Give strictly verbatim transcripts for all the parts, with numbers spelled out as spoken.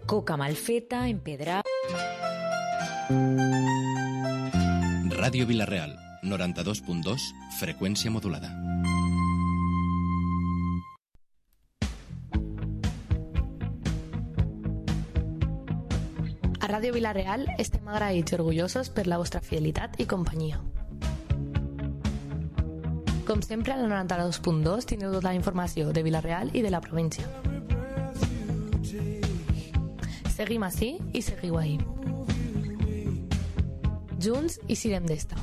coca mal feta, empedrada... Ràdio Vila-real, noranta-dos punt dos, freqüència modulada. A Ràdio Vila-real estem agraïts i orgullosos per la vostra fidelitat i companyia. Com sempre, al noranta-dos punt dos teniu tota la informació de Vila-real i de la província. Seguim ací i seguiu ahí. Junts i sirem d'esta.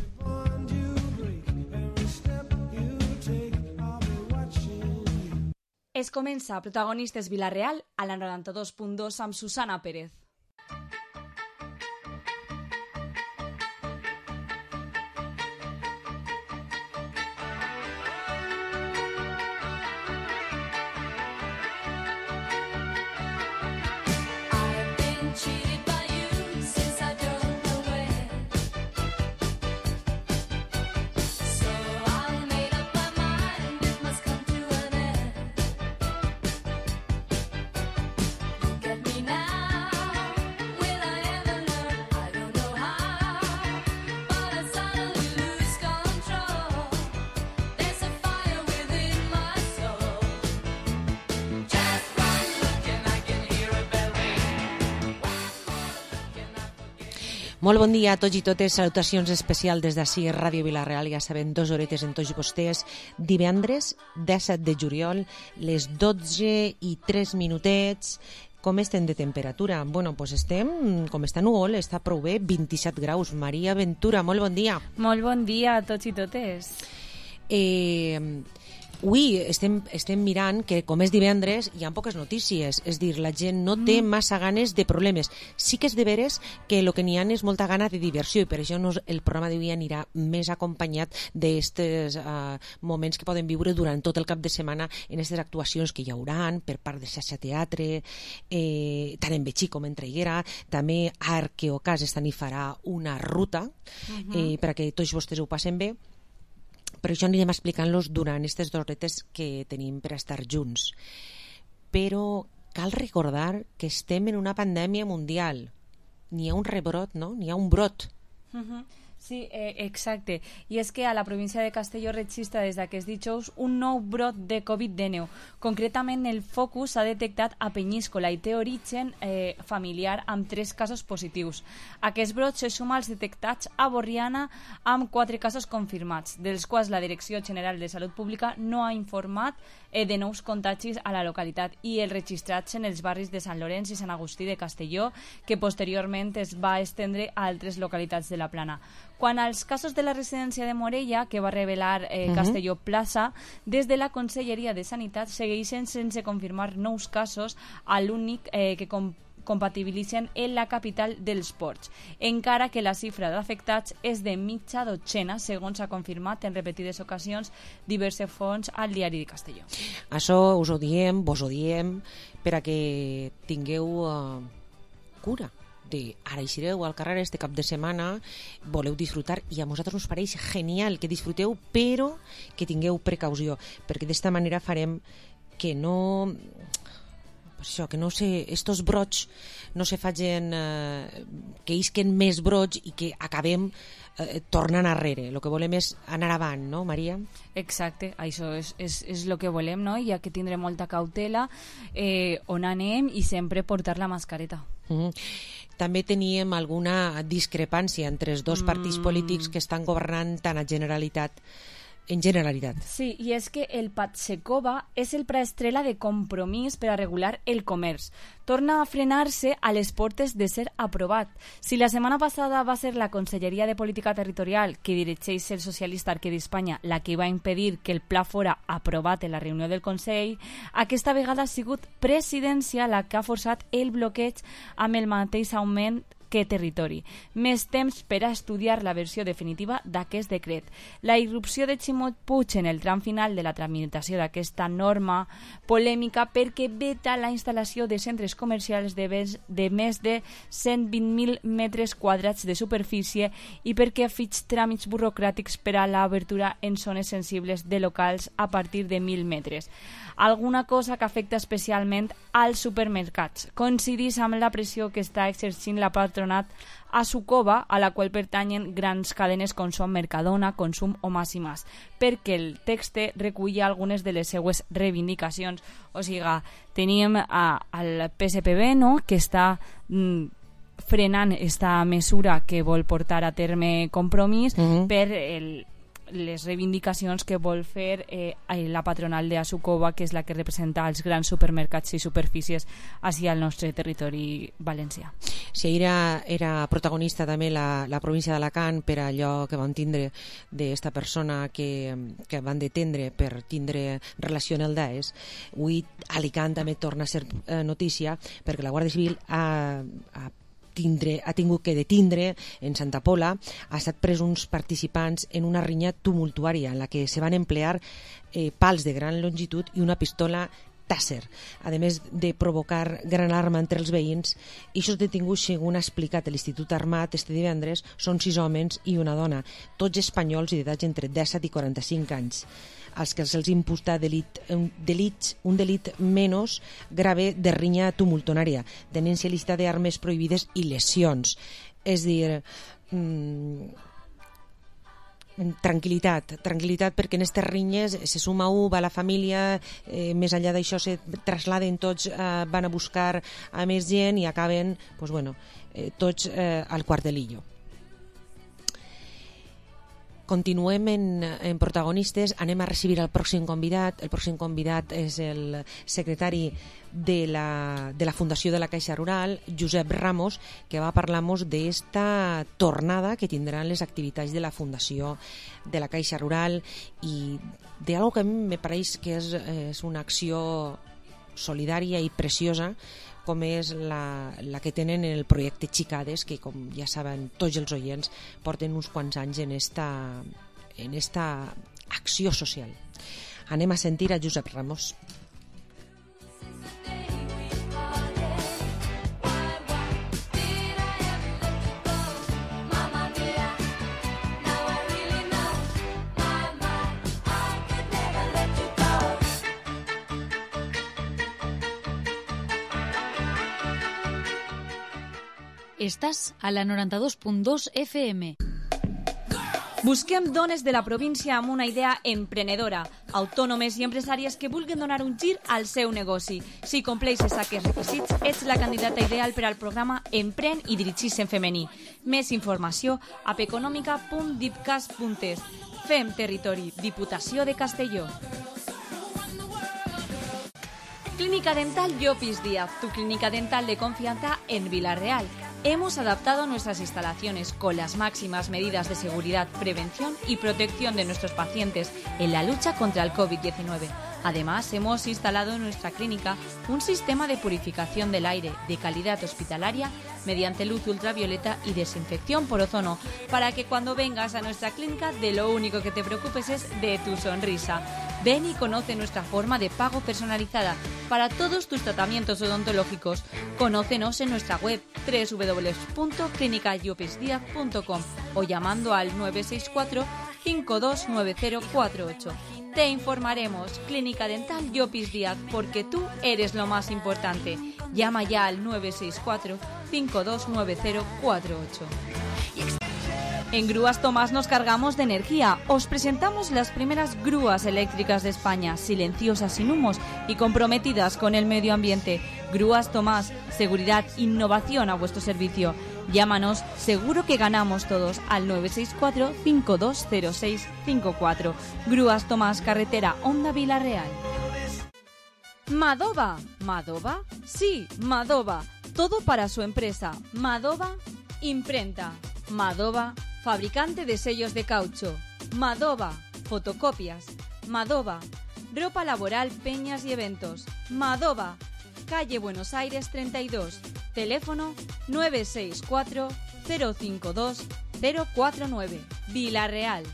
Es comença Protagonistes Vila-real a la noranta-dos punt dos amb Susana Pérez. Molt bon dia a tots i totes, salutacions especials des d'ací, Ràdio Vila-real, ja sabem, dos horetes en tots vostès, divendres, disset de juliol, les dotze i tres minutets. Com estem de temperatura? Bueno, doncs estem, com està núvol, està prou bé, vint-i-set graus. Maria Ventura, molt bon dia. Molt bon dia a tots i totes. Eh... Avui estem, estem mirant que, com és divendres, hi ha poques notícies. És dir, la gent no té massa ganes de problemes. Sí que és de veres que el que n'hi ha és molta gana de diversió i per això nos, el programa d'avui anirà més acompanyat d'aquests uh, moments que poden viure durant tot el cap de setmana en aquestes actuacions que hi hauran per part de Xarxa Teatre, eh, tant en Betxí com en Traiguera. També a Arqueocàs estan hi farà una ruta uh-huh. eh, perquè tots vostès ho passen bé. Per això anirem explicant-los durant aquestes dues horetes que tenim per estar junts. Però cal recordar que estem en una pandèmia mundial. N'hi ha un rebrot, no? N'hi ha un brot. Uh-huh. Sí, eh, exacte. I és que a la província de Castelló registra des d'aquest dijous un nou brot de covid dinou. Concretament, el focus s'ha detectat a Penyíscola i té origen eh, familiar amb tres casos positius. Aquest brot se suma als detectats a Borriana amb quatre casos confirmats, dels quals la Direcció General de Salut Pública no ha informat eh, de nous contagis a la localitat i els registrats en els barris de Sant Llorenç i Sant Agustí de Castelló, que posteriorment es va estendre a altres localitats de la Plana. Quant als casos de la residència de Morella, que va revelar eh, uh-huh. Castelló Plaça, des de la Conselleria de Sanitat segueixen sense confirmar nous casos a l'únic eh, que com compatibilitzen en la capital dels ports, encara que la xifra d'afectats és de mitja dotzena, segons s'ha confirmat en repetides ocasions diverses fonts al diari de Castelló. Això us ho diem, vos ho diem, per a que tingueu uh, cura. De ara eixireu al carrer este cap de setmana, voleu disfrutar i a nosaltres ens pareix genial que disfruteu, però que tingueu precaució, perquè d'esta manera farem que no... això, que no se, estos brots no se facin eh, que isquen més brots i que acabem eh, tornant arrere. El que volem és anar avant, no, Maria? Exacte, això és, és, és el que volem, no? Ja que tindrem molta cautela eh, on anem i sempre portar la mascareta. Mm-hmm. També teníem alguna discrepància entre els dos mm. partits polítics que estan governant tant a Generalitat en Generalitat. Sí, i és que el Patsecova és el preestrela de Compromís per a regular el comerç. Torna a frenar-se a les portes de ser aprovat. Si la setmana passada va ser la Conselleria de Política Territorial, que dirigeix el socialista Arquer d'Espanya, la que va impedir que el pla fora aprovat en la reunió del Consell, aquesta vegada ha sigut Presidència la que ha forçat el bloqueig amb el mateix augment que territori. Més temps per a estudiar la versió definitiva d'aquest decret. La irrupció de Ximo Puig en el tram final de la tramitació d'aquesta norma polèmica perquè veta la instal·lació de centres comercials de, ves, de més de cent vint mil metres quadrats de superfície i perquè fix tràmits burocràtics per a l'obertura en zones sensibles de locals a partir de mil metres. Alguna cosa que afecta especialment als supermercats. Coincidís amb la pressió que està exercint la patronat a Sucova, a la qual pertanyen grans cadenes com són Mercadona, Consum o Mas i Mas, perquè el text recull algunes de les seues reivindicacions. O sigui, tenim al P S P B, no?, que està mm, frenant esta mesura que vol portar a terme Compromís uh-huh. per el les reivindicacions que vol fer eh, la patronal de Asucova, que és la que representa els grans supermercats i superfícies així al nostre territori valencià. Sí, era, era protagonista també la, la província d'Alacant per allò que van tindre d'esta persona que, que van detendre per tindre relació amb el Daesh. Avui Alicant també torna a ser eh, notícia perquè la Guàrdia Civil ha, ha Tindre, ha tingut que detindre en Santa Pola, ha estat pres uns participants en una rinya tumultuària en la que se van emplear eh, pals de gran longitud i una pistola Taser, a més de provocar gran alarma entre els veïns. I aquests detinguts, segons ha explicat l'Institut Armat este divendres, són sis homes i una dona, tots espanyols i d'edats entre disset i quaranta-cinc anys, als que se'ls imputa delit, un, delit, un delit menys grave de rinya tumultuària, tenència llista d'armes prohibides i lesions. És dir, mmm, tranquil·litat, tranquil·litat perquè en aquestes rinyes se suma un, va la família, eh, més enllà d'això se trasladen tots, eh, van a buscar a més gent i acaben pues, bueno, eh, tots eh, al quart de l'illo. Continuem en, en protagonistes, anem a recibir el pròxim convidat. El pròxim convidat és el secretari de la, de la Fundació de la Caixa Rural, Josep Ramos, que va parlar-nos d'esta tornada que tindran les activitats de la Fundació de la Caixa Rural i d'algo que a mi me pareix que és, és una acció solidària i preciosa, com és la, la que tenen en el projecte Xicades, que com ja saben tots els oients porten uns quants anys en esta, en esta acció social. Anem a sentir a Josep Ramos. Estàs a la noranta-dos punt dos F M. Busquem dones de la província amb una idea emprenedora, autònomes i empresàries que vulguin donar un gir al seu negoci. Si compleixes aquests requisits, ets la candidata ideal per al programa Empren i dirigis en femení. Més informació a peconòmica punt dipcas punt es. Fem territori, Diputació de Castelló. Clínica Dental Llopis Díaz, tu clínica dental de confianza en Vila-real. Hemos adaptado nuestras instalaciones con las máximas medidas de seguridad, prevención y protección de nuestros pacientes en la lucha contra el COVID diecinueve. Además, hemos instalado en nuestra clínica un sistema de purificación del aire de calidad hospitalaria mediante luz ultravioleta y desinfección por ozono, para que cuando vengas a nuestra clínica de lo único que te preocupes es de tu sonrisa. Ven y conoce nuestra forma de pago personalizada para todos tus tratamientos odontológicos. Conócenos en nuestra web doble u doble u doble u punto clínica llopis díaz punto com o llamando al nueve seis cuatro, cinco dos nueve cero cuatro ocho. Te informaremos. Clínica Dental Llopis Díaz, porque tú eres lo más importante. Llama ya al nueve seis cuatro, cinco dos nueve cero cuatro ocho. En Grúas Tomás nos cargamos de energía. Os presentamos las primeras grúas eléctricas de España, silenciosas, sin humos y comprometidas con el medio ambiente. Grúas Tomás, seguridad, innovación a vuestro servicio. Llámanos, seguro que ganamos todos, al nueve seis cuatro, cinco dos cero seis cinco cuatro. Grúas Tomás, carretera Onda Vila-real. Madova. ¿Madova? Sí, Madova. Todo para su empresa. Madova Imprenta. Madova, fabricante de sellos de caucho. Madova, fotocopias. Madova, ropa laboral, peñas y eventos. Madova, calle Buenos Aires treinta y dos. Teléfono nueve seis cuatro cero cinco dos cero cuatro nueve. Vila-real.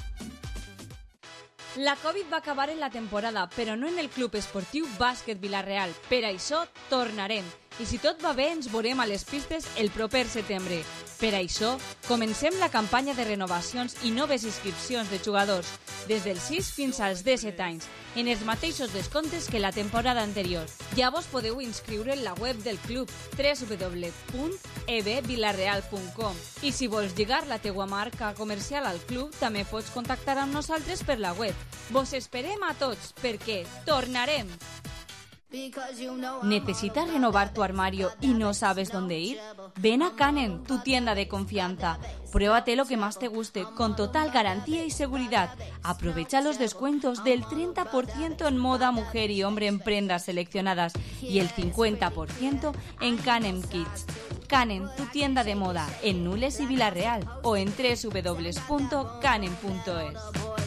La Covid va acabar en la temporada, però no en el Club Esportiu Bàsquet Vila-real. Per això tornarem. I si tot va bé, ens veurem a les pistes el proper setembre. Per això, comencem la campanya de renovacions i noves inscripcions de jugadors, des dels sis fins als disset anys, en els mateixos descomptes que la temporada anterior. Ja vos podeu inscriure en la web del club w w w punt e b vilareal punt com i si vols lligar la teua marca comercial al club, també pots contactar amb nosaltres per la web. Vos esperem a tots, perquè tornarem! ¿Necesitas renovar tu armario y no sabes dónde ir? Ven a Canem, tu tienda de confianza. Pruébate lo que más te guste, con total garantía y seguridad. Aprovecha los descuentos del treinta por ciento en moda mujer y hombre en prendas seleccionadas y el cincuenta por ciento en Canem Kids. Canem, tu tienda de moda, en Nules y Vila-real o en w w w punto canem punto es.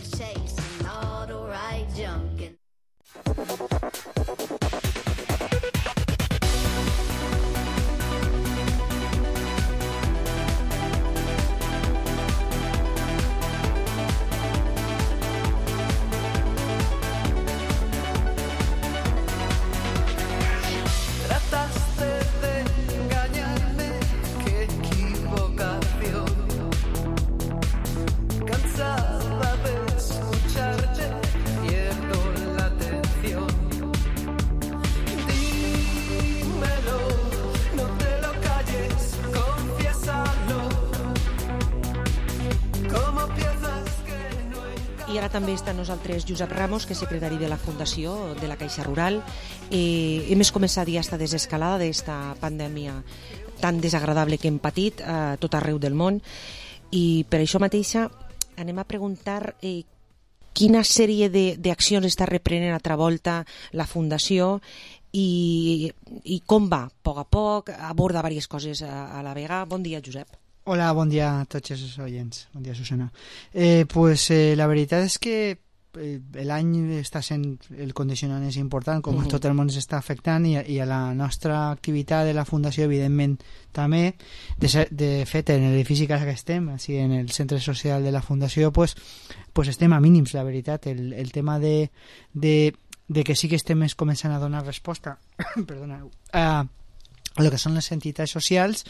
I ara també està amb nosaltres Josep Ramos, que és secretari de la Fundació de la Caixa Rural. Eh, hem començat ja esta desescalada d'esta pandèmia tan desagradable que hem patit a tot arreu del món, i per això mateixa anem a preguntar eh, quina sèrie d'accions està reprenent altra volta la Fundació i, i com va, a poc a poc, aborda diverses coses a, a la vegada. Bon dia, Josep. Hola, bon dia a tots els oients. Bon dia, Susana. Eh, pues eh, la veritat és que eh, l'any està sent, el condicionant és important, com uh -huh. tot el món s'està afectant, i, i a la nostra activitat de la Fundació, evidentment, també. De, de fet, en l'edifici casa que estem, així en el centre social de la Fundació, pues, pues estem a mínims, la veritat. El, el tema de, de, de que sí que estem començant a donar resposta perdona, a a el que són les entitats socials,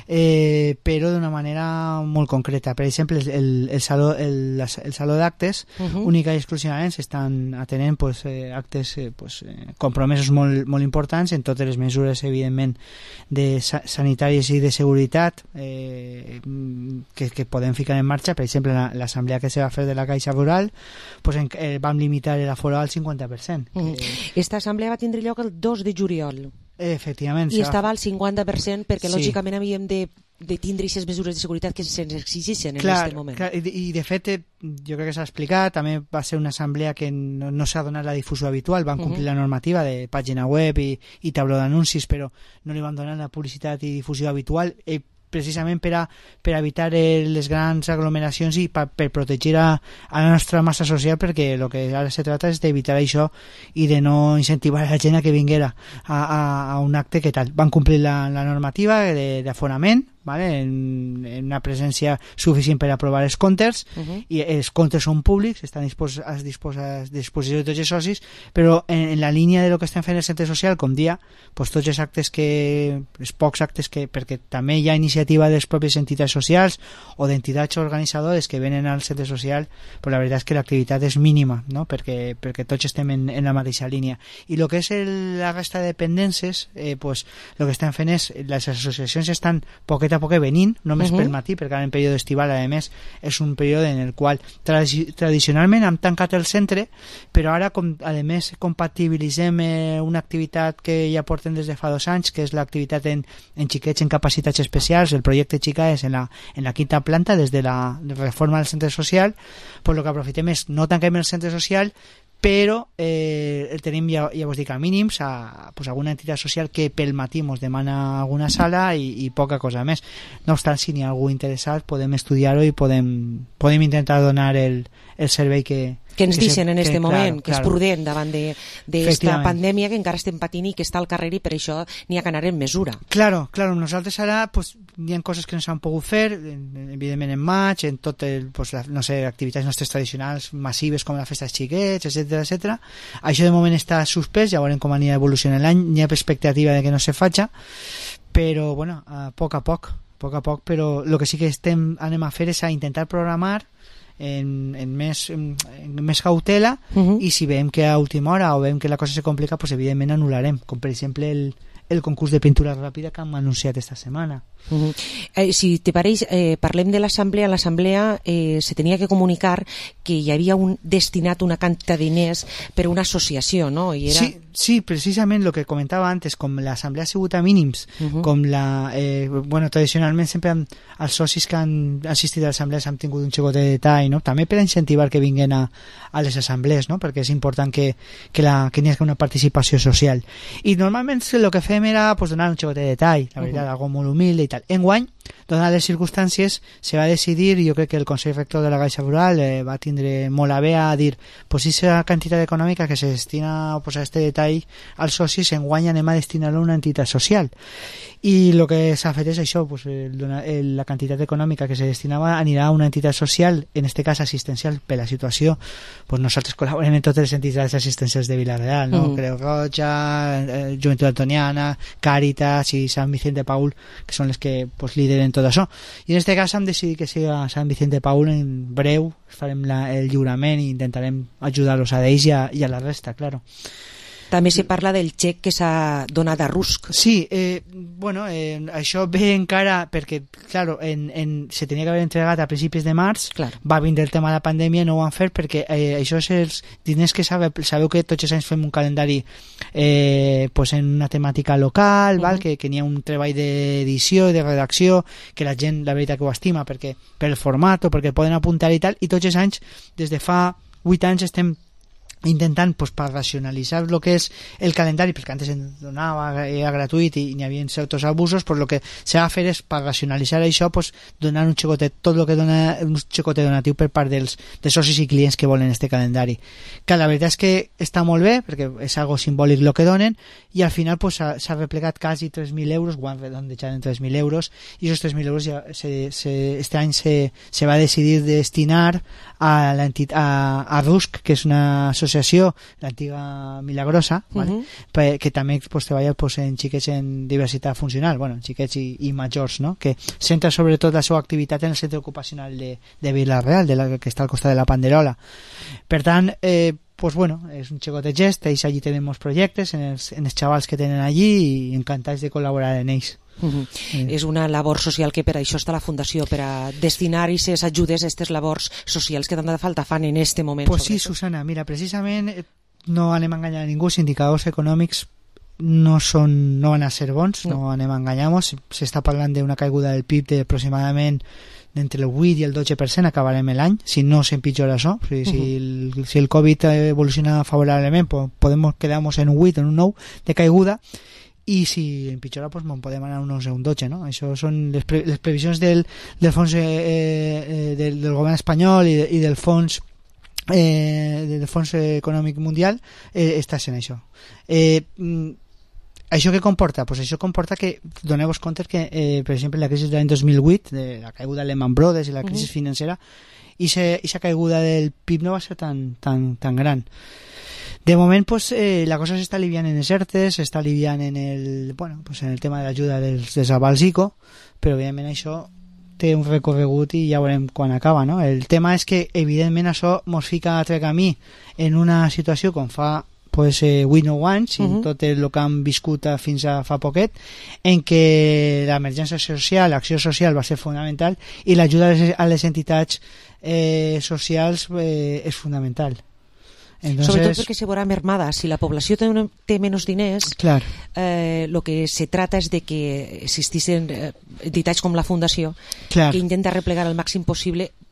eh, però d'una manera molt concreta. Per exemple, el, el saló, el, el saló d'actes, uh -huh. única i exclusivament s'estan atenent pues, eh, actes eh, pues, eh, compromesos molt, molt importants en totes les mesures, evidentment, de sa sanitàries i de seguretat eh, que, que podem ficar en marxa. Per exemple, l'assemblea que se va fer de la Caixa Rural, pues, en, eh, vam limitar l'aforo al cinquanta per cent. Uh -huh. eh, Esta assemblea va tindre lloc el dos de juliol. Efectivament. I estava al cinquanta per cent perquè, sí, lògicament havíem de, de tindre aquestes mesures de seguretat que se'ns exigeixen en aquest moment. Clar, i, i de fet, jo crec que s'ha explicat, també va ser una assemblea que no, no s'ha donat la difusió habitual, van complir uh -huh. la normativa de pàgina web i, i tabló d'anuncis, però no li van donar la publicitat i difusió habitual, eh, precisament per a, per a evitar eh, les grans aglomeracions i pa, per protegir a, a la nostra massa social, perquè el que ara se trata és d'evitar això i de no incentivar a la gent a que vinguera a, a, a un acte que tal. Van complir la, la normativa d'aforament, vale? en, en una presència suficient per aprovar els comptes, uh -huh. i els comptes són públics, estan dispos a, dispos a disposició de tots els socis, però en, en la línia de lo que estem fent el centre social, com dia, pues, tots els actes que, els pocs actes que, perquè també hi ha iniciativa de les pròpies entitats socials o d'entitats organitzadores que venen al centre social, pues la veritat és que l'activitat és mínima, no? perquè, perquè tots estem en, en la mateixa línia. I el que és el, la resta de dependències, eh, pues, el que estem fent és, les associacions estan poquet a poc venint, només uh -huh. per matí, perquè ara en període estival, a més, és un període en el qual tradi tradicionalment hem tancat el centre, però ara, com, a més, compatibilitzem eh, una activitat que ja portem des de fa dos anys, que és l'activitat en, en xiquets en capacitats especials, el projecte Xicaes en la, en la quinta planta, des de la reforma del centre social. Pues el que aprofitem és, no tanquem el centre social, però eh, el tenim, ja, ja vos dic, a mínims, a pues, alguna entitat social que pel matí ens demana alguna sala i, i poca cosa més. No obstant, si n'hi ha algú interessat, podem estudiar-ho i podem, podem intentar donar el, el servei que, que ens que deixen se, en aquest moment, claro, que claro. és prudent davant d'esta pandèmia que encara estem patint i que està al carrer i per això n'hi ha que anar en mesura. Claro, claro, nosaltres ara pues, hi ha coses que no s'han pogut fer, evidentment en maig, en tot el, pues, la, no sé, activitats nostres tradicionals massives com la festa dels xiquets, etcètera, etcètera. Això de moment està suspès, ja veurem com anirà evolucionant l'any, n'hi ha expectativa de que no se faci, però bueno, a poc a poc, a poc a poc, però el que sí que estem, anem a fer és a intentar programar en, en, més, en, en més cautela uh-huh. i si veiem que a última hora o veiem que la cosa se complica, pues evidentment anul·larem, com per exemple el, el concurs de pintura ràpida que hem anunciat esta setmana. Uh-huh. eh, si te pareix, eh, parlem de l'assemblea. L'assemblea eh, se tenia que comunicar que hi havia un, destinat una quantitat de diners per una associació, no? I era... Sí, sí, precisament el que comentava antes, com l'assemblea ha sigut a mínims, uh-huh. com la... Eh, bueno, tradicionalment sempre han, els socis que han assistit a l'assemblea han tingut un xicotet de detall, no? També per incentivar que vinguin a, a les assemblees, no? Perquè és important que, que, la, que n'hi hagi una participació social. I normalment el que fem era pues, donar un xicotet de detall, la veritat, uh-huh. algo molt humilde i tal. Enguany, donades les circumstàncies, se va decidir, jo crec que el Consell Rector de la Caixa Rural eh, va tindre molt a bé a dir, pues aquesta quantitat econòmica que se destina pues, a este detall als socis, enguany anem a destinar-lo a una entitat social. I el que s'ha fet és això, pues, el, el, la quantitat econòmica que se destinava anirà a una entitat social, en este cas assistencial, per la situació. Pues nosaltres col·laborem en totes les entitats assistencials de Vila-real, no? Mm. Creu Roja, eh, Joventut Antoniana, Càritas i Sant Vicente Paul, que són les que pues, lideren tot això. I en este cas hem decidit que sigui a Sant Vicente Paul en breu, farem la, el lliurament i intentarem ajudar-los a ells i a, i a la resta, claro. També se parla del xec que s'ha donat a Rusk. Sí, eh, bueno, eh, això ve encara perquè, claro, en, en, se tenia que haver entregat a principis de març, claro. Va vindre el tema de la pandèmia i no ho van fer perquè eh, això és els diners que sabeu, sabeu que tots els anys fem un calendari eh, pues en una temàtica local, uh-huh. val? Que, que n'hi ha un treball d'edició i de redacció, que la gent, la veritat que ho estima, perquè per el format o perquè poden apuntar i tal, i tots els anys, des de fa vuit anys estem intentant pues, per racionalitzar el que és el calendari, perquè antes en donava, era gratuït i n'hi havia certs abusos, pues, el que s'ha de fer és per racionalitzar això, pues, donar un xicotet, tot el que dona un xicotet donatiu per part dels, dels socis i clients que volen este calendari, que la veritat és que està molt bé perquè és algo simbòlic el que donen i al final pues, s'ha replegat quasi tres mil euros, ho han redonejat en tres mil euros i aquests tres mil euros ja se, se, este any se, se va decidir destinar a, a, a Rusk, que és una associació, l'antiga Milagrosa, ¿vale? Uh-huh. que també pues, treballa pues, en xiquets en diversitat funcional, bueno, xiquets i, i majors, no? Que centra sobretot la seva activitat en el centre ocupacional de, de Vila-real, de la, que està al costat de la Panderola. Per tant, eh, pues bueno, és un xicot de gest, ells allí tenen molts projectes, en els, en els xavals que tenen allí i encantats de col·laborar en ells. Uh-huh. Sí. És una labor social que per això està la Fundació, per a destinar aquestes ajudes a aquestes labors socials que tanta falta fan en este moment. Pues sí, Susana, mira, precisament no anem a enganyar a ningú, els indicadors econòmics no són, no van a ser bons, no, no anem a enganyar-nos, s'està parlant d'una caiguda del P I B d'aproximadament d'entre el vuit i el dotze per cent acabarem l'any, si no s'empitjora això, o sigui, uh-huh. si, el, si el Covid evoluciona favorablement, pues podem quedar-nos en un vuit, en un nou de caiguda, i si empitjora pues, podem anar a un onze o un dotze, no? Això són les, pre les previsions del, del fons eh, eh, del, del govern espanyol i, de, i del fons eh, del fons econòmic mundial eh, està sent això. Eh, això què comporta? Pues això comporta que doneu-vos compte que eh, per exemple la crisi de l'any dos mil vuit, de la caiguda de Lehman Brothers i la crisi uh-huh. financera, i aquesta caiguda del P I B no va ser tan, tan, tan gran. De moment pues, eh, la cosa s'està aliviant en els ERTES, s'està aliviant en el, bueno, pues, en el tema de l'ajuda dels, dels avals ICO, però evidentment això té un recorregut i ja veurem quan acaba, no? El tema és que evidentment això ens fica a altre camí en una situació com fa pues, eh, vuit o nou anys, uh-huh. en tot el que han viscut fins a fa poquet, en què l'emergència social, l'acció social va ser fonamental i l'ajuda a les entitats eh, socials eh, és fonamental. Entonces, sobretot perquè se veurà mermada. Si la població té, una, té menys diners, clar. eh, lo que se trata és de que existissin eh, entitats com la Fundació, clar. Que intenta replegar al màxim possible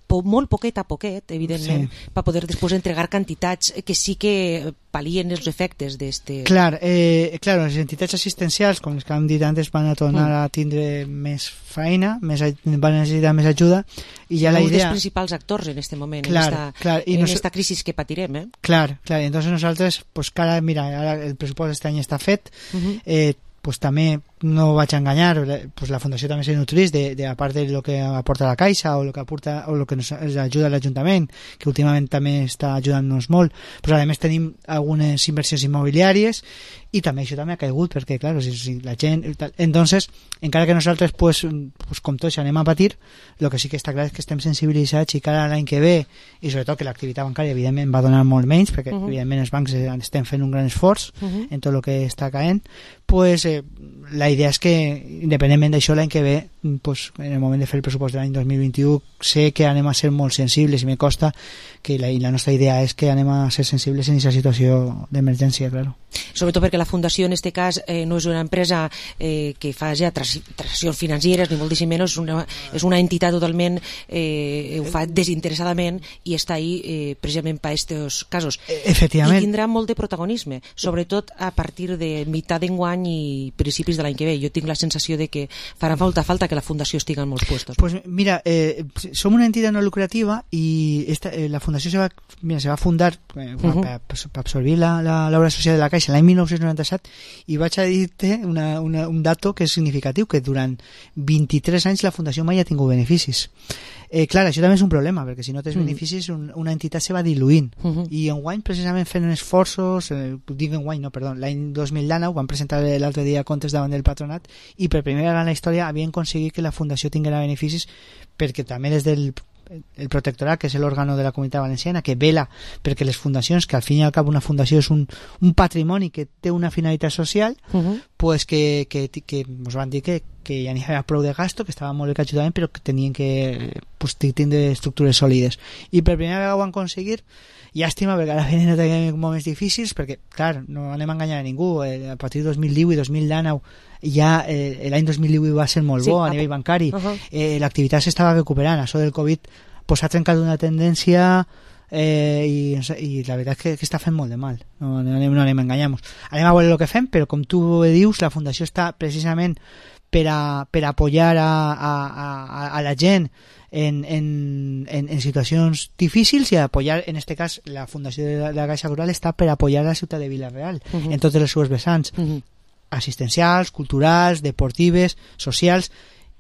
po, molt poquet a poquet, evidentment, sí. per poder després entregar quantitats que sí que palien els efectes d'este... Clar, eh, clar, les entitats assistencials, com les que hem dit antes, van a tornar mm. a tindre més feina, més, van a necessitar més ajuda, i ja la idea... dels principals actors en aquest moment, clar, en esta, clar, en nos... esta crisi que patirem, eh? Clar, clar, entonces nosaltres, pues cara, mira, ara el pressupost d'aquest any està fet, uh-huh. eh, pues també no vaig a enganyar, pues la fundació també se nutrís de, de a part de lo que aporta la Caixa o lo que aporta o lo que nos ajuda l'Ajuntament, que últimament també està ajudant-nos molt, pues a més tenim algunes inversions immobiliàries i també això també ha caigut perquè clar, si, si la gent tal. Entonces, encara que nosaltres pues, pues com tots anem a patir, lo que sí que està clar és que estem sensibilitzats i cara a l'any que ve i sobretot que l'activitat bancària evidentment va donar molt menys perquè uh-huh. evidentment els bancs estem fent un gran esforç uh-huh. en tot el que està caent, pues eh, la idea és que independentment d'això l'any que ve pues, en el moment de fer el pressupost de l'any dos mil vint-i-u sé que anem a ser molt sensibles i me costa que la, i la nostra idea és que anem a ser sensibles en aquesta situació d'emergència, claro. Sobretot perquè la fundació en este cas eh, no és una empresa eh, que fa ja transaccions financeres ni moltíssim menys, és una, és una entitat totalment eh, ho fa desinteressadament i està ahí eh, precisament per aquests casos. Efectivament. I tindrà molt de protagonisme, sobretot a partir de meitat d'enguany i principis de l'any que ve. Jo tinc la sensació de que farà falta falta que la fundació estigui en molts puestos. Pues mira, eh, som una entitat no lucrativa i esta, eh, la fundació se va, mira, se va fundar eh, uh-huh. per, per absorbir la, la, l'obra social de la Caixa l'any dinou noranta-set i vaig a dir-te una, una, un dato que és significatiu, que durant vint-i-tres anys la fundació mai ha tingut beneficis. Eh, clar, això també és un problema, perquè si no tens mm. beneficis un, una entitat se va diluint uh-huh. i enguany precisament fent esforços eh, dic enguany, no, perdó, l'any dos mil dinou van presentar l'altre dia comptes davant del patronat i per primera vegada en la història havien aconseguit que la fundació tinguera beneficis perquè també des del el protectorat, que és l'òrgano de la Comunitat Valenciana que vela perquè les fundacions, que al fin i al cap una fundació és un, un patrimoni que té una finalitat social, uh-huh. pues que, que, que ens van dir que, que ja n'hi havia prou de gasto, que estava molt bé que ajudaven, però que tenien que pues, tindre estructures sòlides. I per primera vegada ho van aconseguir. Llàstima, perquè ara venen moments difícils, perquè, clar, no anem a enganyar a ningú. A partir de dos mil divuit i dos mil dinou ja eh, l'any dos mil divuit va ser molt bo sí, a nivell bancari, uh-huh. eh, l'activitat s'estava recuperant, això del Covid pues, ha trencat una tendència eh, i, i la veritat és que, que està fent molt de mal, no, no, anem, no anem a enganyar-nos, anem a veure el que fem, però com tu dius, la fundació està precisament per a, per a apoyar a, a, a, a la gent en, en, en, en situacions difícils i a apoyar, en este cas la Fundació de la, de la Caixa Rural està per a apoyar a la ciutat de Vila-real uh-huh. en totes les seves vessants uh-huh. assistencials, culturals, deportives, socials.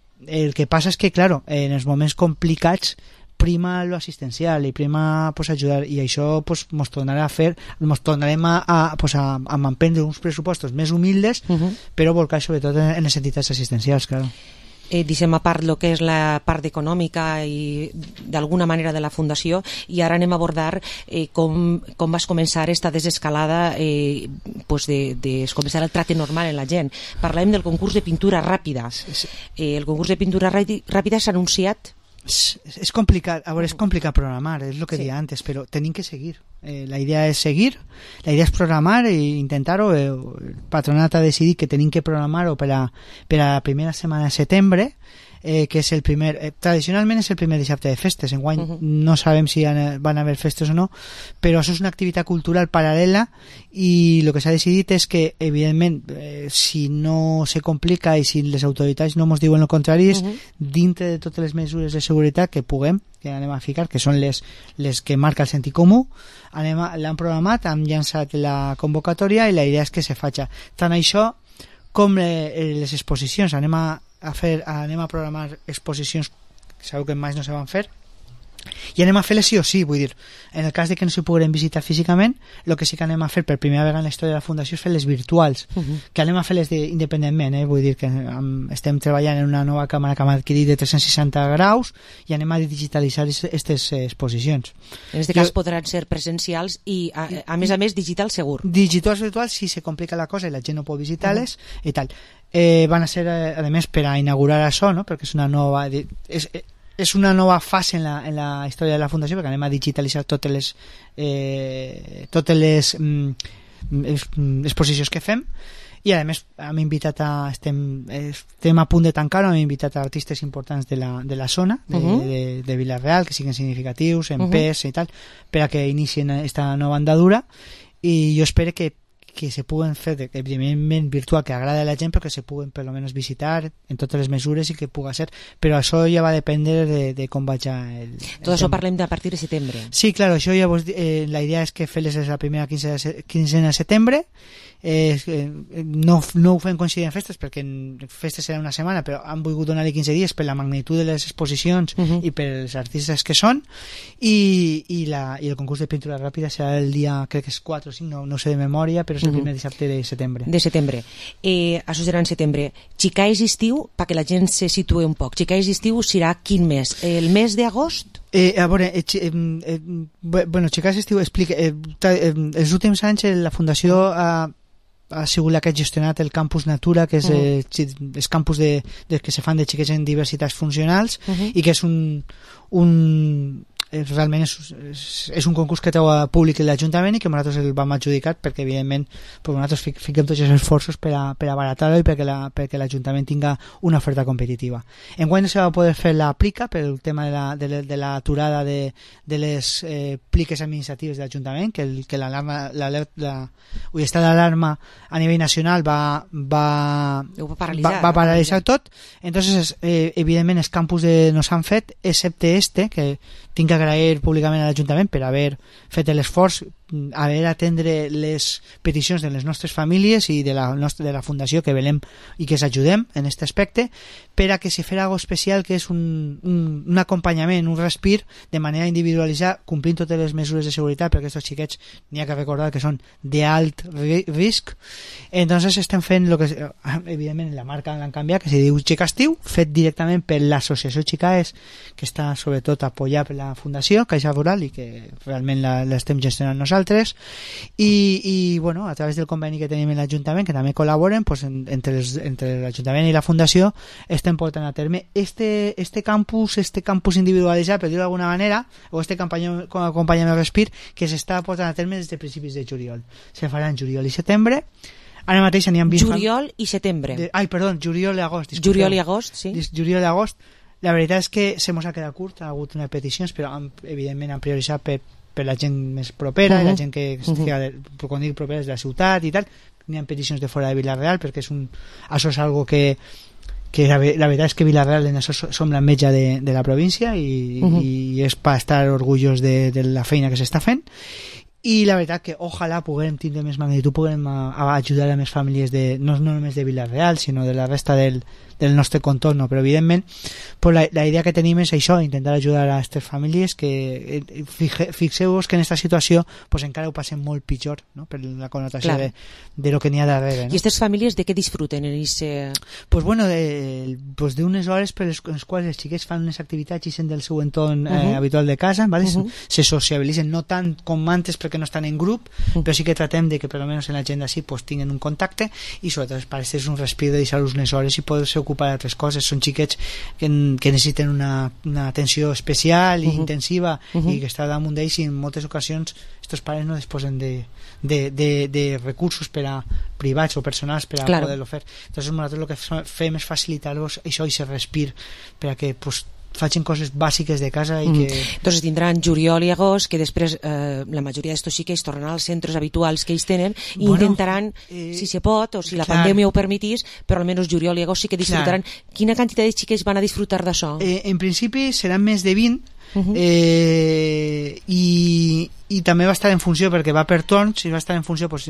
El que passa és que, claro, en els moments complicats prima lo assistencial i prima pues, ajudar, i això pues, mos tornarà a fer, mos tornarem a, a, pues, a, a emprendre uns pressupostos més humildes, uh-huh. però volcar sobretot en, en les entitats assistencials, claro. Eh, deixem a part el que és la part econòmica i d'alguna manera de la fundació i ara anem a abordar eh, com, com vas començar esta desescalada eh, pues de, de començar el tracte normal en la gent. Parlem del concurs de pintura ràpida. Eh, el concurs de pintura ràpida s'ha anunciat. És, és complicat, a veure, és complicat programar, és el que sí. deia antes, però tenim que seguir. Eh, la idea és seguir, la idea és programar i intentar-ho. Eh, el patronat ha decidit que tenim que programar-ho per a, per a la primera setmana de setembre, eh, que és el primer, eh, tradicionalment és el primer dissabte de festes. Enguany uh-huh. no sabem si han, van haver festes o no, però això és una activitat cultural paral·lela i el que s'ha decidit és que, evidentment, eh, si no se complica i si les autoritats no ens diuen el contrari, és uh-huh. dintre de totes les mesures de seguretat que puguem, que anem a ficar, que són les, les que marca el sentit comú, anem a, l'han programat, han llançat la convocatòria i la idea és que se faci. Tant això com eh, les exposicions, anem a, a fer, anem a programar exposicions que sabeu que mai no se van fer i anem a fer-les sí o sí, vull dir, en el cas de que no s'hi poguem visitar físicament, el que sí que anem a fer per primera vegada en la història de la fundació és fer-les virtuals, uh-huh. que anem a fer-les independentment, eh? Vull dir que um, estem treballant en una nova càmera que hem adquirit de tres-cents seixanta graus i anem a digitalitzar aquestes eh, exposicions. En aquest cas podran ser presencials i a, a més a més digital segur. Digitals virtuals si se complica la cosa i la gent no pot visitar-les uh-huh. i tal. Eh, van a ser, eh, a més, per a inaugurar això, no? Perquè és una nova... És, és una nova fase en la, en la història de la fundació perquè anem a digitalitzar totes les eh, totes les mm, exposicions que fem i a més hem invitat a estem, estem a punt de tancar, hem invitat a artistes importants de la, de la zona de, uh -huh. de, de Vila-real, que siguin significatius en uh -huh. pes i tal, per a que inicien esta nova andadura, i jo espero que que se puguen fer, evidentment virtual, que agrada a la gent, però que se puguen per almenys visitar en totes les mesures i que puga ser, però això ja va dependre de, de com vaig el, el tot això parlem de a partir de setembre. Sí, claro, això ja vos, eh, la idea és que fer-les és la primera quincena de setembre. Eh, no, no ho fem coincidir en festes, perquè en festes serà una setmana, però han volgut donar-li quinze dies per la magnitud de les exposicions uh -huh. i per els artistes que són, i, i, la, i el concurs de pintura ràpida serà el dia, crec que és quatre o cinc, no, no sé de memòria, però és el primer dissabte de setembre. De setembre. Eh, això serà en setembre. Xicais estiu, perquè la gent se situe un poc, Xicais estiu serà quin mes? El mes d'agost? Eh, a veure, eh, eh, eh, bueno, Xicais estiu explica, eh, eh, els últims anys la Fundació ha eh, ha sigut la que ha gestionat el Campus Natura, que és uh -huh. eh, els campus de, de, que se fan de xiquets en diversitats funcionals, uh -huh. i que és un, un eh, realment és, és, és un concurs que té públic l'Ajuntament i que nosaltres el vam adjudicar perquè evidentment pues, nosaltres fic, fiquem tots els esforços per a, per a abaratar-lo i perquè la, perquè l'Ajuntament tinga una oferta competitiva. Enguany se va poder fer la plica pel tema de la, de, de l'aturada de, de les eh, pliques administratives de l'Ajuntament, que, el, que l'alarma la, la, la, l'estat d'alarma a nivell nacional va, va, va paralitzar, va, va paralitzar tot. Entonces, eh, evidentment els campus de, no s'han fet, excepte este, que tinc que agrair públicament a l'Ajuntament per haver fet l'esforç, haver atendre les peticions de les nostres famílies i de la, nostra, de la Fundació, que velem i que s'ajudem en aquest aspecte, per a que se fera algo especial, que és un, un, un acompanyament, un respir de manera individualitzada, complint totes les mesures de seguretat, perquè aquests xiquets n'hi ha que recordar que són d'alt risc. Entonces estem fent lo que, evidentment la marca l'han canviat, que se diu Xicastiu, fet directament per l'associació Xicaes, que està sobretot apoyada per la Fundació Caixa Rural i que realment l'estem gestionant nosaltres, i, i bueno, a través del conveni que tenim en l'Ajuntament, que també col·laboren, pues, en, entre, els, entre l'Ajuntament i la Fundació estem portant a terme este, este campus este campus individualitzat, per dir-ho d'alguna manera, o este acompanyament respir, que s'està portant a terme des de principis de juliol. Se farà en juliol i setembre. Ara mateix n'hi ha vint... Juliol i setembre. De, ai, perdó, juliol i agost. Disculpeu. Juliol i agost, sí. Juliol i agost. La veritat és que se mos ha quedat curt, ha hagut unes peticions, però han, evidentment han prioritzat per, per la gent més propera, uh -huh. la gent que estigui, uh -huh. quan dic propera és de la ciutat i tal. N'hi ha peticions de fora de Vila-real, perquè és un, això és algo que que la, la veritat és que Vila-real en això som la metja de, de la província i, uh -huh. i és per estar orgullos de, de la feina que s'està fent, i la veritat que ojalà puguem tindre més magnitud, puguem a, a ajudar a més famílies de, no, no només de Vila-real sinó de la resta del, del nostre contorn, però evidentment pues la, la idea que tenim és això, intentar ajudar a aquestes famílies que eh, fixeu-vos que en aquesta situació pues encara ho passem molt pitjor, no? Per la connotació de, de lo que n'hi ha darrere, no? I aquestes famílies de què disfruten en ese... Pues bueno, de, pues d'unes hores per les, les quals els xiquets fan unes activitats i sent del seu entorn eh, uh -huh. habitual de casa, ¿vale? Uh -huh. Se sociabilitzen, no tant com antes perquè no estan en grup, uh -huh. però sí que tratem de que per almenys en l'agenda sí pues tinguen un contacte, i sobretot els pares és un respir de deixar-los unes hores i poder-se ocupar d'altres coses. Són xiquets que, que necessiten una, una atenció especial i uh -huh. intensiva uh -huh. i que està damunt d'ells, i en moltes ocasions estos pares no disposen de, de, de, de recursos per a privats o personals per a claro. poder-lo fer. Entonces nosaltres el que fem és facilitar-los això i se respir per a que pues, facin coses bàsiques de casa i mm. que... Entonces tindran juliol i agost, que després eh, la majoria d'estos xiquets tornaran als centres habituals que ells tenen i bueno, intentaran, eh, si se pot o si la clar. pandèmia ho permetís, però almenys juliol i agost sí que disfrutaran. Clar. Quina quantitat de xiquets van a disfrutar d'això? Eh, en principi seran més de vint, uh-huh. eh, i i també va estar en funció, perquè va per torns, i va estar en funció pues,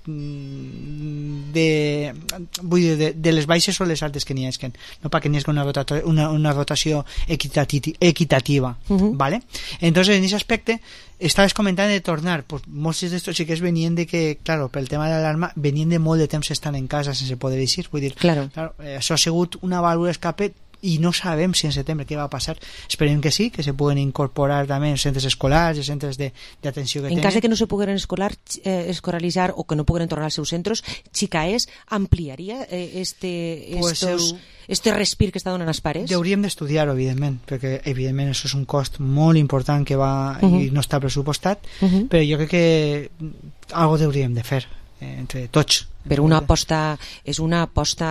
de, vull dir, de, de les baixes o les altes que n'hi hagi, no perquè n'hi hagi una, una, una rotació equitati, equitativa, uh-huh. ¿vale? Entonces en ese aspecte estaves comentant de tornar, pues molts d'estos xiquets venien de que, claro, pel tema de l'alarma venien de molt de temps estant en casa sense poder eixir, vull dir, claro. Claro, eh, això ha sigut una vàlvula d'escape i no sabem si en setembre què va passar. Esperem que sí, que se puguen incorporar també els centres escolars, els centres d'atenció que en tenen. En cas de que no se pogueren escolar, eh, escolaritzar o que no pogueren tornar als seus centres, Xicaes ampliaria eh, este, pues estos, el... este respir que està donant als pares? Hauríem d'estudiar-ho, evidentment, perquè evidentment això és un cost molt important que va uh -huh. i no està pressupostat, uh -huh. però jo crec que algo hauríem de fer. entre tots. Però una aposta, és una aposta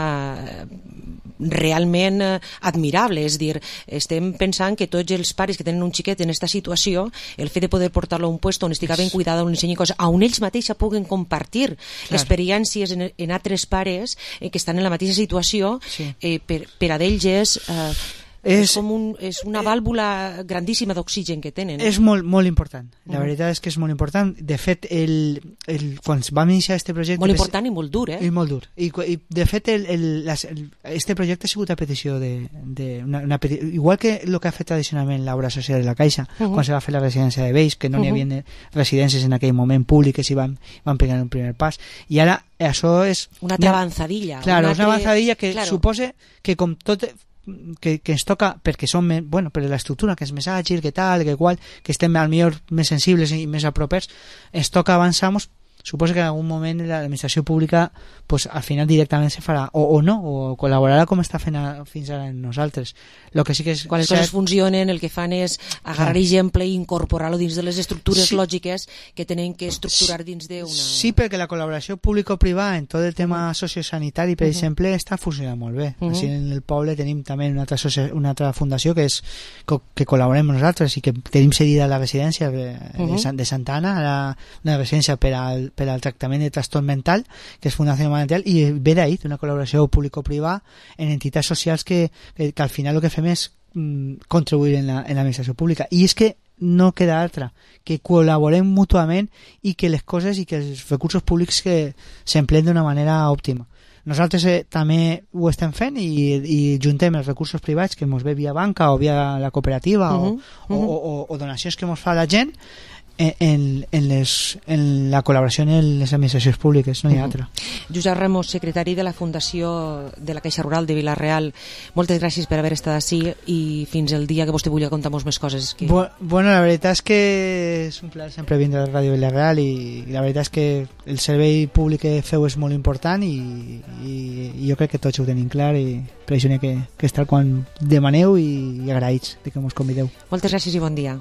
realment admirable, és dir, estem pensant que tots els pares que tenen un xiquet en aquesta situació, el fet de poder portar-lo a un lloc on estigui ben cuidada, on ensenyi coses, on ells mateixos puguen compartir Clar. experiències en, en altres pares eh, que estan en la mateixa situació, sí. eh, per, per a d'ells és... Eh, És, és, com un, és una vàlvula grandíssima d'oxigen que tenen. És molt, molt important. La uh-huh. veritat és que és molt important. De fet, el, el, quan vam iniciar este projecte... Molt important i molt dur, eh? I molt dur. I, i de fet, el, el, les, el, este projecte ha sigut a petició de... de una, una peti... Igual que el que ha fet tradicionalment l'obra social de la Caixa, uh-huh. quan se va fer la residència de Vells, que no uh-huh. n'hi havia residències en aquell moment públiques i van, van pegar un primer pas. I ara això és... Una altra avançadilla. Claro, una una altre... avançadilla que claro. supose que com tot... Que, que ens toca, perquè som, bueno, per l'estructura que és més àgil, que tal, que qual, que estem al millor més sensibles i més a propers, ens toca avançar, suposo que en algun moment l'administració pública pues, al final directament se farà, o, o no, o col·laborarà com està fent a, fins ara en nosaltres. Lo que sí que és quan les coses funcionen, el que fan és agarrar exemple i incorporar-lo dins de les estructures sí. lògiques que tenen que estructurar dins d'una... Sí, perquè la col·laboració público-privada en tot el tema sociosanitari, per uh -huh. exemple, està funcionant molt bé. Uh -huh. Així en el poble tenim també una altra, una altra fundació que és que col·laborem nosaltres i que tenim seguida la residència de, uh -huh. de, de Santa Ana, la, una residència per al per al tractament de trastorn mental, que és Fundació Mental, i ve d'ahir, d'una col·laboració público-privada en entitats socials que, que, que al final el que fem és mm, contribuir en l'administració la, pública. I és que no queda altra, que col·laborem mútuament i que les coses i que els recursos públics que s'empleen d'una manera òptima. Nosaltres eh, també ho estem fent i, i juntem els recursos privats que ens ve via banca o via la cooperativa uh-huh, o, uh-huh. o, o, o donacions que ens fa la gent En, en, les, en la col·laboració en les administracions públiques, no hi ha altra. Josep Ramos, secretari de la Fundació de la Caixa Rural de Vila-real, moltes gràcies per haver estat ací i fins el dia que vostè vulgui contar-nos més coses. Que... Bu bueno, la veritat és que és un plaer sempre vindre a la Ràdio Vila-real i, i la veritat és que el servei públic que feu és molt important i, i, i jo crec que tots ho tenim clar i per això n'hi ha que, que estar quan demaneu i, i agraïts de que mos convideu. Moltes gràcies i bon dia.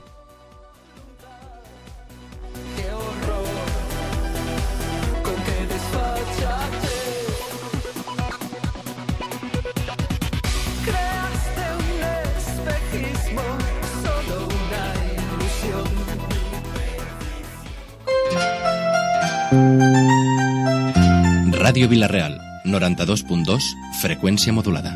Ràdio Vila-real, noranta-dos punt dos, freqüència modulada.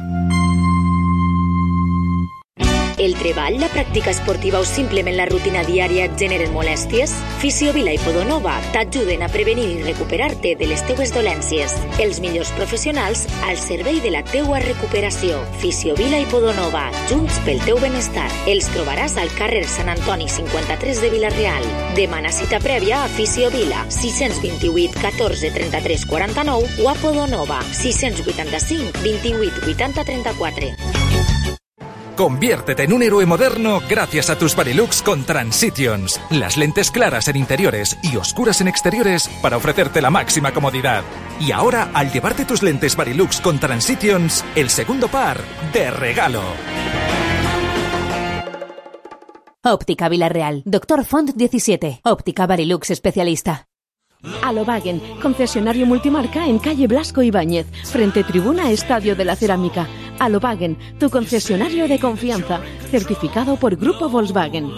El treball, la pràctica esportiva o simplement la rutina diària et generen molèsties? Fisiovila i Podonova t'ajuden a prevenir i recuperar-te de les teues dolències. Els millors professionals al servei de la teua recuperació. Fisiovila i Podonova, junts pel teu benestar. Els trobaràs al carrer Sant Antoni cinquanta-tres de Vila-real. Demana cita prèvia a Fisiovila, sis dos vuit, catorze, trenta-tres, quaranta-nou o a Podonova, sis vuit cinc, vint-i-vuit, vuitanta, trenta-quatre. Conviértete en un héroe moderno gracias a tus Varilux con Transitions. Las lentes claras en interiores y oscuras en exteriores para ofrecerte la máxima comodidad. Y ahora, al llevarte tus lentes Varilux con Transitions, el segundo par de regalo. Óptica Vila-real. Doctor Font diecisiete. Óptica Varilux especialista. Alobagen, concesionario multimarca en calle Blasco Ibáñez, frente Tribuna Estadio de la Cerámica. Alobagen, tu concesionario de confianza, certificado por Grupo Volkswagen.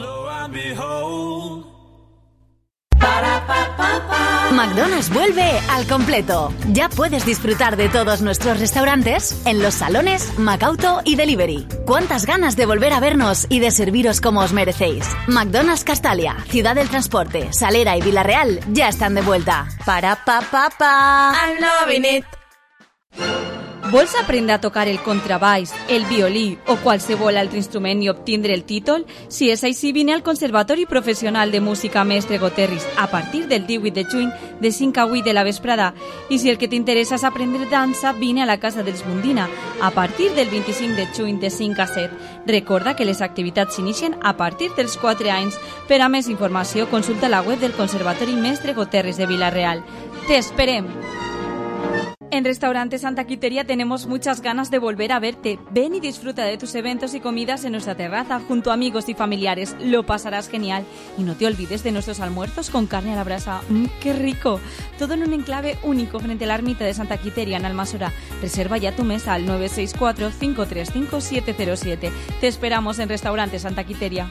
McDonald's vuelve al completo. Ya puedes disfrutar de todos nuestros restaurantes en los salones, Macauto y Delivery. ¿Cuántas ganas de volver a vernos y de serviros como os merecéis? McDonald's Castalia, Ciudad del Transporte, Salera y Vila-real ya están de vuelta. Para pa pa pa. I'm loving it. Vols aprendre a tocar el contrabaix, el violí o qualsevol altre instrument i obtindre el títol? Si és així, vine al Conservatori Professional de Música Mestre Goterris a partir del divuit de juny de cinc a vuit de la vesprada. I si el que t'interessa és aprendre dansa, vine a la Casa dels Mundina a partir del vint-i-cinc de juny de cinc a set. Recorda que les activitats s'inicien a partir dels quatre anys. Per a més informació, consulta la web del Conservatori Mestre Goterris de Vila-real. T'esperem! En Restaurante Santa Quiteria tenemos muchas ganas de volver a verte. Ven y disfruta de tus eventos y comidas en nuestra terraza junto a amigos y familiares. Lo pasarás genial. Y no te olvides de nuestros almuerzos con carne a la brasa. ¡Mmm, qué rico! Todo en un enclave único frente a la ermita de Santa Quiteria en Almasora. Reserva ya tu mesa al nueve seis cuatro, cinco tres cinco, siete cero siete. Te esperamos en Restaurante Santa Quiteria.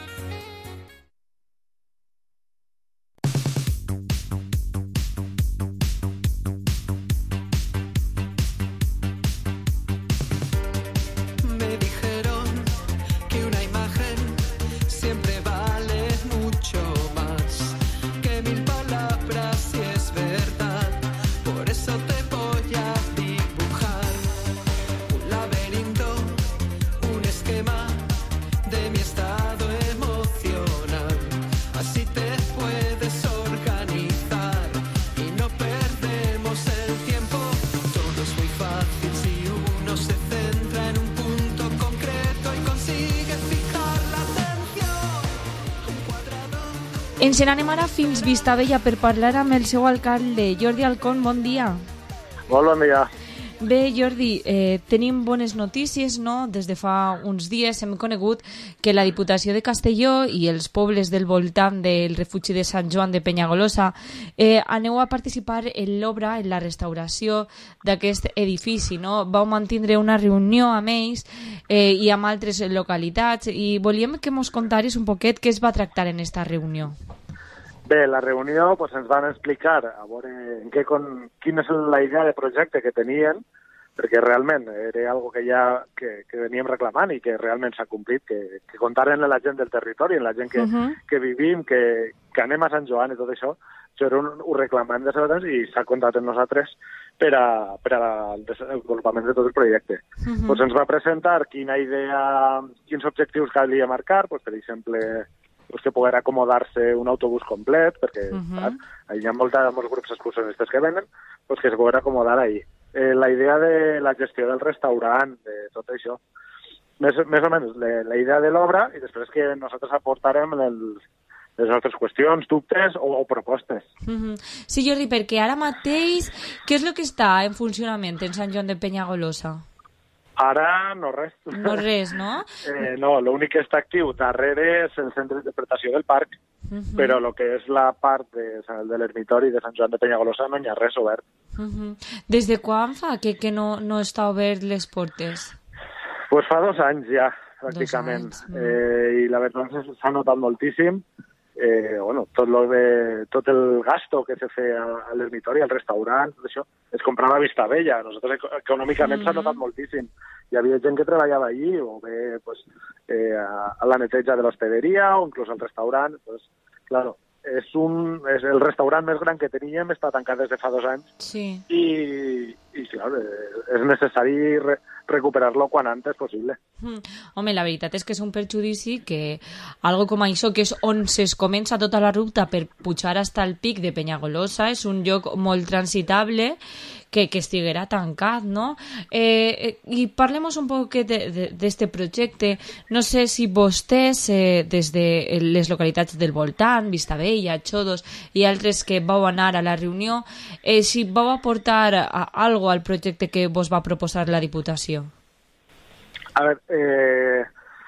Ens n'anem ara fins Vistabella per parlar amb el seu alcalde, Jordi Alcón. Bon dia. Molt bon dia. Bé, Jordi, eh, tenim bones notícies, no? Des de fa uns dies hem conegut que la Diputació de Castelló i els pobles del voltant del refugi de Sant Joan de Penyagolosa eh, aneu a participar en l'obra, en la restauració d'aquest edifici, no? Vau mantindre una reunió amb ells eh, i amb altres localitats i volíem que mos contaris un poquet què es va tractar en aquesta reunió. Bé, la reunió pues, ens van explicar a veure en què, con, quina és la idea de projecte que tenien, perquè realment era algo que ja que, que veníem reclamant i que realment s'ha complit, que, que contaren a la gent del territori, en la gent que, uh-huh. que vivim, que, que anem a Sant Joan i tot això, això era un, un reclamant de Sabadell i s'ha comptat en nosaltres per, a, per al desenvolupament de tot el projecte. Uh-huh. Pues ens va presentar quina idea, quins objectius calia marcar, pues, per exemple, pues que poguera acomodar-se un autobús complet, perquè uh-huh. saps, hi ha molta, molts grups excursionistes que venen, pues que se poguera acomodar ahí. Eh, la idea de la gestió del restaurant, de tot això, més, més o menys la, la idea de l'obra, i després que nosaltres aportarem el, les nostres qüestions, dubtes o, o propostes. Uh-huh. Sí, Jordi, perquè ara mateix, què és el que està en funcionament en Sant Joan de Penyagolosa? Ara no res. No res, no? eh, no, l'únic que està actiu darrere és el centre d'interpretació del parc, uh-huh. però el que és la part de, de l'ermitori de Sant Joan de Penyagolosa no hi ha res obert. Uh-huh. Des de quan fa que, que no, no està obert les portes? Pues fa dos anys ja, pràcticament. Dos anys. Eh, I la veritat és que s'ha notat moltíssim. Eh, bueno, tot, lo de, tot el gasto que se feia a l'ermitori, al restaurant, tot això, es comprava a Vistabella. Nosaltres econòmicament mm-hmm. s'ha notat moltíssim. Hi havia gent que treballava allí, o bé pues, eh, a, a la neteja de l'hospederia, o inclús al restaurant. Pues, claro, és, un, és el restaurant més gran que teníem, està tancat des de fa dos anys, sí. i, i clar, és necessari re, recuperar-lo quan antes possible. Mm. Home, la veritat és que és un perjudici que algo com això, que és on es comença tota la ruta per pujar fins al pic de Penyagolosa, és un lloc molt transitable que, que estiguera tancat, no? Eh, I parlem un poc d'aquest projecte. No sé si vostès, eh, des de les localitats del voltant, Vistabella, Xodos i altres que vau anar a la reunió, eh, si vau aportar a, algo al projecte que vos va proposar la Diputació. A veure, eh,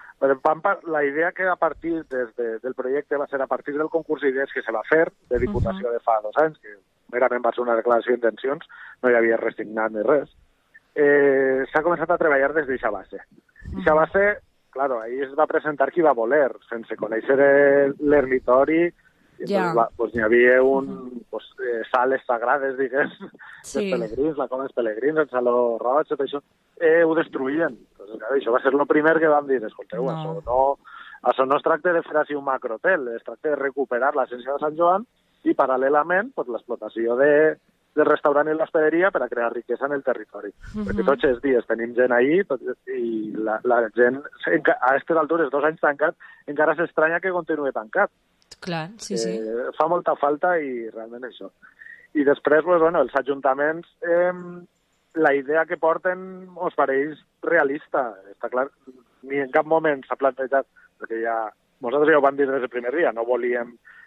la idea que a partir des de, del projecte va ser a partir del concurs d'idees que se va fer de Diputació uh-huh. de fa dos anys, que merament va ser una declaració d'intencions, no hi havia resignat ni res, eh, s'ha començat a treballar des d'aquesta base. Aquesta base, claro, ahí es va presentar qui va voler, sense conèixer l'ermitori, yeah. pues, pues, hi havia un, uh-huh. pues, eh, sales sagrades, digués, sí. dels pelegrins, la coma dels pelegrins, el Saló Roig, tot això, eh, ho destruïen. Entonces, claro, això va ser el primer que vam dir, escolteu, no. això, no, això no es tracta de fer així un macrohotel, es tracta de recuperar l'essència de Sant Joan i paral·lelament pues, l'explotació de, del restaurant i l'hospederia per a crear riquesa en el territori. Uh-huh. Perquè tots els dies tenim gent ahí tot, i la, la gent, a aquestes altures, dos anys tancat, encara s'estranya que continuï tancat. Clar, sí, sí. Eh, fa molta falta i realment això. I després, pues, bueno, els ajuntaments, eh, la idea que porten ens pareix realista. Està clar, ni en cap moment s'ha plantejat, perquè ja, nosaltres ja ho vam dir des del primer dia, no volíem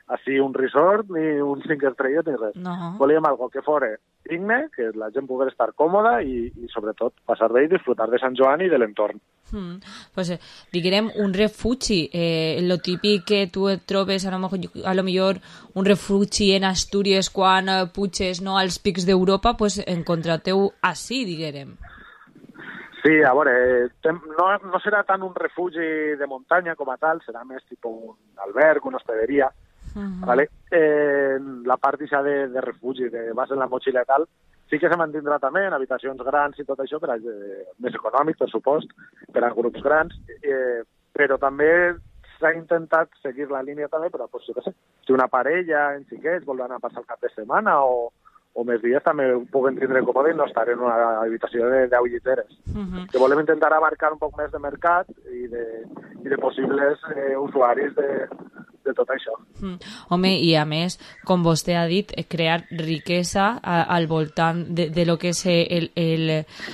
així un resort, ni un cinc estrelles, ni res. No. Volíem algo que fora digne, que la gent pogués estar còmoda i, i sobretot, passar bé i disfrutar de Sant Joan i de l'entorn. Mm. Pues, eh, diguem, un refugi, eh, lo típic que tu et trobes, a lo, mejor, a lo millor un refugi en Astúries quan eh, puges, no, als pics d'Europa, pues encontrateu així, diguem. Sí, a veure, no, no serà tant un refugi de muntanya com a tal, serà més tipus un alberg, una hospederia. Uh-huh. Vale? Eh, la part de, de refugi, de vas en la motxilla i tal, sí que se mantindrà també en habitacions grans i tot això, per a, eh, més econòmic, per supost, per a grups grans, eh, però també s'ha intentat seguir la línia també, però pues, jo què sé, si una parella en xiquets vol anar a passar el cap de setmana o, o més dies també ho puguin tindre còmode i no estar en una habitació de deu lliteres. Uh-huh. Que volem intentar abarcar un poc més de mercat i de, i de possibles eh, usuaris de, de tot això. Mm. Home, i a més, com vostè ha dit, crear riquesa a, al voltant de, de lo que és el, el,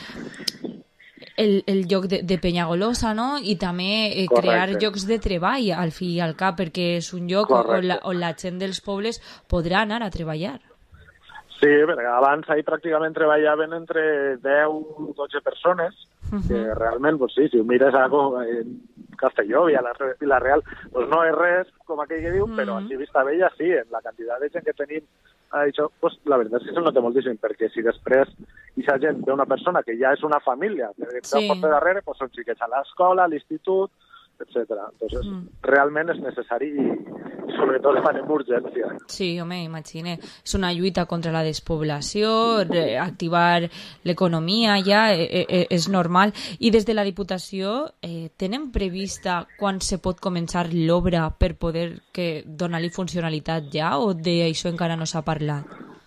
el, el lloc de, de Penyagolosa, no? I també eh, crear llocs de treball al fi i al cap, perquè és un lloc on la, on la gent dels pobles podrà anar a treballar. Sí, perquè abans ahir pràcticament treballaven entre deu o dotze persones, uh-huh. que realment, pues sí, si ho mires a en Castelló i a la Vila-real, pues no és res, com aquell que diu, uh-huh. però així vista bella sí, en la quantitat de gent que tenim, això, pues, la veritat és que se nota moltíssim, perquè si després aquesta gent ve una persona que ja és una família, que sí. porta darrere, pues són xiquets a l'escola, a l'institut, etcètera. Entonces, mm. realment és necessari i, i sobretot demanem urgència. Sí, home, imagine. És una lluita contra la despoblació, activar l'economia ja, eh, eh, és normal. I des de la Diputació eh, tenen prevista quan se pot començar l'obra per poder que donar-li funcionalitat ja o d'això encara no s'ha parlat?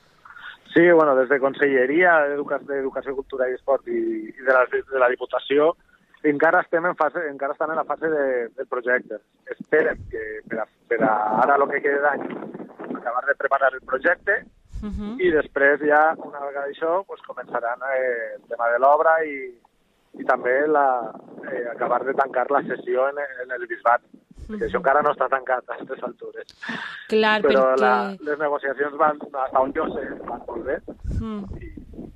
Sí, bueno, des de Conselleria d'Educació, Cultura i Esport i, i de, la, de la Diputació encara estem en fase, encara estan en la fase de, del projecte. Esperem que per, a, per a ara el que queda d'any acabar de preparar el projecte uh-huh. i després ja, una vegada això, pues, començaran eh, el tema de l'obra i, i també la, eh, acabar de tancar la sessió en, en el Bisbat. Uh-huh. Perquè això encara no està tancat a aquestes altures. Clar, però perquè... la, les negociacions van, a on jo sé, van molt bé uh-huh. i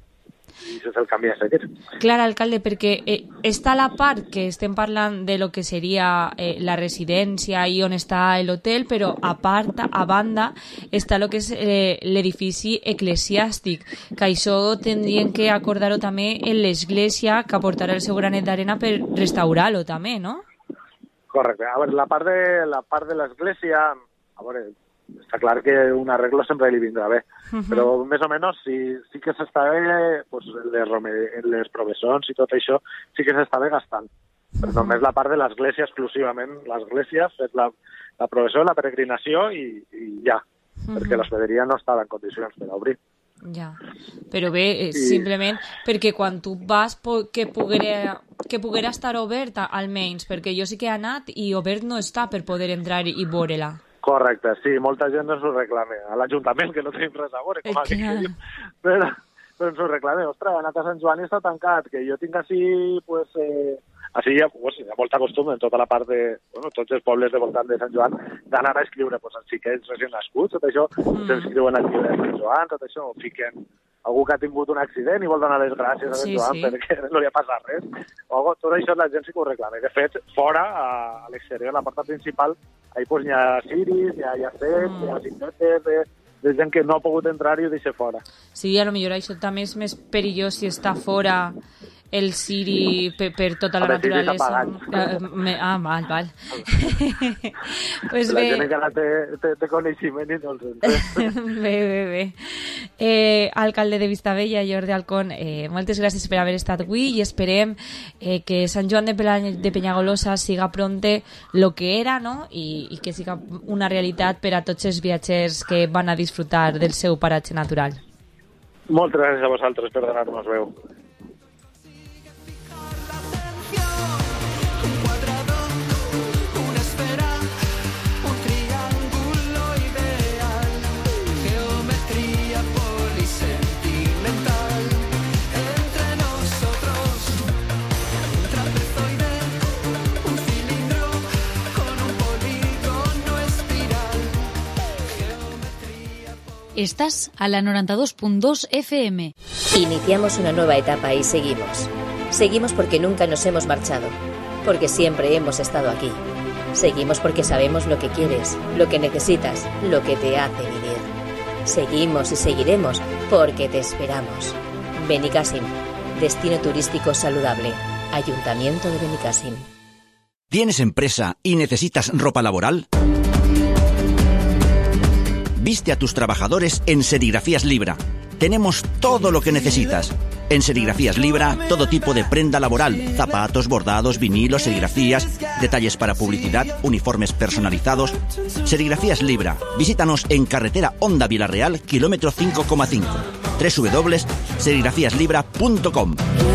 i això és el canvi a seguir. Clar, alcalde, perquè eh, està la part que estem parlant de lo que seria eh, la residència i on està l'hotel, però a part, a banda, està lo que és eh, l'edifici eclesiàstic, que això tindrien que acordar-ho també en l'església, que aportarà el seu granet d'arena per restaurar-lo també, no? Correcte. A veure, la part de, la part de l'església, a veure, està clar que un arreglo sempre li vindrà bé, uh-huh. però més o menys sí, sí que s'està bé, pues, les, les professons i tot això, sí que s'està bé gastant. Però uh-huh. només la part de l'església exclusivament, l'església, fet la, la professó, la peregrinació i, i ja, uh-huh. perquè l'hospederia no estava en condicions per obrir. Ja, però bé, eh, sí. simplement perquè quan tu vas po- que poguera, que poguera estar oberta almenys, perquè jo sí que he anat i obert no està per poder entrar i veure-la. Correcte, sí, molta gent ens ho reclama. A l'Ajuntament, que no tenim res a veure, com a que diu. Però, però ens ho reclama. Ostres, he anat a Sant Joan i està tancat, que jo tinc així, pues, eh, així hi ha, pues, hi ha molta costum en tota la part de, bueno, tots els pobles de voltant de Sant Joan, d'anar a escriure, pues, els xiquets recient nascuts, tot això, mm. s'inscriuen al llibre de Sant Joan, tot això, o fiquen algú que ha tingut un accident i vol donar les gràcies a Sant sí, Joan sí. perquè no li ha passat res. O, tot això la gent sí que ho reclama. De fet, fora, a l'exterior, a la porta principal, ahí pues hi ha ciris, hi ha llacets, mm. hi ha cinetes de, de gent que no ha pogut entrar i ho deixa fora. Sí, a lo millor això també és més perillós si està fora el ciri per, per tota la naturalesa. Uh, me, ah, val, val. Pues la bé. gent encara té, té, té coneixement i no el sent. Bé, bé, bé. Eh, alcalde de Vistabella, Jordi Alcón, eh, moltes gràcies per haver estat avui i esperem eh, que Sant Joan de, Pela- de Penyagolosa siga pronte lo que era, no? I, i que siga una realitat per a tots els viatgers que van a disfrutar del seu paratge natural. Moltes gràcies a vosaltres per donar-nos veu. Estás a la noventa y dos punto dos F M. Iniciamos una nueva etapa y seguimos. Seguimos porque nunca nos hemos marchado, porque siempre hemos estado aquí. Seguimos porque sabemos lo que quieres, lo que necesitas, lo que te hace vivir. Seguimos y seguiremos porque te esperamos. Benicàssim, destino turístico saludable. Ayuntamiento de Benicàssim. ¿Tienes empresa y necesitas ropa laboral? Viste a tus trabajadores en Serigrafías Libra. Tenemos todo lo que necesitas. En Serigrafías Libra, todo tipo de prenda laboral, zapatos, bordados, vinilos, serigrafías, detalles para publicidad, uniformes personalizados. Serigrafías Libra. Visítanos en carretera Honda Vilarreal, kilómetro cinco coma cinco. doble u doble u doble u punto serigrafías libra punto com.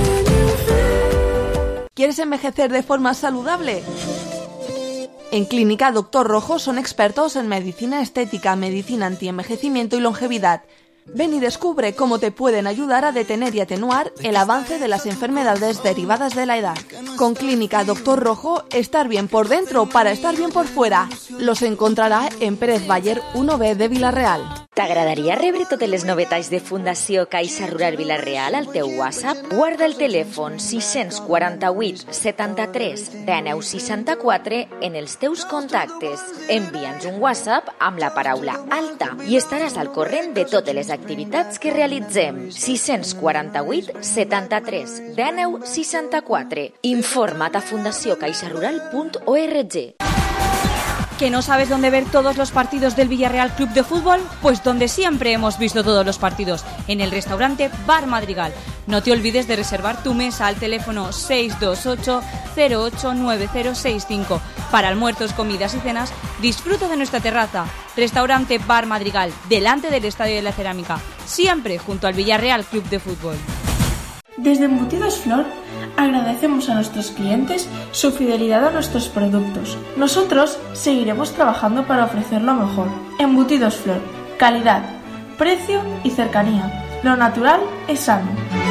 ¿Quieres envejecer de forma saludable? En Clínica Doctor Rojo son expertos en medicina estética, medicina antienvejecimiento y longevidad. Ven y descubre cómo te pueden ayudar a detener y atenuar el avance de las enfermedades derivadas de la edad. Con Clínica Doctor Rojo, estar bien por dentro para estar bien por fuera. Los encontrarà en Pérez Baller uno B de Vila-real. T'agradaria rebre totes les novetats de Fundació Caixa Rural Vila-real al teu WhatsApp? Guarda el telèfon sis quatre vuit setanta-tres dinou seixanta-quatre en els teus contactes. Envia'ns un WhatsApp amb la paraula alta i estaràs al corrent de totes les activitats que realitzem. sis quatre vuit setanta-tres dinou seixanta-quatre. Informa't a fundació caixa rural punt org. ¿Que no sabes dónde ver todos los partidos del Villarreal Club de Fútbol? Pues donde siempre hemos visto todos los partidos, en el restaurante Bar Madrigal. No te olvides de reservar tu mesa al teléfono seis dos ocho cero ocho nueve cero seis cinco. Para almuerzos, comidas y cenas, disfruta de nuestra terraza. Restaurante Bar Madrigal, delante del Estadio de la Cerámica, siempre junto al Villarreal Club de Fútbol. Desde Embutidos Flor agradecemos a nuestros clientes su fidelidad a nuestros productos. Nosotros seguiremos trabajando para ofrecer lo mejor. Embutidos Flor, calidad, precio y cercanía. Lo natural es sano.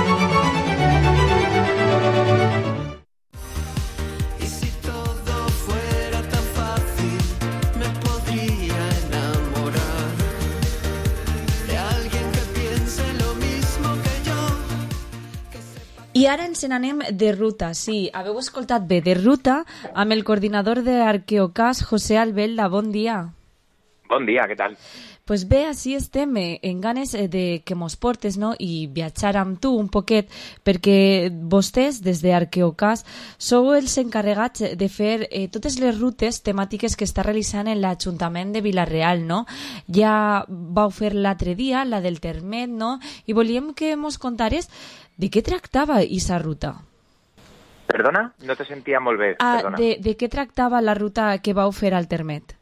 I ara ens n'anem de ruta, sí, haveu escoltat bé, de ruta, amb el coordinador d'Arqueocas, José Albelda. Bon dia. Bon dia, què tal? Pues bé, així estem, eh, en ganes de que mos portes, no?, i viatjar amb tu un poquet, perquè vostès, des d'Arqueocas, sou els encarregats de fer eh, totes les rutes temàtiques que està realitzant en l'Ajuntament de Vila-real, no? Ja vau fer l'altre dia, la del Termet, no?, i volíem que mos contares de què tractava aquesta ruta. Perdona? No te sentia molt bé. Ah, de, de què tractava la ruta que vau fer al Termet?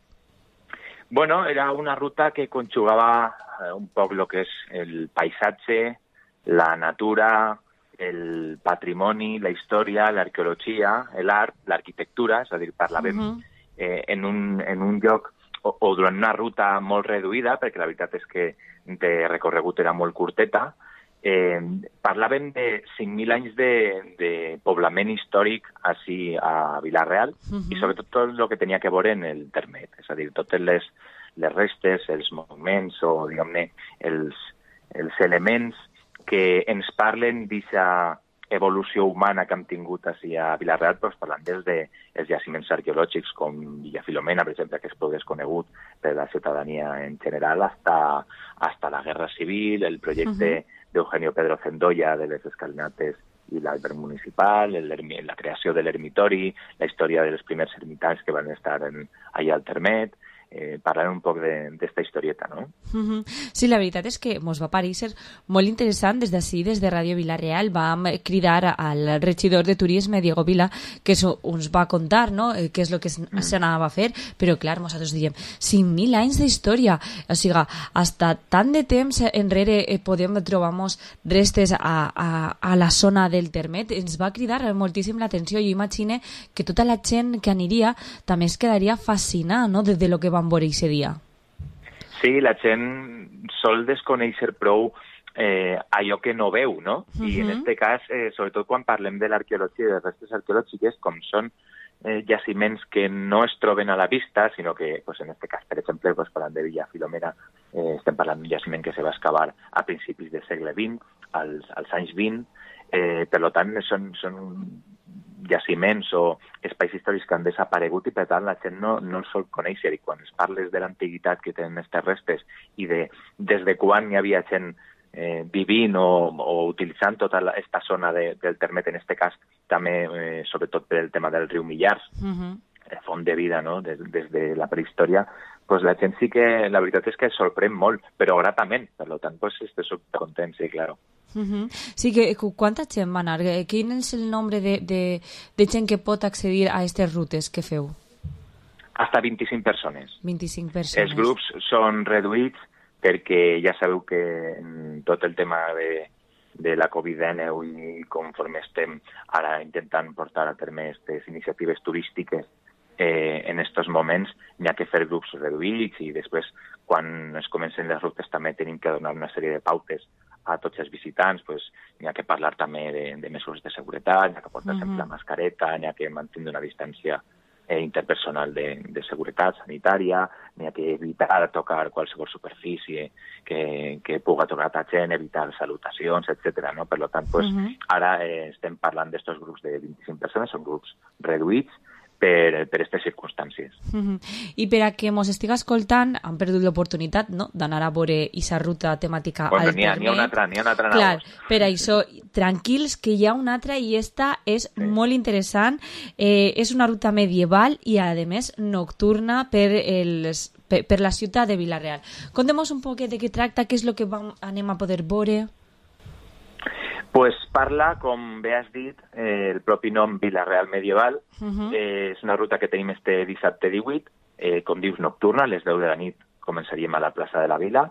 Bueno, era una ruta que conjugava eh, un poc lo que és el paisatge, la natura, el patrimoni, la història, l'arqueologia, l'art, l'arquitectura, és a dir, parlàvem uh-huh. eh, en, un, en un lloc o, o durant una ruta molt reduïda, perquè la veritat és que de recorregut era molt curteta. Eh, parlàvem de cinc mil anys de, de poblament històric així a Vila-real uh-huh. i sobretot tot el que tenia que veure en el Termet, és a dir, totes les, les restes, els monuments o, diguem-ne, els, els elements que ens parlen d'aquesta evolució humana que hem tingut així a Vila-real, doncs parlant des dels jaciments arqueològics com Villa Filomena, per exemple, que és prou desconegut per la ciutadania en general, hasta, hasta la Guerra Civil, el projecte uh-huh. d'Eugenio Pedro Zendoya de les escalinates i l'alberg municipal, el, la creació de l'ermitori, la història dels primers ermitans que van estar en, allà al Termet, eh, parlar un poc d'esta historieta, no? Uh-huh. Sí, la veritat és que mos va parecer molt interessant. Des d'ací, des de Ràdio Vila-real, vam cridar al regidor de Turisme, Diego Vila, que ens va contar, no?, què és el que s'anava a fer, però clar, nosaltres diem cinc mil anys d'història, o sigui, hasta tant de temps enrere eh, podem trobar-nos restes a, a, a la zona del Termet. Ens va cridar moltíssim l'atenció. Jo imagine que tota la gent que aniria també es quedaria fascinada, no?, de, de lo que van veure aquest dia. Sí, la gent sol desconèixer prou eh, allò que no veu, no? Uh-huh. I en aquest cas, eh, sobretot quan parlem de l'arqueologia i de les restes arqueològiques, com són eh, jaciments que no es troben a la vista, sinó que, pues, en aquest cas, per exemple, pues, parlant de Villa Filomena, eh, estem parlant d'un jaciment que se va excavar a principis del segle vint, als, als anys vint, eh, per tant són, són jaciments o espais històrics que han desaparegut i per tant la gent no, no els sol conèixer, i quan es parles de l'antiguitat que tenen aquestes restes i de des de quan hi havia gent eh, vivint o, o utilitzant tota aquesta zona de, del Termet, en aquest cas també eh, sobretot per el tema del riu Millars, uh-huh. font de vida, no?, des, des de la prehistòria, pues la gent sí que, la veritat és que es sorprèn molt, però gratament, per tant, pues estic supercontent, sí, claro. Uh-huh. Sí, que quanta gent va anar? Quin és el nombre de, de, de gent que pot accedir a aquestes rutes que feu? Hasta vint-i-cinc persones. vint-i-cinc persones. Els grups són reduïts perquè ja sabeu que tot el tema de, de la covid dinou i conforme estem ara intentant portar a terme aquestes iniciatives turístiques eh, en aquests moments n'hi ha que fer grups reduïts i després quan es comencen les rutes també tenim que donar una sèrie de pautes a tots els visitants, pues, n'hi ha que parlar també de, de mesures de seguretat, n'hi ha que portar uh-huh. sempre la mascareta, n'hi ha que mantenir una distància eh, interpersonal de, de seguretat sanitària, n'hi ha que evitar tocar qualsevol superfície que, que puga tocar a gent, evitar salutacions, etcètera. No? Per tant, pues, uh-huh. ara eh, estem parlant d'estos grups de vint-i-cinc persones, són grups reduïts, per per aquestes circumstàncies. Uh-huh. I per a que mos estiga escoltant, han perdut l'oportunitat, no?, d'anar a veure aquesta ruta temàtica bueno, al n'hi ha, Termet. N'hi ha una altra, n'hi ha una altra. Clar, per això, tranquils, que hi ha una altra i esta és sí. molt interessant. Eh, és una ruta medieval i, a més, nocturna per, els, per, per la ciutat de Vila-real. Contem-nos un poquet de què tracta, què és el que vam, anem a poder veure. Pues parla, com bé has dit, eh, el propi nom Vila-real medieval. Uh-huh. Eh, és una ruta que tenim este dissabte divuit, eh, com dius, nocturna, a les deu de la nit començaríem a la plaça de la Vila,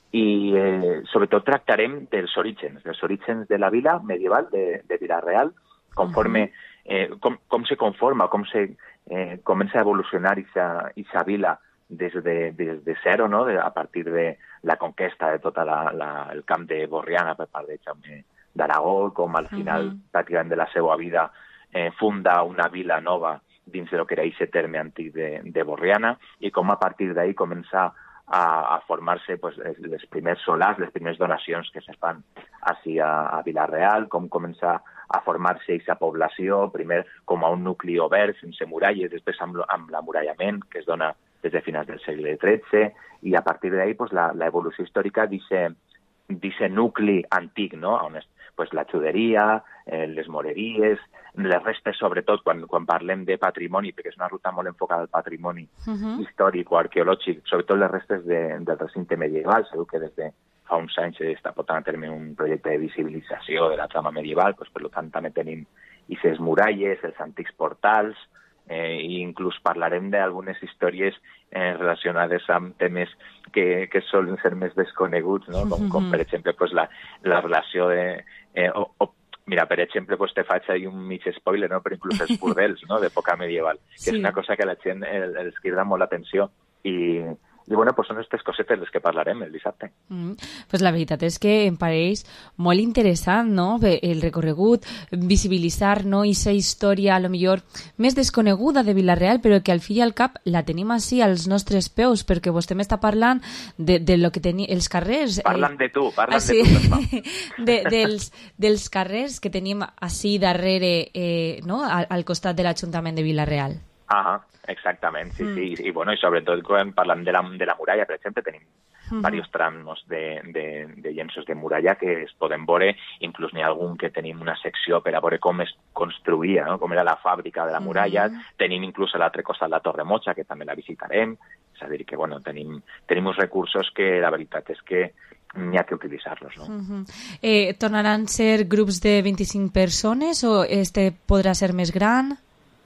i eh, sobretot tractarem dels orígens, dels orígens de la vila medieval de, de Vila-real, conforme, uh-huh. eh, com, com se conforma, com se eh, comença a evolucionar aquesta vila des de, des de zero, no? de, a partir de la conquesta de tot el camp de Borriana per part de Jaume d'Aragó, com al final, uh-huh. pràcticament de la seva vida, eh, funda una vila nova dins de lo que era aquest terme antic de, de Borriana, i com a partir d'ahí comença a, a formar-se pues, les primers solars, les primeres donacions que se fan així a, a Vila-real, com comença a formar-se aquesta població, primer com a un nucli obert, sense muralles, després amb, amb l'amurallament que es dona des de finals del segle tretze, i a partir d'ahí pues, la, la evolució històrica d'aquest nucli antic, no? On es pues, la xuderia, eh, les moreries, les restes, sobretot, quan, quan parlem de patrimoni, perquè és una ruta molt enfocada al patrimoni uh-huh. històric o arqueològic, sobretot les restes de, del recinte medieval. Segur que des de fa uns anys s'està portant a terme un projecte de visibilització de la trama medieval, pues, per tant també tenim aquestes muralles, els antics portals, eh, i inclús parlarem d'algunes històries eh, relacionades amb temes que, que solen ser més desconeguts, no? com, com per exemple pues, la, la relació de... Eh, o, o, mira, per exemple, pues, te faig ahí un mig spoiler, no? però inclús els bordels, no? d'època medieval, que sí. és una cosa que la gent el, els crida molt l'atenció, i, i bueno, pues són aquestes cosetes les que parlarem el dissabte. Mm, pues la veritat és que em pareix molt interessant, no?, el recorregut, visibilitzar, no?, aquesta història, a lo millor més desconeguda de Vila-real, però que al fi i al cap la tenim així als nostres peus, perquè vostè m'està parlant de, de lo que tenia els carrers. Parlen eh, de tu, parlen ah, sí, de tu. de, dels, dels carrers que tenim així darrere, eh, no?, al, al costat de l'Ajuntament de Vila-real. Ah, exactament, sí, mm. sí. I, bueno, i sobretot quan parlem de la, de la muralla, per exemple, tenim mm-hmm. diversos trams de, de, de llenços de muralla que es poden veure, inclús n'hi ha algun que tenim una secció per a veure com es construïa, no? com era la fàbrica de la muralla, mm-hmm. tenim inclús a l'altre costat la Torre Mocha, que també la visitarem, és a dir, que bueno, tenim, tenim uns recursos que la veritat és que n'hi ha que utilitzar-los. No? Mm-hmm. eh, tornaran a ser grups de vint-i-cinc persones o este podrà ser més gran?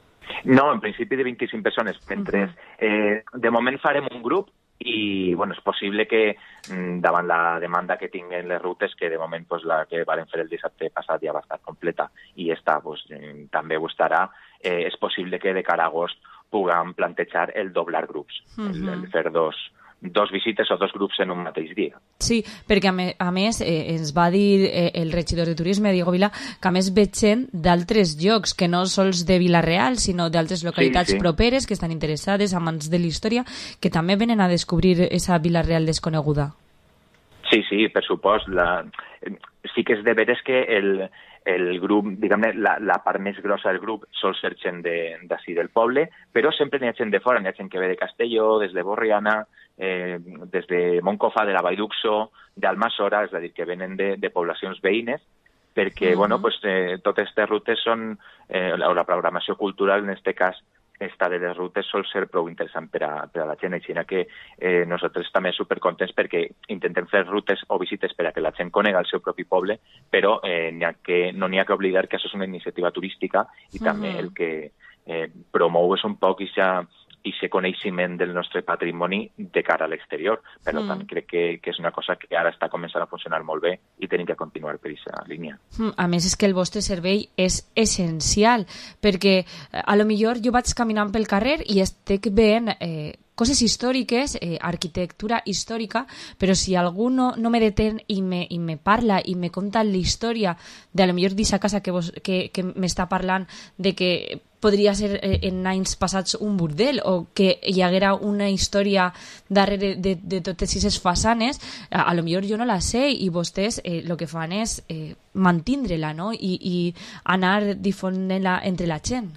No, en principi de vint-i-cinc persones, mentre eh, de moment farem un grup i bueno, és possible que davant la demanda que tinguen les rutes, que de moment pues, la que vam fer el dissabte passat ja va estar completa i esta pues, també ho estarà, eh, és possible que de cara a agost puguem plantejar el doblar grups, uh-huh. el, el fer dos, dos visites o dos grups en un mateix dia. Sí, perquè a, me, a més eh, ens va dir eh, el regidor de turisme, Diego Vila, que a més ve gent d'altres llocs, que no sols de Vila-real, sinó d'altres localitats sí, sí. properes que estan interessades, amants de la història, que també venen a descobrir esa Vila-real desconeguda. Sí, sí, per supost. La... Sí que és de veres que el, el grup, diguem-ne, la, la part més grossa del grup sol ser gent d'ací de, del poble, però sempre n'hi ha gent de fora, n'hi ha gent que ve de Castelló, des de Borriana, eh, des de Moncofa, de la Vall d'Uxó, d'Almassora, és a dir, que venen de, de poblacions veïnes, perquè, uh-huh. bueno, pues, eh, totes aquestes rutes són, eh, la, la programació cultural, en aquest cas, esta de les rutes sol ser prou interessant per a, per a la gent, així que eh, nosaltres també supercontents perquè intentem fer rutes o visites per a que la gent conega el seu propi poble, però eh, n'hi ha que, no n'hi ha que oblidar que això és una iniciativa turística i uh-huh. també el que eh, promou és un poc ixa, ixe coneixement del nostre patrimoni de cara a l'exterior. Per mm. tant, crec que, que és una cosa que ara està començant a funcionar molt bé i tenim que continuar per aquesta línia. Mm. A més, és que el vostre servei és essencial, perquè a lo millor jo vaig caminant pel carrer i estic veient eh, coses històriques, eh, arquitectura històrica, però si algú no, no me detén i me, i me parla i me conta la història de a lo millor d'aquesta casa que, vos, que, que m'està parlant de que podria ser eh, en anys passats un bordel o que hi haguera una història darrere de, de totes aquestes façanes, a, a lo millor jo no la sé i vostès el eh, que fan és eh, mantindre-la, no? I, i anar difondent-la entre la gent.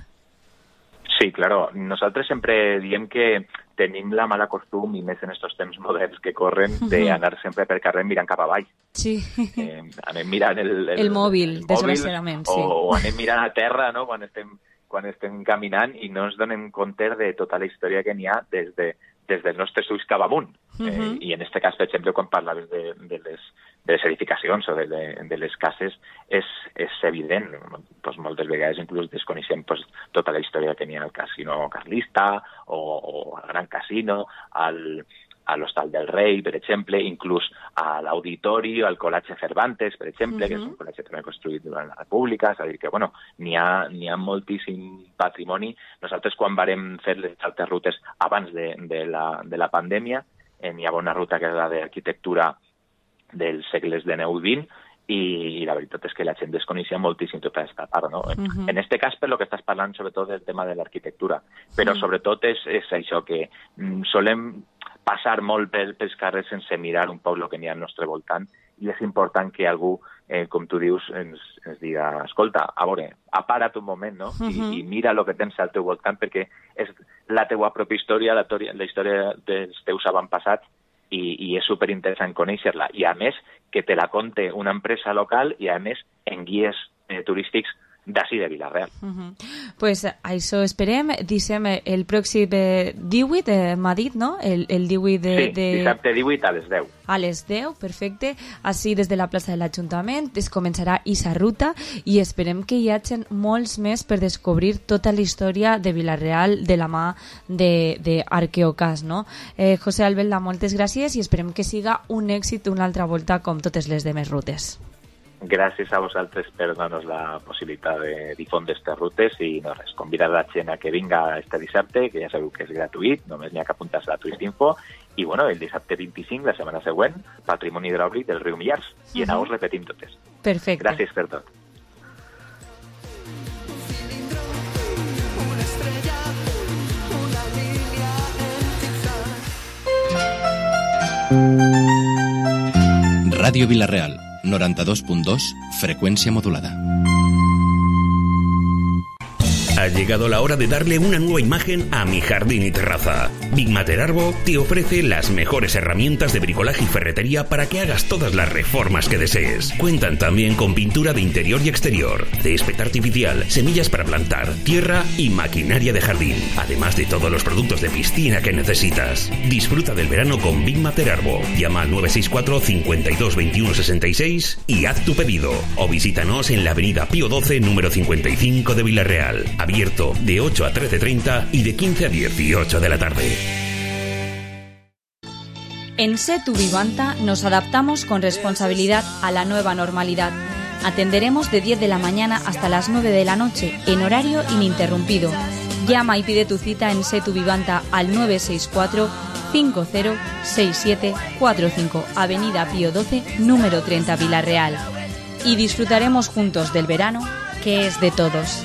Sí, claro. Nosaltres sempre diem que tenim la mala costum, i més en estos temps moderns que corren, d'anar sempre per carrer mirant cap avall. Sí. Eh, anem mirant el, el, el mòbil, el desgraciadament, sí. O, o anem mirant a terra, no?, quan estem, quan estem caminant i no ens donem compte de tota la història que n'hi ha des, de, des dels nostres ulls cap amunt. Uh-huh. eh, I en aquest cas, per exemple, quan parlaves de, de, les, de les edificacions o de, de, de les cases, és, és evident. Pues, moltes vegades inclús desconeixem pues, tota la història que n'hi ha al casino carlista o, o al Gran Casino, al... a l'Hostal del Rei, per exemple, inclús a l'Auditori, al Col·legi Cervantes, per exemple, uh-huh. que és un col·legi també construït durant la República, és a dir que, bueno, n'hi ha, n'hi ha moltíssim patrimoni. Nosaltres, quan vàrem fer les altres rutes abans de, de, la, de la pandèmia, eh, n'hi havia una ruta que era d'arquitectura dels segles dinou i vint, i, i la veritat és que la gent desconeixia moltíssim tota aquesta part, no? Uh-huh. En este cas, per lo que estàs parlant, sobretot del tema de l'arquitectura, però uh-huh. sobretot és, és això que mm, solem passar molt pel, pels carrers sense mirar un poc el que n'hi ha al nostre voltant, i és important que algú, eh, com tu dius, ens, ens diga, escolta, a veure, apara't un moment, no? Uh-huh. I, i mira el que tens al teu voltant, perquè és la teua pròpia història, la, la història dels teus avantpassats, i, i és superinteressant conèixer-la. I a més, que te la conte una empresa local i a més en guies eh, turístics d'ací de Vila-real. Uh-huh. Pues això esperem. Dissem el pròxim eh, divuit, eh, m'ha dit, no? El, el divuit de... Sí, de... dissabte divuit a les deu. A les deu, perfecte. Així, des de la plaça de l'Ajuntament, es començarà aquesta ruta i esperem que hi hagi molts més per descobrir tota la història de Vila-real de la mà d'Arqueocas, no? Eh, José Albelda, moltes gràcies i esperem que siga un èxit una altra volta com totes les demés rutes. Gràcies a vosaltres per donar-nos la possibilitat de difondre aquestes rutes i no res, convidar la gent a que vinga este dissabte, que ja sabeu que és gratuït, només n'hi ha que apuntar-se a Turistinfo, i bueno, el dissabte vint-i-cinc, la setmana següent, Patrimoni hidràulic del riu Millars, uh-huh. i en us repetim totes. Perfecte. Gràcies per tot. Ràdio Vila-real, noranta-dos punt dos, frecuencia modulada. Ha llegado la hora de darle una nueva imagen a mi jardín y terraza. Big Matter Arbo te ofrece las mejores herramientas de bricolaje y ferretería para que hagas todas las reformas que desees. Cuentan también con pintura de interior y exterior, césped artificial, semillas para plantar, tierra y maquinaria de jardín, además de todos los productos de piscina que necesitas. Disfruta del verano con Big Matter Arbo. Llama al nueve seis cuatro, cincuenta y dos, veintiuno, sesenta y seis y haz tu pedido. O visítanos en la avenida Pío doce, número cincuenta y cinco de Vila-real. Abierto de ocho a trece treinta y de quince a dieciocho de la tarde. En Setu Vivanta nos adaptamos con responsabilidad a la nueva normalidad. Atenderemos de diez de la mañana hasta las nueve de la noche, en horario ininterrumpido. Llama y pide tu cita en Setu Vivanta al nueve seis cuatro, cinco cero seis siete cuatro cinco, Avenida Pío doce, número treinta, Vila-real. Y disfrutaremos juntos del verano, que es de todos.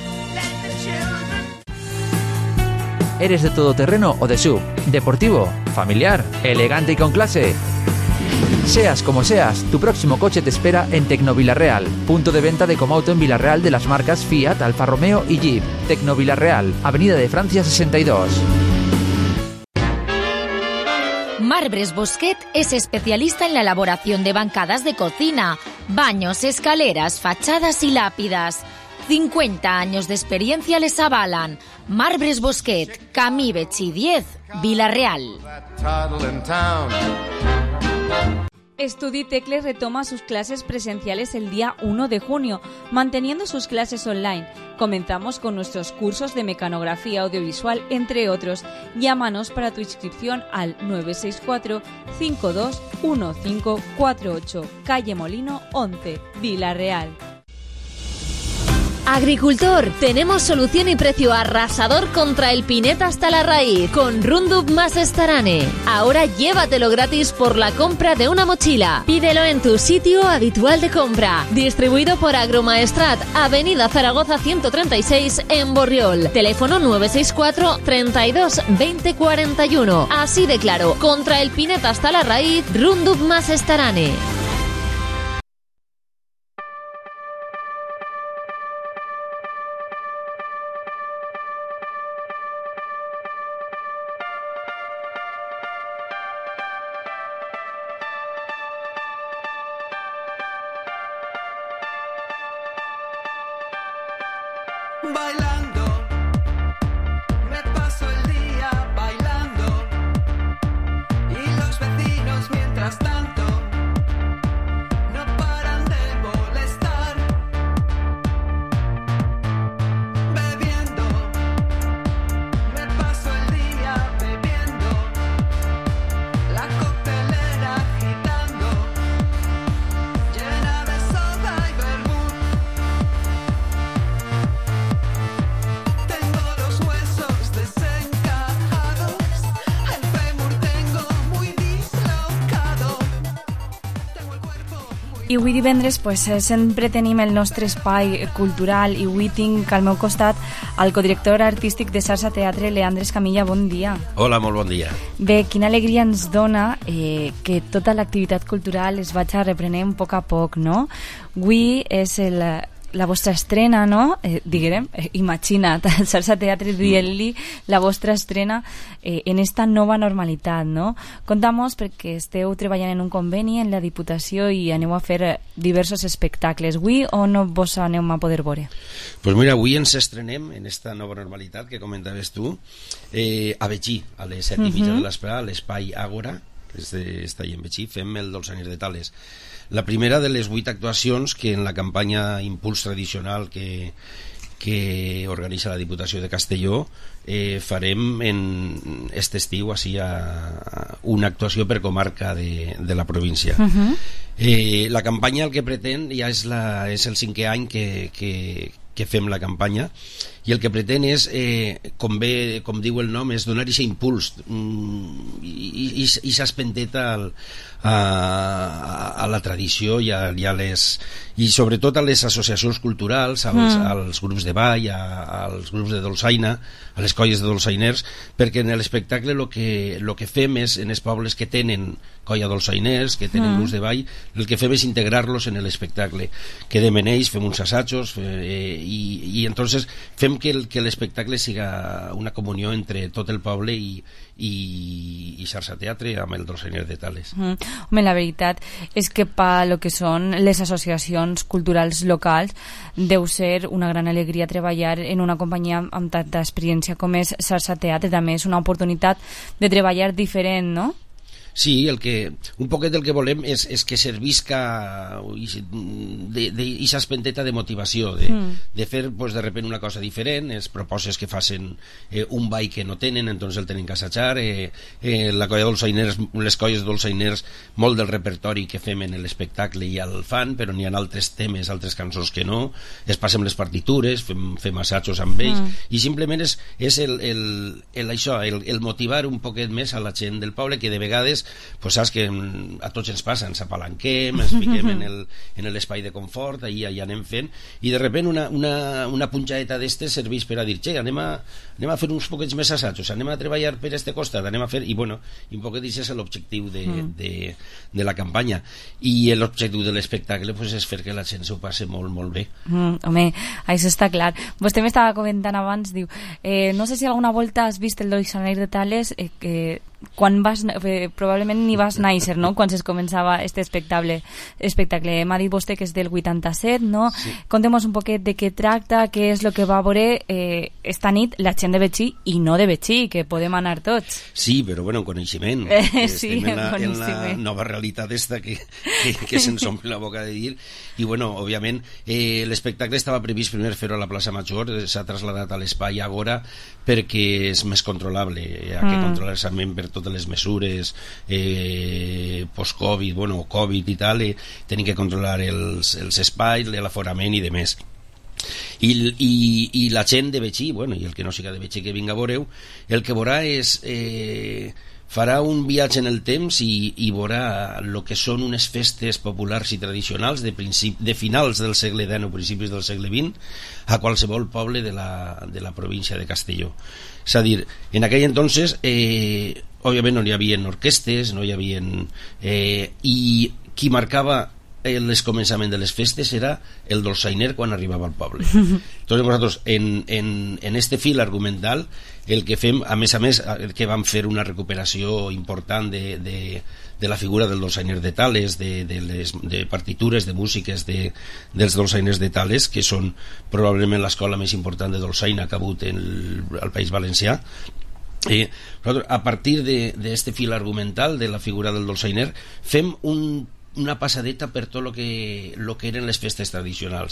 ¿Eres de todoterreno o de S U V? ¿Deportivo? ¿Familiar? ¿Elegante y con clase? Seas como seas, tu próximo coche te espera en Tecno Vila-real, punto de venta de Comauto en Vila-real de las marcas Fiat, Alfa Romeo y Jeep. Tecno Vila-real, Avenida de Francia sesenta y dos. Marbres Bosquet es especialista en la elaboración de bancadas de cocina, baños, escaleras, fachadas y lápidas. cincuenta años de experiencia les avalan. Marbres Bosquet, Camí Betxí diez, Vila-real. Estuditecle retoma sus clases presenciales el día uno de junio, manteniendo sus clases online. Comenzamos con nuestros cursos de mecanografía audiovisual, entre otros. Llámanos para tu inscripción al nueve seis cuatro cinco dos uno cinco cuatro ocho, calle Molino once, Vila-real. Agricultor, tenemos solución y precio arrasador contra el pinet hasta la raíz con Roundup más Starane. Ahora llévatelo gratis por la compra de una mochila. Pídelo en tu sitio habitual de compra. Distribuido por Agromaestrat, Avenida Zaragoza ciento treinta y seis en Borriol. Teléfono nueve seis cuatro treinta y dos veinte cuarenta y uno. Así de claro, contra el pinet hasta la raíz, Roundup más Starane. Bailando, me paso el día bailando y los vecinos mientras tanto no paran de molestar, bebiendo, me paso el día bebiendo, la coctelera agitando, llena de soda y vermut. I avui divendres pues, sempre tenim el nostre espai cultural i avui tinc al meu costat el codirector artístic de Sarsa Teatre, Leandre Escamilla. Bon dia. Hola, molt bon dia. Bé, quina alegria ens dona eh, que tota l'activitat cultural es vagi reprenent a poc a poc, no? Avui és el... la vostra estrena, no? Eh, diguem, eh, imagina't, el Sarsa Teatre dient-li la vostra estrena eh, en esta nova normalitat, no? Contamos perquè esteu treballant en un conveni en la Diputació i aneu a fer diversos espectacles. Avui o no vos aneu a poder veure? Pues mira, avui ens estrenem en esta nova normalitat que comentaves tu eh, a Betxí, a les set i mitja uh -huh. de l'esprà, a l'espai Àgora, que és de, està allà en Betxí, fem el Dolçainer de Tales. La primera de les vuit actuacions que en la campanya Impuls Tradicional que, que organitza la Diputació de Castelló eh, farem en este estiu així a, a una actuació per comarca de, de la província. Uh-huh. eh, la campanya el que pretén ja és, la, és el cinquè any que, que, que fem la campanya i el que pretén és, eh, com, bé, com diu el nom, és donar aquest impuls mm, i, i, i s'espenteta al, a, a la tradició i, a, i, a les, i sobretot a les associacions culturals, als, mm. als grups de ball, a, als grups de dolçaina, a les colles de dolçainers, perquè en l'espectacle el que, lo que fem és, en els pobles que tenen colla dolçainers, que tenen mm. grups de ball, el que fem és integrar-los en l'espectacle. Quedem en ells, fem uns assajos eh, i, i entonces fem que, el, que l'espectacle siga una comunió entre tot el poble i, i, i Sarsa Teatre amb el Dolçainer de Tales. Mm. Home, la veritat és que per lo que són les associacions culturals locals deu ser una gran alegria treballar en una companyia amb tanta experiència com és Sarsa Teatre. També és una oportunitat de treballar diferent, no? Sí, el que, un poquet el que volem és, és que servisca d'aquesta espenteta de motivació, de, mm. de fer pues, de repente una cosa diferent, es proposes que facin eh, un ball que no tenen, entonces el tenen que assajar, eh, eh, la colla dolçainers, les colles dolçainers, molt del repertori que fem en l'espectacle ja el fan, però n'hi ha altres temes, altres cançons que no, es passem les partitures, fem, fem assajos amb ells, mm. i simplement és, és el, el, el, això, el, el motivar un poquet més a la gent del poble, que de vegades pues saps que a tots ens passa, ens apalanquem, ens fiquem en, el, en l'espai de confort, ahí, ahí anem fent, i de repente una, una, una punxadeta d'estes serveix per a dir, che, anem a, anem a fer uns poquets més assajos, anem a treballar per este costat, anem a fer, i bueno, i un poquet això és l'objectiu de, mm. de, de la campanya, i l'objectiu de l'espectacle pues, és fer que la gent s'ho passe molt, molt bé. Mm, home, això està clar. Vostè m'estava comentant abans, diu, eh, no sé si alguna volta has vist el Dolçainer de Tales, eh, que quan vas, eh, probablement ni vas néixer, no?, quan es començava este espectacle. espectacle. M'ha dit vostè que és del vuitanta-set, no? Sí. Contem-nos un poquet de què tracta, què és el que va veure eh, esta nit la gent de Betxí i no de Betxí, que podem anar tots. Sí, però bueno, en coneixement. Eh, sí, en la, en en la nova realitat esta que, que, que se'ns omple la boca de dir. I bueno, òbviament, eh, l'espectacle estava previst primer fer-ho a la plaça Major, s'ha traslladat a l'espai Agora perquè és més controlable, hi ha que mm. controlar-se per totes les mesures eh, post-Covid, bueno, Covid i tal, eh, tenim que controlar els, els espais, l'aforament i demés. I, i, i la gent de Betxí, bueno, i el que no siga de Betxí que vinga a veureu, el que veurà és eh, farà un viatge en el temps i, i veurà el que són unes festes populars i tradicionals de, principi, de finals del segle deu o principis del segle vint a qualsevol poble de la, de la província de Castelló. És a dir, en aquell entonces eh, òbviament no hi havia orquestes, no hi havia eh, i qui marcava el començament de les festes era el dolçainer quan arribava al poble. Entonces nosaltres en, en, en este fil argumental el que fem, a més a més que vam fer una recuperació important de, de, de la figura del dolçainer de Tales, de, de, les, de partitures, de músiques de, dels dolçainers de Tales, que són probablement l'escola més important de dolçaina que ha hagut en el, al País Valencià. Eh, a partir d'aquest fil argumental de la figura del dolçainer fem un una passadeta per tot el que, lo que eren les festes tradicionals.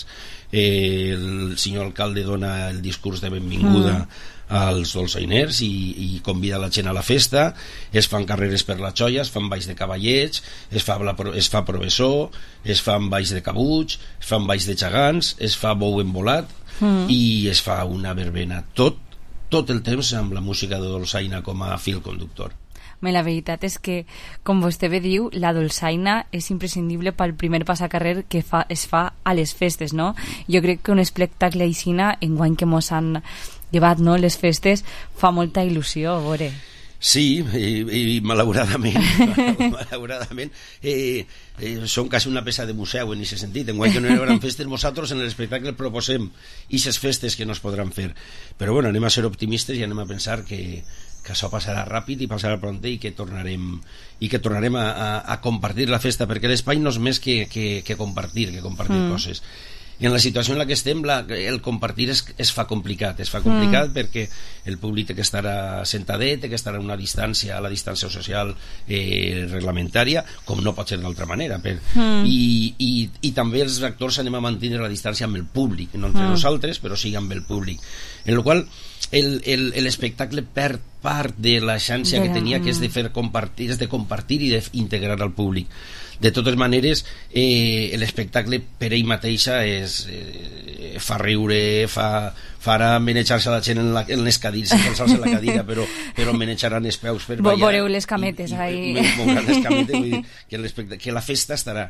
Eh, el senyor alcalde dona el discurs de benvinguda mm. als dolçainers i, i convida la gent a la festa, es fan carreres per la xoia, es fan balls de cavallets, es fa, la, es fa professor, es fan balls de cabuig, es fan balls de xagants, es fa bou embolat mm. i es fa una verbena, tot, tot el temps amb la música de dolçaina com a fil conductor. La veritat és que, com vostè bé diu, la dolçaina és imprescindible pel primer passacarrer que fa, es fa a les festes, no? Jo crec que un espectacle aixina, enguany que mos han llevat, no, les festes, fa molta il·lusió, a veure. Sí, i, i malauradament malauradament eh, eh, som quasi una peça de museu en aquest sentit. Enguany que no hi haurà festes, nosaltres en l'espectacle proposem aquestes festes que no es podran fer, però bueno, anem a ser optimistes i anem a pensar que que això passarà ràpid i passarà prompte i que tornarem i que tornarem a, a, a compartir la festa, perquè l'espai no és més que, que, que compartir, que compartir mm. coses. I en la situació en la que estem la, el compartir es, es fa complicat es fa complicat mm. perquè el públic té que estar sentadet, té que estar a una distància a la distància social eh, reglamentària, com no pot ser d'altra manera per, mm. i, i, i també els actors anem a mantenir la distància amb el públic, no entre mm. nosaltres, però sí amb el públic, en el qual l'espectacle perd part de la xància que tenia, que és de fer compartir, és de compartir i d'integrar al públic. De totes maneres, eh, l'espectacle per ell mateixa és, eh, fa riure, fa, farà manejar-se la gent en, la, en les cadires, sense alçar-se la cadira, però, però manejaran els peus per ballar. Veureu les cametes, i, ahí. I, mouran les cametes, vull dir que, que la festa estarà.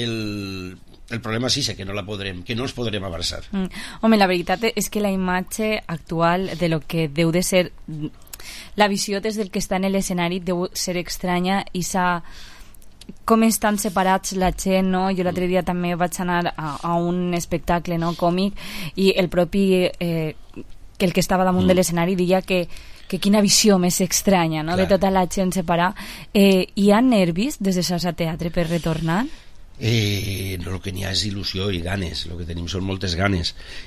El, el problema sí és que no la podrem, que no ens podrem abraçar. Mm. Home, la veritat és que la imatge actual de lo que deu de ser la visió des del que està en l'escenari deu ser estranya i s'ha com estan separats la gent, no? Jo l'altre dia també vaig anar a, a un espectacle, no, còmic, i el propi eh, que el que estava damunt mm. de l'escenari deia que, que quina visió més estranya, no? De tota la gent separada. Eh, hi ha nervis des de Sasa Teatre per retornar? Eh, el que n'hi ha és il·lusió i ganes, el que tenim són moltes ganes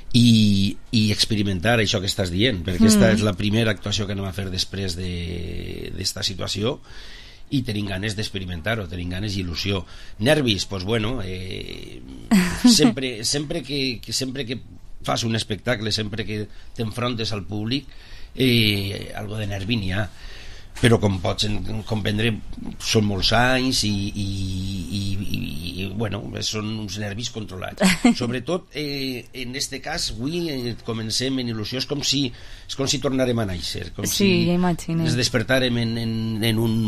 i, i experimentar això que estàs dient, perquè mm. esta és la primera actuació que anem a fer després d'esta de, situació i tenim ganes d'experimentar-ho, tenim ganes d'il·lusió. Nervis, doncs pues bueno, eh, sempre, sempre, que, que, sempre que fas un espectacle, sempre que t'enfrontes al públic, eh, algo de nervi n'hi ha, però com pots comprendre són molts anys i, i, i, i, i bueno, són uns nervis controlats. Sobretot eh, en este cas avui eh, comencem en il·lusió, és com si, és com si tornarem a néixer, com sí, si ja imagino. ens despertarem en, en, en un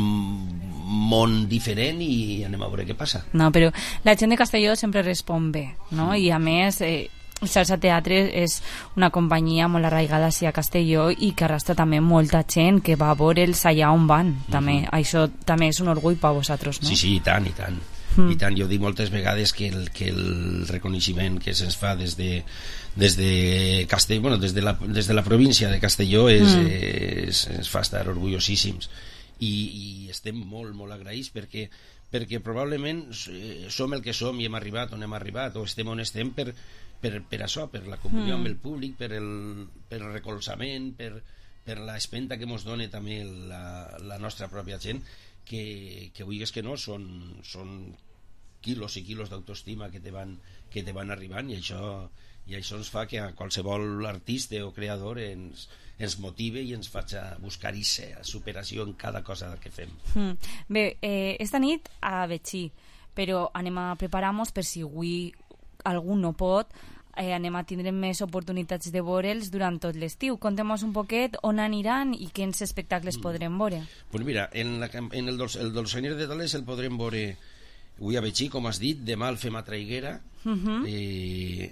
món diferent i anem a veure què passa. No, però la gent de Castelló sempre respon bé, no? I a més eh, Salsa Teatre és una companyia molt arraigada a Castelló i que arrastra també molta gent que va a veure'ls allà on van, també. Uh-huh. Això també és un orgull per vosaltres, no? Sí, sí, i tant, i tant. Mm. I tant, jo dic moltes vegades que el, que el reconeixement que se'ns fa des de, des de Castelló, bueno, des de la, des de la província de Castelló és, mm. és, ens fa estar orgullosíssims i, i estem molt, molt agraïts perquè, perquè probablement som el que som i hem arribat on hem arribat o estem on estem per Per, per això, per la comunió mm. amb el públic, per el, per el recolzament, per, per l'espenta que ens dona també la, la nostra pròpia gent, que, que vulguis que no, són, són quilos i quilos d'autoestima que te van, que te van arribant i això, i això ens fa que a qualsevol artista o creador ens, ens motive i ens faig a buscar aquesta superació en cada cosa que fem. Mm. Bé, eh, esta nit a Betxí, però anem a preparar-nos per si avui algú no pot, eh, anem a tindre més oportunitats de veure'ls durant tot l'estiu. Contem-nos un poquet on aniran i quins espectacles mm. podrem veure. Pues mira, en, la, en el, el Dolçainer de Tales el podrem veure avui a Betxí, com has dit, demà el fem a Traiguera. Uh-huh. eh,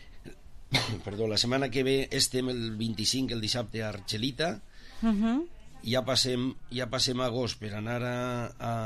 perdó, la setmana que ve estem el vint-i-cinc, el dissabte, a Argelita. Uh-huh. Ja passem, ja passem a agost per anar a, a,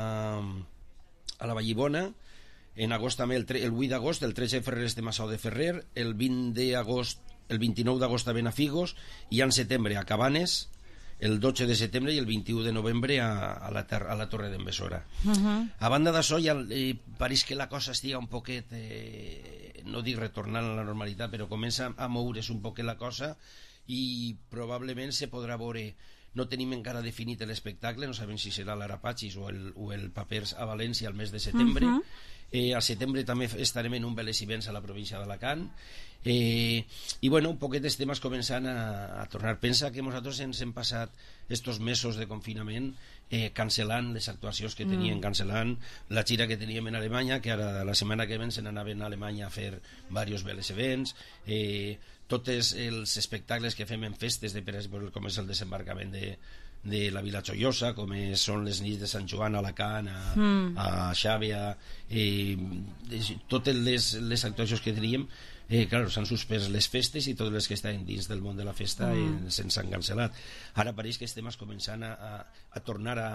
a la Vallibona. En agost també, el, el vuit d'agost, el tretze de febrer estem a Sau de Ferrer, el vint d'agost, el vint-i-nou d'agost a Benafigos, i en setembre a Cabanes, el dotze de setembre i el vint-i-u de novembre a, a, la, ter, a la Torre d'en Besora. Uh-huh. A banda d'això, ja eh, pareix que la cosa estiga un poquet, eh, no dic retornant a la normalitat, però comença a moure's un poquet la cosa i probablement se podrà veure. No tenim encara definit l'espectacle, no sabem si serà l'Arapachis o el, o el Papers a València al mes de setembre. Uh-huh. Eh, a setembre també estarem en un Veles Events a la província d'Alacant. Eh, I bueno, un poquet estem començant a, a tornar. Pensa que nosaltres ens hem passat estos mesos de confinament eh, cancel·lant les actuacions que teníem, mm. cancel·lant la gira que teníem en Alemanya, que ara la setmana que ven se n'anaven a Alemanya a fer diversos Veles Events, eh, tots els espectacles que fem en festes, de, per exemple, com és el desembarcament de de la Vila Joiosa, com és, són les nits de Sant Joan a Alacant, a, mm. a Xàbia, eh, totes les, les actuacions que teníem, eh, clar, s'han suspès les festes i totes les que estaven dins del món de la festa mm. eh, se'ns han cancel·lat. Ara pareix que estem començant a, a, a tornar a,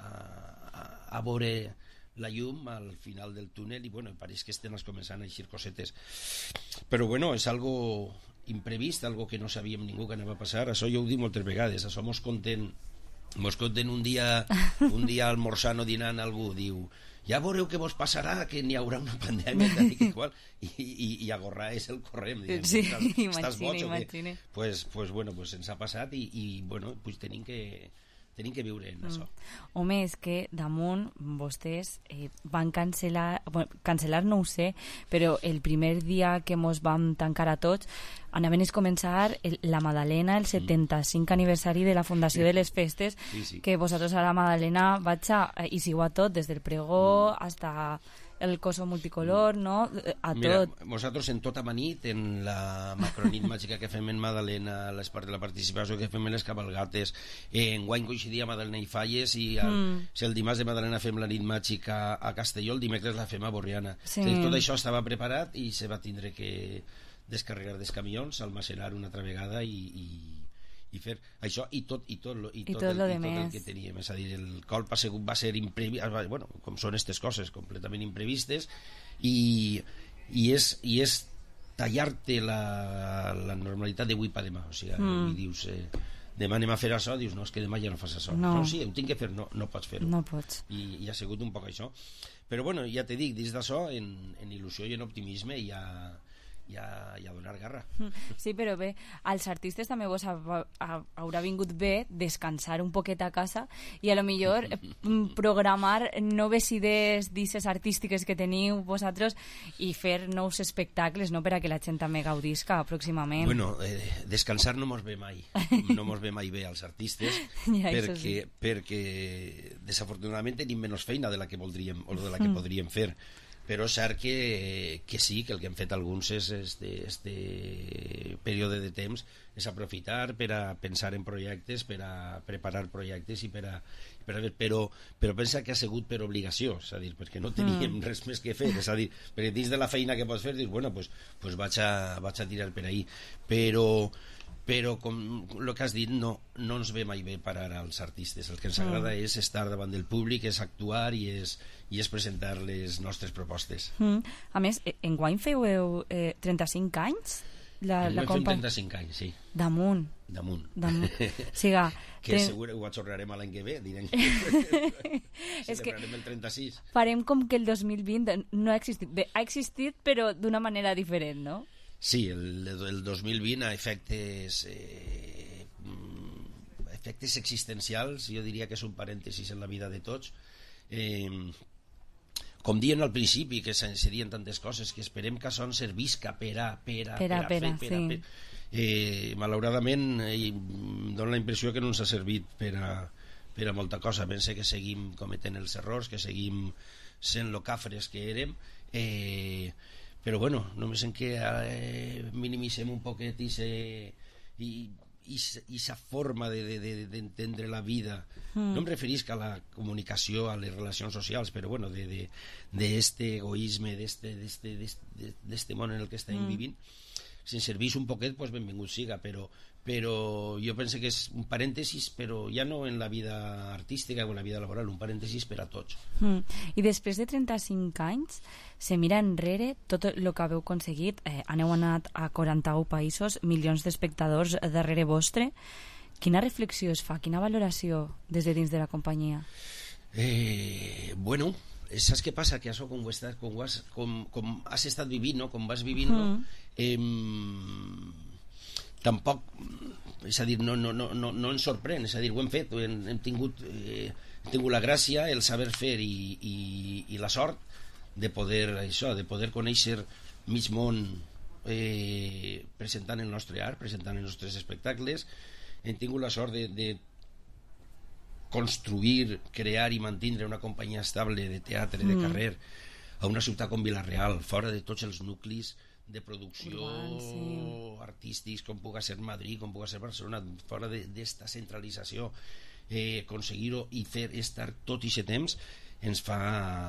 a, a veure la llum al final del túnel i bueno, pareix que estem començant a eixir cosetes, però bueno, és algo imprevist, algo que no sabíem ningú que anava a passar. Això jo ho dic moltes vegades, això mos conten mos conten un dia un dia almorzant o dinant algú, diu, ja veureu què vos passarà, que n'hi haurà una pandèmia i, igual, i, i, i a gorrar és el correm, diguem, sí, estàs, imagine, estàs boig o imagine. què? Pues, pues bueno, pues ens ha passat i, i bueno, pues tenim que tenim que viure en mm. això. Home, és que damunt vostès eh, van cancel·lar, bueno, cancel·lar no ho sé, però el primer dia que mos vam tancar a tots anaven a començar el, la Madalena, el setanta-cinc aniversari de la Fundació de les Festes, sí, sí. que vosaltres a la Madalena vaig a, i sigo a tot, des del pregó mm. hasta el coso multicolor, no? A Mira, tot. Nosaltres en tota manit, en la macronit màgica que fem en Madalena, les parts de la participació que fem en les cabalgates, eh, en guany coincidia Madalena i Falles, i el, mm. si el dimarts de Madalena fem la nit màgica a Castelló, el dimecres la fem a Borriana. Sí. O sigui, tot això estava preparat i se va tindre que descarregar dels camions, almacenar una altra vegada i, i, i fer això i tot, i tot, i tot, I tot, el, i tot el que teníem. És a dir, el colp va ser, va ser imprevist, bueno, com són aquestes coses, completament imprevistes, i, i, és, i és tallar-te la, la normalitat d'avui per demà. O sigui, mm. dius, eh, demà anem a fer això, dius, no, és que demà ja no fas això. No, no sí, ho tinc que fer, no, no pots fer-ho. No pots. I, i ha sigut un poc això. Però bueno, ja te dic, dins d'això, en, en il·lusió i en optimisme, hi ha i a, i a donar garra. Sí, però bé, als artistes també vos ha, ha, haurà vingut bé descansar un poquet a casa i a lo millor programar noves idees d'isses artístiques que teniu vosaltres i fer nous espectacles, no?, per a que la gent també gaudisca pròximament. Bueno, eh, descansar no mos ve mai, no mos ve mai bé als artistes, ja, perquè, sí. perquè desafortunadament tenim menys feina de la que voldríem o de la que mm. podríem fer. Però és cert que, que sí, que el que han fet alguns és este, este període de temps és aprofitar per a pensar en projectes, per a preparar projectes i per a, per a ver, però, però pensa que ha sigut per obligació, és a dir, perquè no teníem mm. res més que fer, és a dir, perquè dins de la feina que pots fer dius, bueno, pues, pues vaig, a, vaig a tirar per ahí, però però com el que has dit no, no ens ve mai bé parar als artistes, el que ens agrada mm. és estar davant del públic, és actuar i és, i és presentar les nostres propostes. Mm. A més, enguany feu eh, trenta-cinc anys? La, enguany la compa... fem trenta-cinc anys, sí. Damunt. Damunt. Damunt. Siga, que ten... segur ho ajornarem l'any que ve, direm. És que celebrarem el trenta-sis. Farem com que el dos mil vint no ha existit. Bé, ha existit, però d'una manera diferent, no? Sí, el, el dos mil vint a efectes eh, efectes existencials, jo diria que és un parèntesis en la vida de tots. Eh, com dient al principi, que serien tantes coses, que esperem que això ens servisca per a, per a, per a, per a, fer, per a, sí. per a. Eh, malauradament, eh, dona la impressió que no ens ha servit per a, per a molta cosa. Pense que seguim cometent els errors, que seguim sent lo cafres que érem, eh, però bueno, només en que eh, minimitzem un poquet i se, i, i, i sa forma d'entendre de, de, la vida. Mm. No em referisc a la comunicació, a les relacions socials, però bueno, d'este egoisme, d'este món en el que estem mm. vivint, si ens serveix un poquet, pues benvingut siga, però, però jo penso que és un parèntesis, però ja no en la vida artística o en la vida laboral, un parèntesis per a tots. Mm. I després de trenta-cinc anys, se mira enrere tot el que haveu aconseguit, eh, aneu anat a quaranta-u països, milions d'espectadors darrere vostre. Quina reflexió es fa, quina valoració des de dins de la companyia? Eh, bueno, saps què passa? Que això com, ho estàs, com, ho has, com, com has estat vivint, no? Com vas vivint, no? Mm. Eh, tampoc, és a dir, no, no, no, no, no ens sorprèn, és a dir, ho hem fet, hem, hem, tingut, eh, hem tingut la gràcia, el saber fer i, i, i la sort de poder, això, de poder conèixer mig món eh, presentant el nostre art, presentant els nostres espectacles. Hem tingut la sort de, de construir, crear i mantenir una companyia estable de teatre, de carrer, a una ciutat com Vila-real, fora de tots els nuclis de producció Urbans, sí. artístics, com puga ser Madrid, com puga ser Barcelona, fora d'esta centralització, eh, aconseguir-ho i fer estar tot i aquest temps ens fa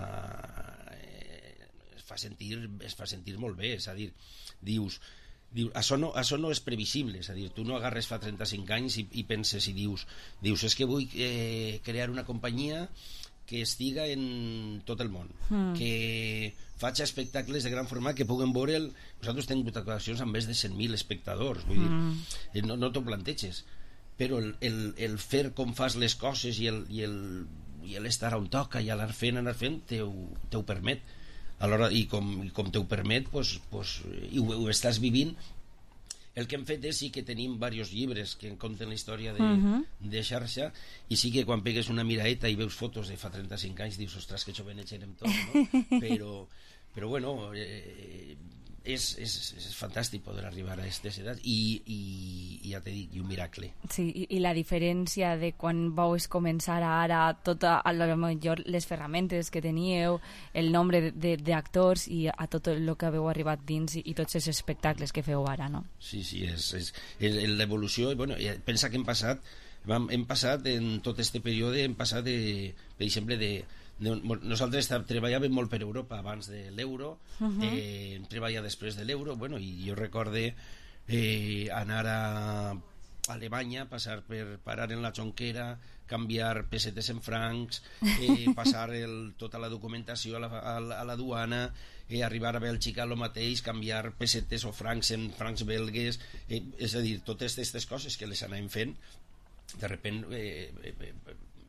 eh, es fa sentir es fa sentir molt bé, és a dir, dius, dius això, no, això no és previsible, és a dir, tu no agarres fa trenta-cinc anys i, i penses i dius, dius és que vull eh, crear una companyia que estiga en tot el món, mm. que faig espectacles de gran format que puguen veure el... Nosaltres tenim actuacions amb més de cent mil espectadors, vull mm. dir, no, no t'ho planteges, però el, el, el fer com fas les coses i el, i el, i el estar on toca i anar fent, anar fent, te ho, te ho permet. Alhora, i com, i com te ho permet, pues, pues, i ho, ho estàs vivint. El que hem fet és sí que tenim diversos llibres que en conten la història de, uh-huh. de xarxa, i sí que quan pegues una miraeta i veus fotos de fa trenta-cinc anys dius, ostres, que jovenets érem tots, no? però, però bueno, eh, és, és, és fantàstic poder arribar a aquestes edats i, i, i ja t'he dit, i un miracle. Sí, i, i la diferència de quan vau començar a ara tota, a lo millor les ferramentes que teníeu, el nombre d'actors i a tot el que haveu arribat dins i, i tots els espectacles que feu ara, no? Sí, sí, és, és, és l'evolució, bueno, pensa que hem passat vam, hem passat en tot este període, hem passat de, per exemple, de De, nosaltres treballàvem molt per Europa abans de l'euro, uh-huh. eh, hem treballat després de l'euro, bueno, i jo recorde eh, anar a Alemanya, passar per parar en la Jonquera, canviar pessetes en francs, eh, passar el, tota la documentació a la, a, a la duana, eh, arribar a Bèlgica el mateix, canviar pessetes o francs en francs belgues, eh, és a dir, totes aquestes coses que les anàvem fent, de repent eh, eh, eh,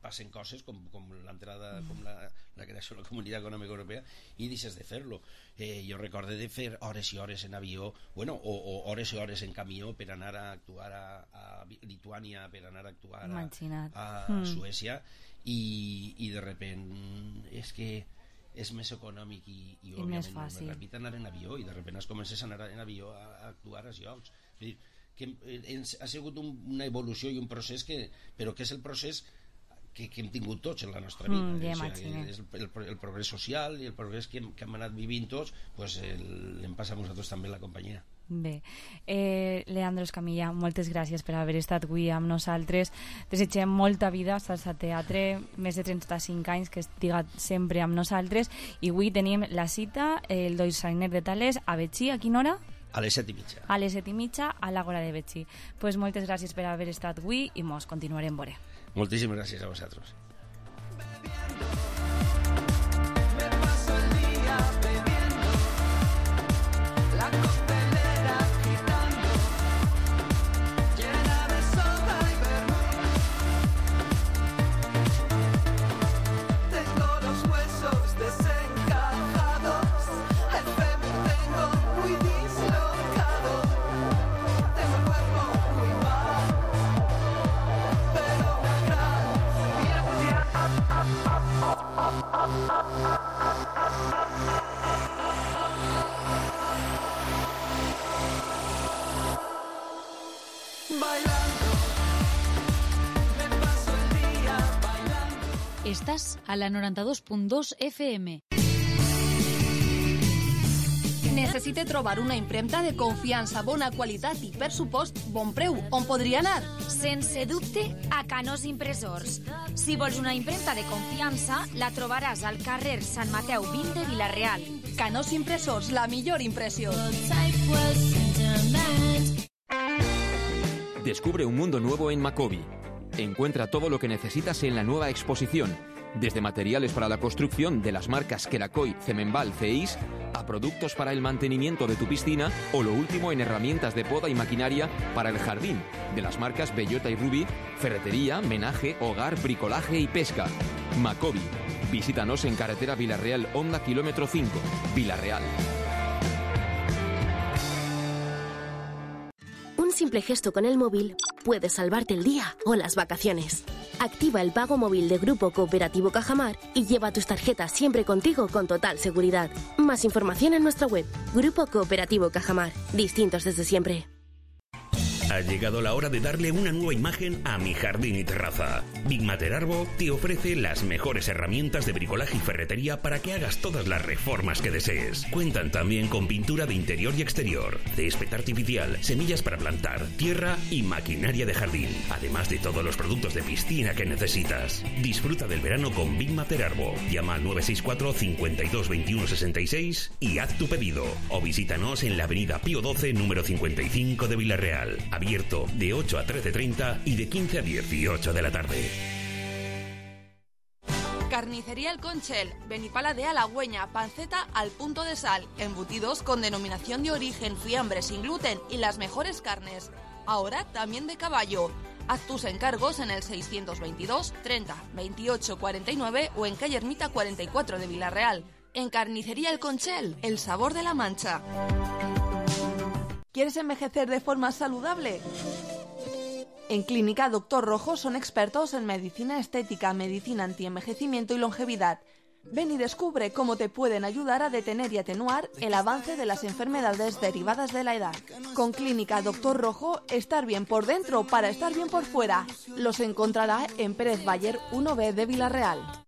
passen coses com, com l'entrada, com la, la creació de la Comunitat Econòmica Europea, i deixes de fer-lo. Eh, jo recorde de fer hores i hores en avió, bueno, o, o hores i hores en camió per anar a actuar a, a Lituània, per anar a actuar a, a, a mm. Suècia, i, i de repent és que és més econòmic i, i, I òbviament més ràpid anar en avió, i de repent es comences a anar en avió a, a actuar als llocs. Vull dir, que ha sigut un, una evolució i un procés que, però que és el procés que, que hem tingut tots en la nostra vida. Mm, ja o sigui, el, el, el progrés social i el progrés que hem, que hem anat vivint tots, pues, l'hem passat nosaltres també en la companyia. Bé, eh, Leandro Escamilla, moltes gràcies per haver estat avui amb nosaltres. Desitgem molta vida a Salsa Teatre, més de trenta-cinc anys, que estiga sempre amb nosaltres, i avui tenim la cita, el Dolçainer de Tales, a Betxí. A quina hora? A les set i mitja. A les set i mitja, a l'Àgora de Betxí. Pues moltes gràcies per haver estat avui i mos continuarem veure. Moltíssimes gràcies a vosaltres. Estàs a la noranta-dos punt dos F M. Necessite trobar una impremta de confiança, bona qualitat i, per supost, bon preu. On podria anar? Sense dubte, a Canós Impressors. Si vols una impremta de confiança, la trobaràs al carrer Sant Mateu vint de Vila-real. Canós Impressors, la millor impressió. Descubre un mundo nuevo en Macobi. Encuentra todo lo que necesitas en la nueva exposición, desde materiales para la construcción de las marcas Kerakoy, Cemenbal, Ceis, a productos para el mantenimiento de tu piscina o lo último en herramientas de poda y maquinaria para el jardín, de las marcas Bellota y Ruby, ferretería, menaje, hogar, bricolaje y pesca. Macobi. Visítanos en carretera Vila-real Honda kilómetro cinco, Vila-real. Un simple gesto con el móvil puede salvarte el día o las vacaciones. Activa el pago móvil de Grupo Cooperativo Cajamar y lleva tus tarjetas siempre contigo con total seguridad. Más información en nuestra web. Grupo Cooperativo Cajamar. Distintos desde siempre. Ha llegado la hora de darle una nueva imagen a mi jardín y terraza. Big Matter Arbo te ofrece las mejores herramientas de bricolaje y ferretería para que hagas todas las reformas que desees. Cuentan también con pintura de interior y exterior, césped artificial, semillas para plantar, tierra y maquinaria de jardín, además de todos los productos de piscina que necesitas. Disfruta del verano con Big Matter Arbo. Llama al nueve seis cuatro, cincuenta y dos, veintiuno, sesenta y seis y haz tu pedido. O visítanos en la avenida Pío doce, número cincuenta y cinco de Vila-real. Abierto de ocho a trece treinta y de quince a dieciocho de la tarde. Carnicería El Conchel, Benipala de Halagüeña, panceta al punto de sal, embutidos con denominación de origen, fiambre sin gluten y las mejores carnes. Ahora también de caballo. Haz tus encargos en el seiscientos veintidós, treinta, veintiocho, cuarenta y nueve o en calle Ermita cuarenta y cuatro de Vila-real. En Carnicería El Conchel, el sabor de la Mancha. ¿Quieres envejecer de forma saludable? En Clínica Doctor Rojo son expertos en medicina estética, medicina antienvejecimiento y longevidad. Ven y descubre cómo te pueden ayudar a detener y atenuar el avance de las enfermedades derivadas de la edad. Con Clínica Doctor Rojo, estar bien por dentro para estar bien por fuera. Los encontrará en Pérez Bayer uno B de Vila-real.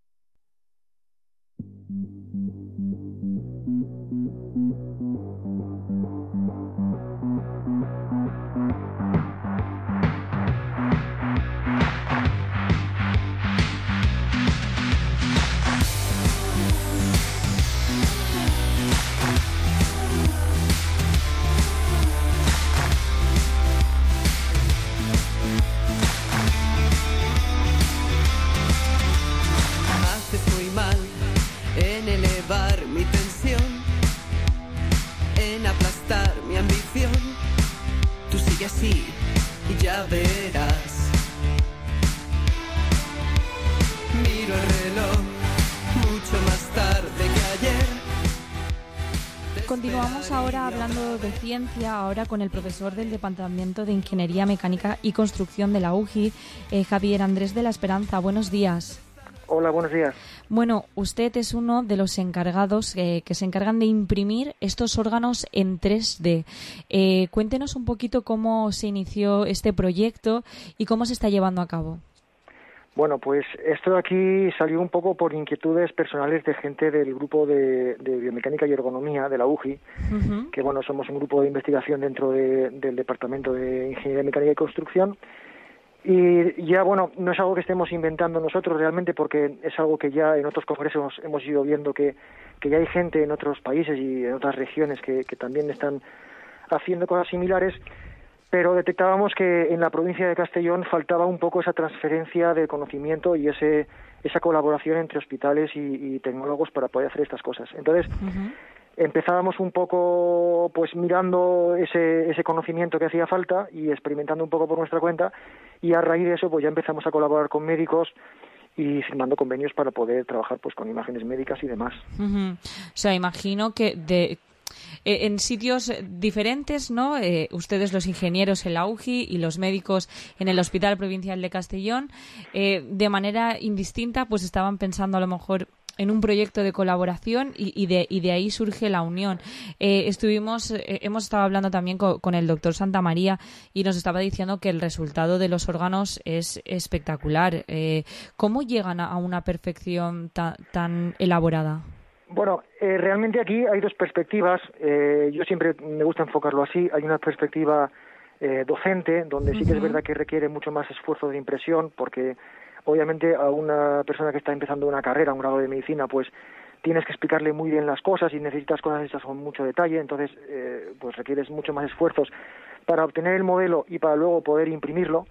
reloj, mucho más tarde que ayer. Continuamos ahora hablando de ciencia, ahora con el profesor del Departamento de Ingeniería Mecánica y Construcción de la U G I, eh, Javier Andrés de la Esperanza. Buenos días. Hola, buenos días. Bueno, usted es uno de los encargados eh, que se encargan de imprimir estos órganos en tres D. Eh, cuéntenos un poquito cómo se inició este proyecto y cómo se está llevando a cabo. Bueno, pues esto de aquí salió un poco por inquietudes personales de gente del grupo de, de biomecánica y ergonomía de la U G I, uh-huh. que bueno, somos un grupo de investigación dentro de, del Departamento de Ingeniería Mecánica y Construcción. Y ya, bueno, no es algo que estemos inventando nosotros realmente, porque es algo que ya en otros congresos hemos ido viendo que, que ya hay gente en otros países y en otras regiones que, que también están haciendo cosas similares, pero detectábamos que en la provincia de Castellón faltaba un poco esa transferencia de conocimiento y ese esa colaboración entre hospitales y, y tecnólogos para poder hacer estas cosas. Entonces, uh-huh. empezábamos un poco pues mirando ese, ese conocimiento que hacía falta y experimentando un poco por nuestra cuenta, y a raíz de eso pues ya empezamos a colaborar con médicos y firmando convenios para poder trabajar pues con imágenes médicas y demás. Uh-huh. O sea, imagino que de eh, en sitios diferentes, ¿no? Eh, ustedes los ingenieros en la U G I y los médicos en el Hospital Provincial de Castellón, eh, de manera indistinta pues estaban pensando a lo mejor en un proyecto de colaboración y, y, de, y de ahí surge la unión. Eh, estuvimos, eh, hemos estado hablando también con, con el doctor Santamaría y nos estaba diciendo que el resultado de los órganos es espectacular. Eh, ¿Cómo llegan a, a una perfección ta, tan elaborada? Bueno, eh, realmente aquí hay dos perspectivas. Eh, yo siempre me gusta enfocarlo así. Hay una perspectiva eh, docente, donde sí que es verdad que requiere mucho más esfuerzo de impresión, porque obviamente a una persona que está empezando una carrera, un grado de medicina, pues tienes que explicarle muy bien las cosas y necesitas cosas hechas con mucho detalle, entonces eh, pues requieres mucho más esfuerzos para obtener el modelo y para luego poder imprimirlo.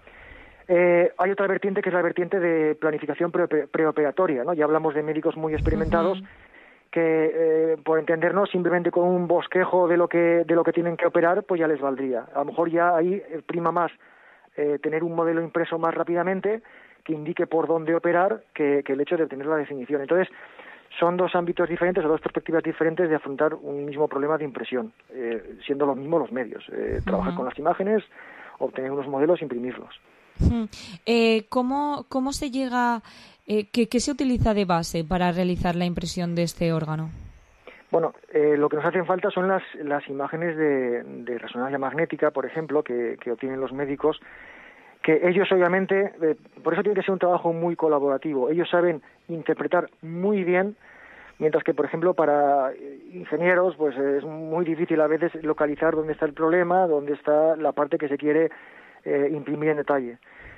Eh, hay otra vertiente que es la vertiente de planificación pre- preoperatoria, ¿no? Ya hablamos de médicos muy experimentados uh-huh. que, eh, por entendernos, simplemente con un bosquejo de lo que de lo que tienen que operar, pues ya les valdría. A lo mejor ya ahí prima más eh, tener un modelo impreso más rápidamente, que indique por dónde operar, que, que el hecho de obtener la definición. Entonces, son dos ámbitos diferentes o dos perspectivas diferentes de afrontar un mismo problema de impresión, eh, siendo lo mismo los medios. Eh, uh-huh. Trabajar con las imágenes, obtener unos modelos, imprimirlos. Uh-huh. Eh, ¿cómo, ¿Cómo se llega, eh, qué, qué se utiliza de base para realizar la impresión de este órgano? Bueno, eh, lo que nos hacen falta son las, las imágenes de, de resonancia magnética, por ejemplo, que, que obtienen los médicos, que ellos obviamente, eh, por eso tiene que ser un trabajo muy colaborativo. Ellos saben interpretar muy bien, mientras que, por ejemplo, para ingenieros pues es muy difícil a veces localizar dónde está el problema, dónde está la parte que se quiere eh, imprimir en detalle.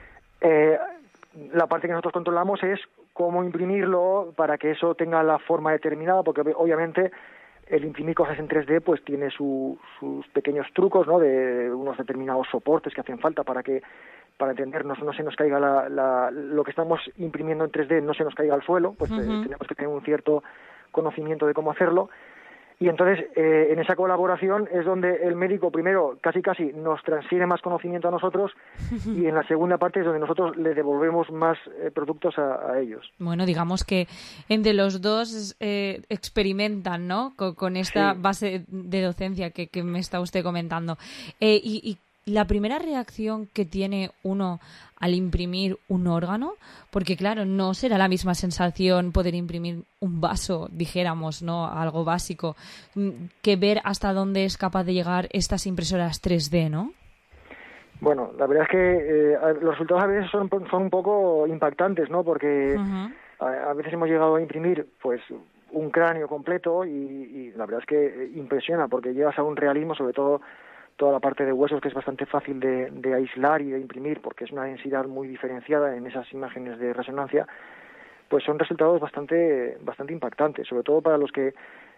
Eh, la parte que nosotros controlamos es cómo imprimirlo para que eso tenga la forma determinada, porque obviamente el imprimir cosas en tres D pues tiene su, sus pequeños trucos, ¿no? De unos determinados soportes que hacen falta para que para entendernos no se nos caiga la, la, lo que estamos imprimiendo en tres D no se nos caiga al suelo, pues uh-huh. eh, tenemos que tener un cierto conocimiento de cómo hacerlo. Y entonces eh, en esa colaboración es donde el médico primero casi casi nos transfiere más conocimiento a nosotros y en la segunda parte es donde nosotros le devolvemos más eh, productos a, a ellos. Bueno, digamos que entre los dos eh, experimentan, ¿no? Con, con esta sí. base de docencia que, que me está usted comentando. Eh, y, y la primera reacción que tiene uno al imprimir un órgano, porque claro, no será la misma sensación poder imprimir un vaso, dijéramos, ¿no? Algo básico, que ver hasta dónde es capaz de llegar estas impresoras tres D, ¿no? Bueno, la verdad es que eh, los resultados a veces son, son un poco impactantes, ¿no? Porque uh-huh. a, a veces hemos llegado a imprimir, pues, un cráneo completo y, y la verdad es que impresiona porque llegas a un realismo, sobre todo toda la parte de huesos, que es bastante fácil de, de aislar y de imprimir porque es una densidad muy diferenciada en esas imágenes de resonancia, pues son resultados bastante bastante impactantes, sobre todo para los que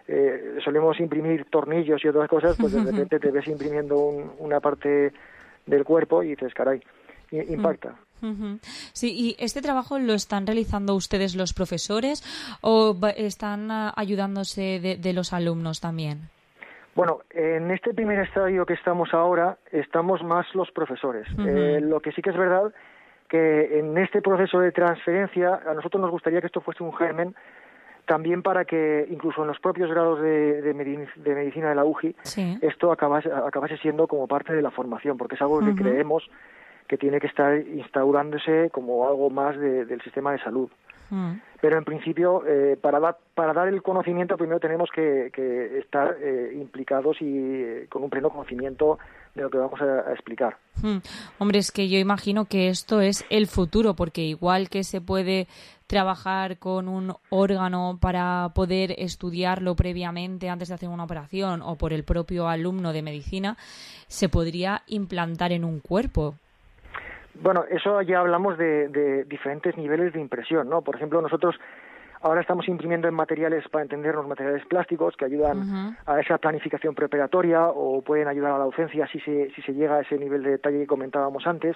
eh, solemos imprimir tornillos y otras cosas, pues de repente te ves imprimiendo un, una parte del cuerpo y dices, caray, impacta. Uh-huh. Sí, ¿y este trabajo lo están realizando ustedes los profesores o están uh, ayudándose de, de los alumnos también? Bueno, en este primer estadio que estamos ahora, estamos más los profesores. Uh-huh. Eh, lo que sí que es verdad que en este proceso de transferencia a nosotros nos gustaría que esto fuese un germen también para que incluso en los propios grados de, de, medic- de medicina de la U J I sí. esto acabase, acabase siendo como parte de la formación, porque es algo uh-huh. que creemos que tiene que estar instaurándose como algo más de, del sistema de salud. Uh-huh. Pero en principio, eh, para, da, para dar el conocimiento primero tenemos que, que estar eh, implicados y eh, con un pleno conocimiento de lo que vamos a, a explicar. Hmm. Hombre, es que yo imagino que esto es el futuro, porque igual que se puede trabajar con un órgano para poder estudiarlo previamente antes de hacer una operación o por el propio alumno de medicina, se podría implantar en un cuerpo. Bueno, eso ya hablamos de, de diferentes niveles de impresión, ¿no? Por ejemplo, nosotros ahora estamos imprimiendo en materiales, para entendernos, materiales plásticos que ayudan uh-huh. a esa planificación preoperatoria o pueden ayudar a la docencia si se, si se llega a ese nivel de detalle que comentábamos antes.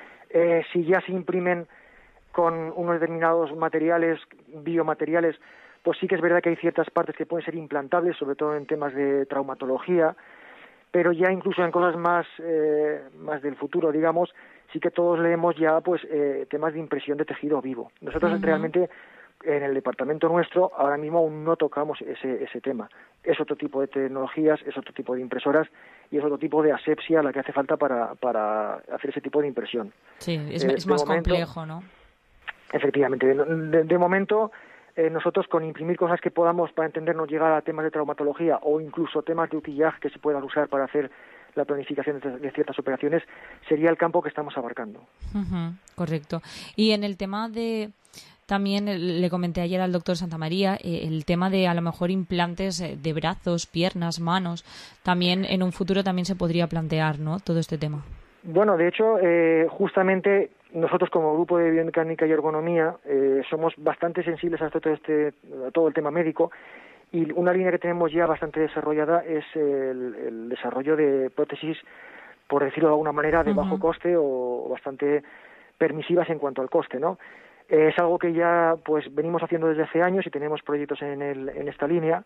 Eh, si ya se imprimen con unos determinados materiales, biomateriales, pues sí que es verdad que hay ciertas partes que pueden ser implantables, sobre todo en temas de traumatología, pero ya incluso en cosas más, eh, más del futuro, digamos, sí que todos leemos ya pues eh, temas de impresión de tejido vivo. Nosotros uh-huh. realmente en el departamento nuestro ahora mismo aún no tocamos ese, ese tema. Es otro tipo de tecnologías, es otro tipo de impresoras y es otro tipo de asepsia la que hace falta para, para hacer ese tipo de impresión. Sí, es, eh, es más momento, complejo, ¿no? Efectivamente. De, de, de momento, eh, nosotros con imprimir cosas que podamos, para entendernos, llegar a temas de traumatología o incluso temas de utillaje que se puedan usar para hacer la planificación de, de ciertas operaciones, sería el campo que estamos abarcando. Uh-huh, correcto. Y en el tema de... También le comenté ayer al doctor Santamaría eh, el tema de a lo mejor implantes de brazos, piernas, manos. También en un futuro también se podría plantear, ¿no? Todo este tema. Bueno, de hecho, eh, justamente nosotros como grupo de biomecánica y ergonomía eh, somos bastante sensibles a todo este, a todo el tema médico y una línea que tenemos ya bastante desarrollada es el, el desarrollo de prótesis, por decirlo de alguna manera, de uh-huh. bajo coste o bastante permisivas en cuanto al coste, ¿no? Es algo que ya pues venimos haciendo desde hace años y tenemos proyectos en, el, en esta línea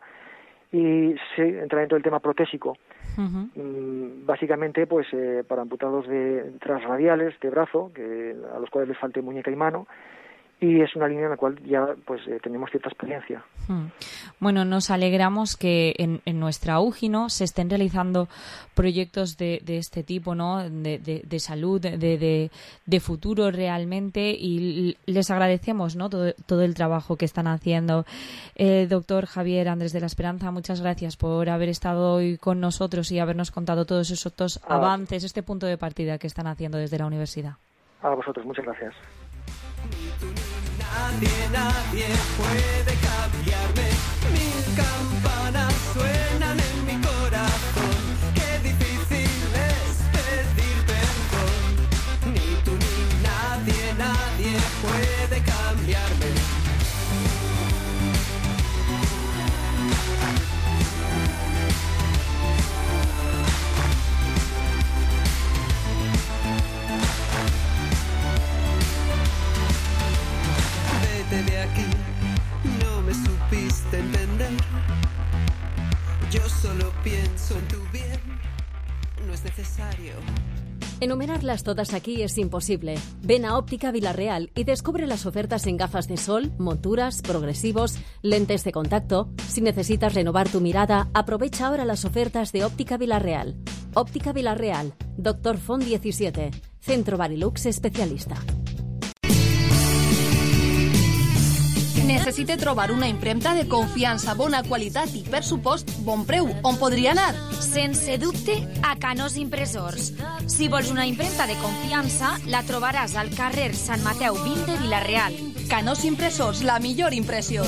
y se entra dentro del tema protésico. Uh-huh. Mm, básicamente pues eh, para amputados de transradiales de brazo, que a los cuales les falte muñeca y mano, y es una línea en la cual ya pues eh, tenemos cierta experiencia. Hmm. Bueno, nos alegramos que en, en nuestra U J I, ¿no?, se estén realizando proyectos de, de este tipo, ¿no?, de, de, de salud, de, de, de futuro realmente, y les agradecemos, ¿no?, todo, todo el trabajo que están haciendo. Eh, doctor Javier Andrés de la Esperanza, muchas gracias por haber estado hoy con nosotros y habernos contado todos esos ah. avances, este punto de partida que están haciendo desde la universidad. A vosotros, muchas gracias. Nadie, nadie puede cambiarme. Mil campanas suenan en mi corazón. Qué difícil es pedir perdón. Ni tú ni nadie, nadie puede cambiarme. De aquí no me supiste entender. Yo solo pienso en tu bien. No es necesario. Enumerarlas todas aquí es imposible. Ven a Óptica Vilarreal y descubre las ofertas en gafas de sol, monturas, progresivos, lentes de contacto. Si necesitas renovar tu mirada, aprovecha ahora las ofertas de Óptica Vilarreal. Óptica Vilarreal, Doctor Font diecisiete, Centro Barilux Especialista. Necessite trobar una impremta de confiança, bona qualitat i, per supost, bon preu. On podria anar? Sense dubte, a Canós Impressors. Si vols una impremta de confiança, la trobaràs al carrer Sant Mateu vint de Vila-real. Canós Impressors, la millor impressió.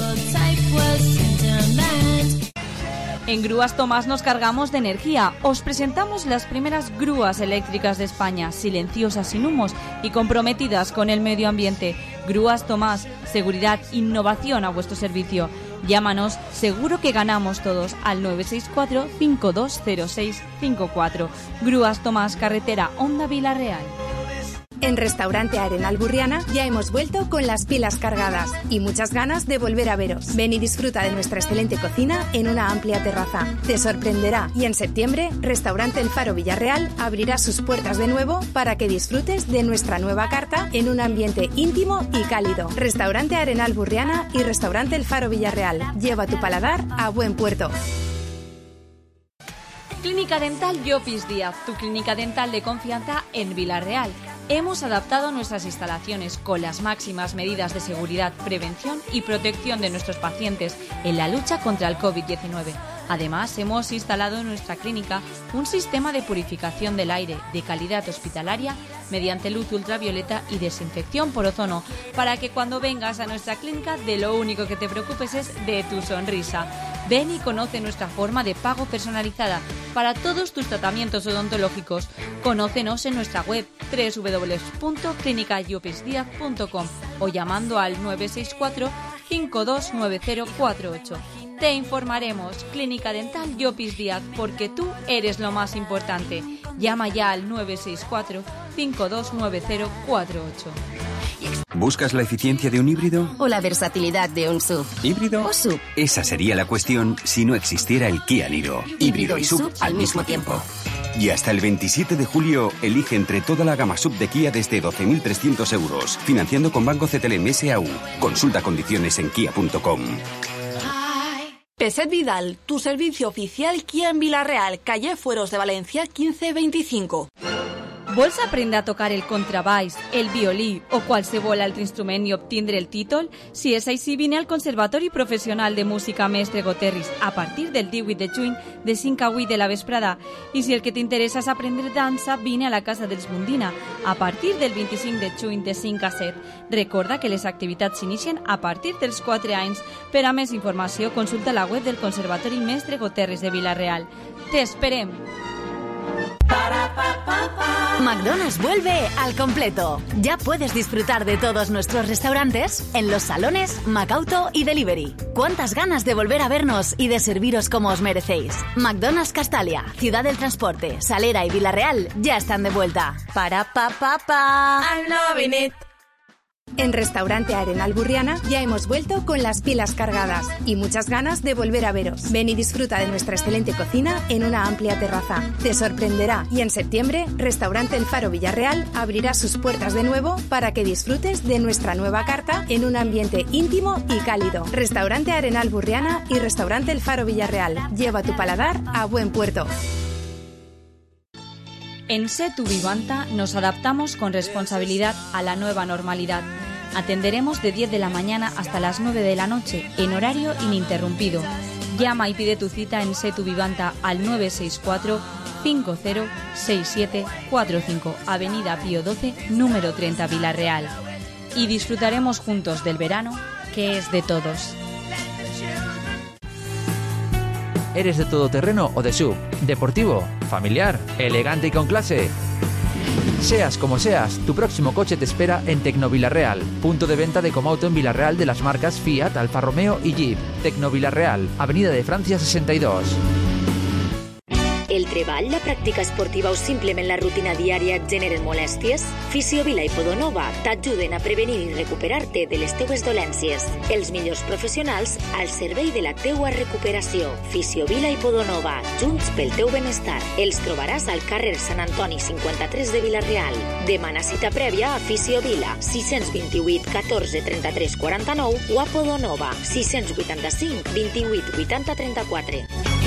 En Grúas Tomás nos cargamos de energía. Os presentamos las primeras grúas eléctricas de España, silenciosas, sin humos y comprometidas con el medio ambiente. Grúas Tomás, seguridad, innovación a vuestro servicio. Llámanos, seguro que ganamos todos, al nueve seis cuatro, cinco dos cero seis cinco cuatro. Grúas Tomás, carretera Honda Vila-real. En Restaurante Arenal Burriana ya hemos vuelto con las pilas cargadas y muchas ganas de volver a veros. Ven y disfruta de nuestra excelente cocina en una amplia terraza. Te sorprenderá y en septiembre, Restaurante El Faro Villarreal abrirá sus puertas de nuevo para que disfrutes de nuestra nueva carta en un ambiente íntimo y cálido. Restaurante Arenal Burriana y Restaurante El Faro Villarreal. Lleva tu paladar a buen puerto. Clínica Dental Llopis Díaz, tu clínica dental de confianza en Vila-real. Hemos adaptado nuestras instalaciones con las máximas medidas de seguridad, prevención y protección de nuestros pacientes en la lucha contra el COVID diecinueve. Además, hemos instalado en nuestra clínica un sistema de purificación del aire de calidad hospitalaria mediante luz ultravioleta y desinfección por ozono, para que cuando vengas a nuestra clínica de lo único que te preocupes es de tu sonrisa. Ven y conoce nuestra forma de pago personalizada para todos tus tratamientos odontológicos. Conócenos en nuestra web doble u doble u doble u punto clínica llopis díaz punto com o llamando al nueve seis cuatro, cinco dos nueve cero cuatro ocho. Te informaremos. Clínica Dental Llopis Díaz, porque tú eres lo más importante. Llama ya al nueve seis cuatro, cinco dos nueve cero cuatro ocho. ¿Buscas la eficiencia de un híbrido? O la versatilidad de un S U V. ¿Híbrido? O S U V. Esa sería la cuestión si no existiera el Kia Niro. Híbrido y S U V al mismo tiempo. Y hasta el veintisiete de julio, elige entre toda la gama S U V de Kia desde doce mil trescientos euros, financiando con Banco C T L M S A U. Consulta condiciones en kia punto com. Peset Vidal, tu servicio oficial Kia en Vila-real, calle Fueros de Valencia quinze veinticinco. Vols aprendre a tocar el contrabaix, el violí o qualsevol altre instrument i obtindre el títol? Si és així, vine al Conservatori Professional de Música Mestre Goterris a partir del divuit de juny de cinc a vuit de la vesprada. I si el que t'interessa és aprendre dansa, vine a la Casa dels Mundina a partir del vint-i-cinc de juny de cinc a set. Recorda que les activitats s'inicien a partir dels quatre anys. Per a més informació, consulta la web del Conservatori Mestre Goterris de Vila-real. Te esperem! McDonald's vuelve al completo. Ya puedes disfrutar de todos nuestros restaurantes en los salones, Macauto y Delivery. ¿Cuántas ganas de volver a vernos y de serviros como os merecéis? McDonald's Castalia, Ciudad del Transporte, Salera y Vila-real ya están de vuelta. Para pa pa pa. I'm loving it. En Restaurante Arenal Burriana ya hemos vuelto con las pilas cargadas y muchas ganas de volver a veros. Ven y disfruta de nuestra excelente cocina en una amplia terraza. Te sorprenderá y en septiembre, Restaurante El Faro Villarreal abrirá sus puertas de nuevo para que disfrutes de nuestra nueva carta en un ambiente íntimo y cálido. Restaurante Arenal Burriana y Restaurante El Faro Villarreal. Lleva tu paladar a buen puerto. En Setu Vivanta nos adaptamos con responsabilidad a la nueva normalidad. Atenderemos de diez de la mañana hasta las nueve de la noche, en horario ininterrumpido. Llama y pide tu cita en Setu Vivanta al nueve seis cuatro, cinco cero seis siete cuatro cinco, Avenida Pío doce, número treinta, Vila-real. Y disfrutaremos juntos del verano, que es de todos. ¿Eres de todoterreno o de S U V? ¿Deportivo? ¿Familiar? ¿Elegante y con clase? Seas como seas, tu próximo coche te espera en Tecnovilarreal, punto de venta de Comauto en Vila-real de las marcas Fiat, Alfa Romeo y Jeep. Tecnovilarreal, Avenida de Francia sesenta y dos. El treball, la pràctica esportiva o simplement la rutina diària et generen molèsties? Fisiovila i Podonova t'ajuden a prevenir i recuperar-te de les teues dolències. Els millors professionals al servei de la teua recuperació. Fisiovila i Podonova, junts pel teu benestar. Els trobaràs al carrer Sant Antoni cinquanta-tres de Vila-real. Demana cita prèvia a Fisiovila, sis dos vuit, catorze, trenta-tres, quaranta-nou o a Podonova, sis vuitanta-cinc, vint-i-vuit, vuitanta, trenta-quatre.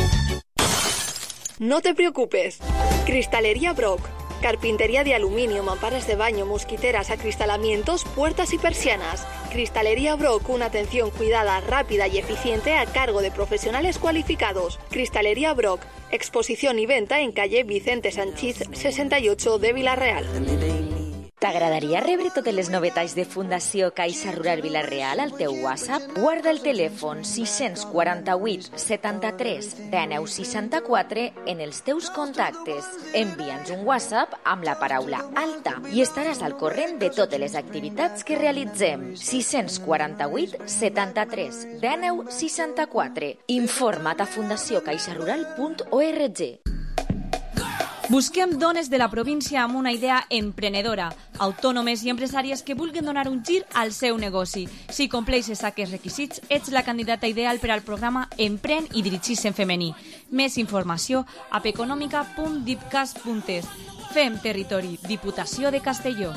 No te preocupes. Cristalería Brock. Carpintería de aluminio, mamparas de baño, mosquiteras, acristalamientos, puertas y persianas. Cristalería Brock, una atención cuidada, rápida y eficiente a cargo de profesionales cualificados. Cristalería Brock, exposición y venta en calle Vicente Sanchís sesenta y ocho de Vila-real. T'agradaria rebre totes les novetats de Fundació Caixa Rural Vila-real al teu WhatsApp? Guarda el telèfon sis quatre vuit, setanta-tres, dinou, seixanta-quatre en els teus contactes. Envia'ns un WhatsApp amb la paraula alta i estaràs al corrent de totes les activitats que realitzem. sis quatre vuit, setanta-tres, dinou, seixanta-quatre. Informa't a fundació caixa rural punt org. Busquem dones de la província amb una idea emprenedora, autònomes i empresàries que vulguin donar un gir al seu negoci. Si compleixes aquests requisits, ets la candidata ideal per al programa Empren i dirigis en femení. Més informació a peconòmica punt dipcas punt es. Fem territori, Diputació de Castelló.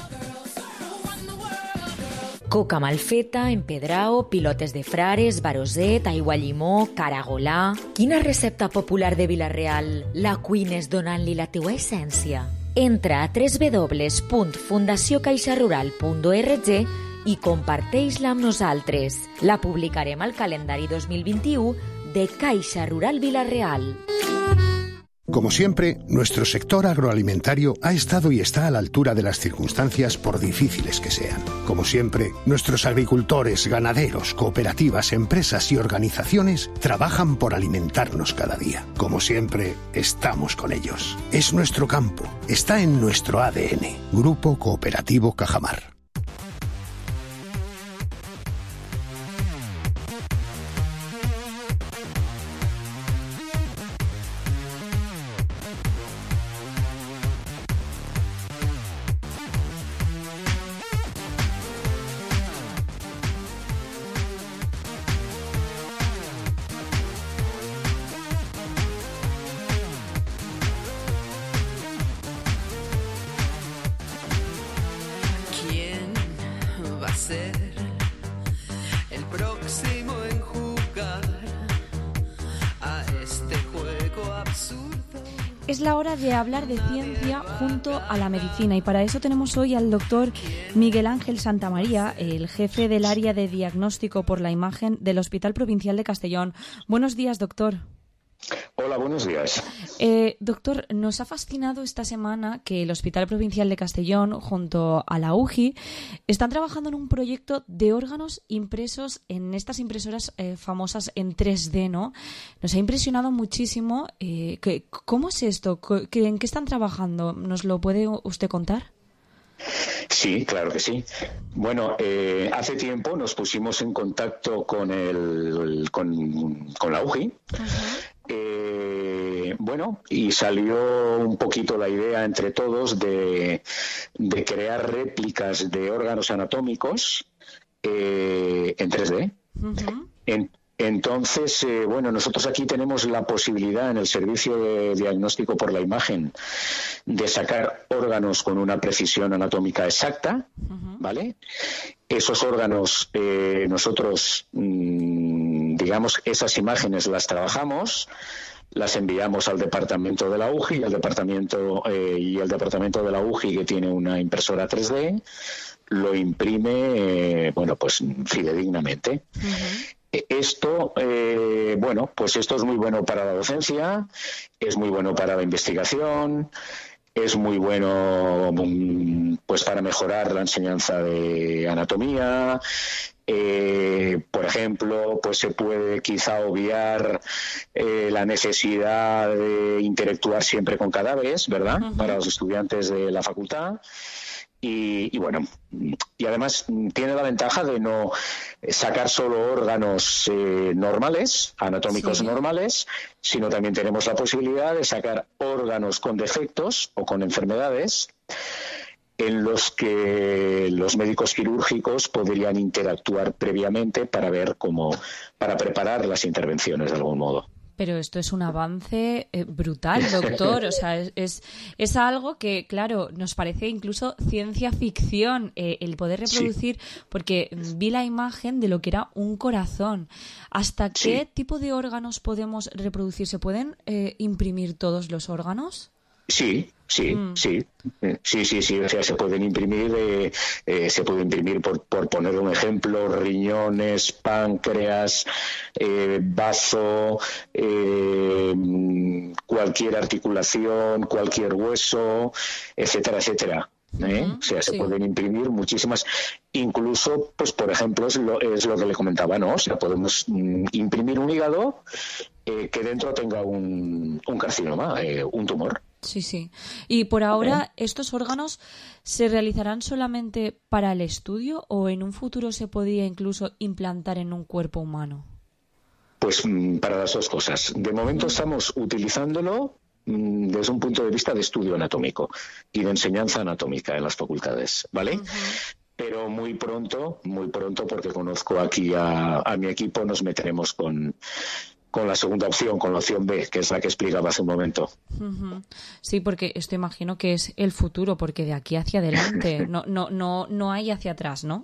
Coca malfeta, empedrao, pilotes de frares, baroset, aigua llimó, caragolà... Quina recepta popular de Vila-real la cuines donant-li la teua essència? Entra a w w w punt fundació caixa rural punt org i comparteix-la amb nosaltres. La publicarem al calendari dos mil vint-i-u de Caixa Rural Vila-real. Como siempre, nuestro sector agroalimentario ha estado y está a la altura de las circunstancias por difíciles que sean. Como siempre, nuestros agricultores, ganaderos, cooperativas, empresas y organizaciones trabajan por alimentarnos cada día. Como siempre, estamos con ellos. Es nuestro campo, está en nuestro A D N. Grupo Cooperativo Cajamar. El próximo en jugar a este juego absurdo. Es la hora de hablar de ciencia junto a la medicina y para eso tenemos hoy al doctor Miguel Ángel Santamaría, el jefe del área de diagnóstico por la imagen del Hospital Provincial de Castellón. Buenos días, doctor. Hola, buenos días. Eh, doctor, nos ha fascinado esta semana que el Hospital Provincial de Castellón, junto a la U G I, están trabajando en un proyecto de órganos impresos en estas impresoras eh, famosas en tres D, ¿no? Nos ha impresionado muchísimo. Eh, que, ¿Cómo es esto? ¿Que, ¿En qué están trabajando? ¿Nos lo puede usted contar? Sí, claro que sí. Bueno, eh, hace tiempo nos pusimos en contacto con el con, con la U G I. Uh-huh. Eh, bueno, y salió un poquito la idea entre todos de, de crear réplicas de órganos anatómicos eh, en tres D. Uh-huh. En, Entonces, eh, bueno, nosotros aquí tenemos la posibilidad en el servicio de diagnóstico por la imagen de sacar órganos con una precisión anatómica exacta, uh-huh. ¿vale? Esos órganos, eh, nosotros, mmm, digamos, esas imágenes las trabajamos, las enviamos al departamento de la U G I, al departamento eh, y el departamento de la U G I, que tiene una impresora tres D, lo imprime, eh, bueno, pues fidedignamente. Uh-huh. Esto, eh, bueno, pues esto es muy bueno para la docencia, es muy bueno para la investigación, es muy bueno pues para mejorar la enseñanza de anatomía. Eh, por ejemplo, pues se puede quizá obviar eh, la necesidad de interactuar siempre con cadáveres, ¿verdad? Uh-huh. Para los estudiantes de la facultad. Y, y bueno, y además tiene la ventaja de no sacar solo órganos eh, normales, anatómicos sí. normales, sino también tenemos la posibilidad de sacar órganos con defectos o con enfermedades en los que los médicos quirúrgicos podrían interactuar previamente para ver cómo, para preparar las intervenciones de algún modo. Pero esto es un avance eh, brutal, doctor. O sea, es, es, es algo que, claro, nos parece incluso ciencia ficción, eh, el poder reproducir, sí. porque vi la imagen de lo que era un corazón. ¿Hasta sí. qué tipo de órganos podemos reproducir? ¿Se pueden eh, imprimir todos los órganos? Sí, sí, mm. sí, sí, sí, sí, o sea, se pueden imprimir, eh, eh, se puede imprimir, por, por poner un ejemplo, riñones, páncreas, eh, vaso, eh, cualquier articulación, cualquier hueso, etcétera, etcétera. ¿Eh? Uh-huh, o sea, se sí. pueden imprimir muchísimas, incluso, pues por ejemplo, es lo, es lo que le comentaba, ¿no? O sea, podemos mm, imprimir un hígado eh, que dentro tenga un, un carcinoma, eh, un tumor. Sí, sí. Y por ahora, ¿estos órganos se realizarán solamente para el estudio o en un futuro se podría incluso implantar en un cuerpo humano? Pues para las dos cosas. De momento estamos utilizándolo desde un punto de vista de estudio anatómico y de enseñanza anatómica en las facultades, ¿vale? Uh-huh. Pero muy pronto, muy pronto, porque conozco aquí a, a mi equipo, nos meteremos con, con la segunda opción, con la opción B, que es la que explicaba hace un momento. Uh-huh. Sí, porque esto imagino que es el futuro, porque de aquí hacia adelante no, no, no, no hay hacia atrás, ¿no?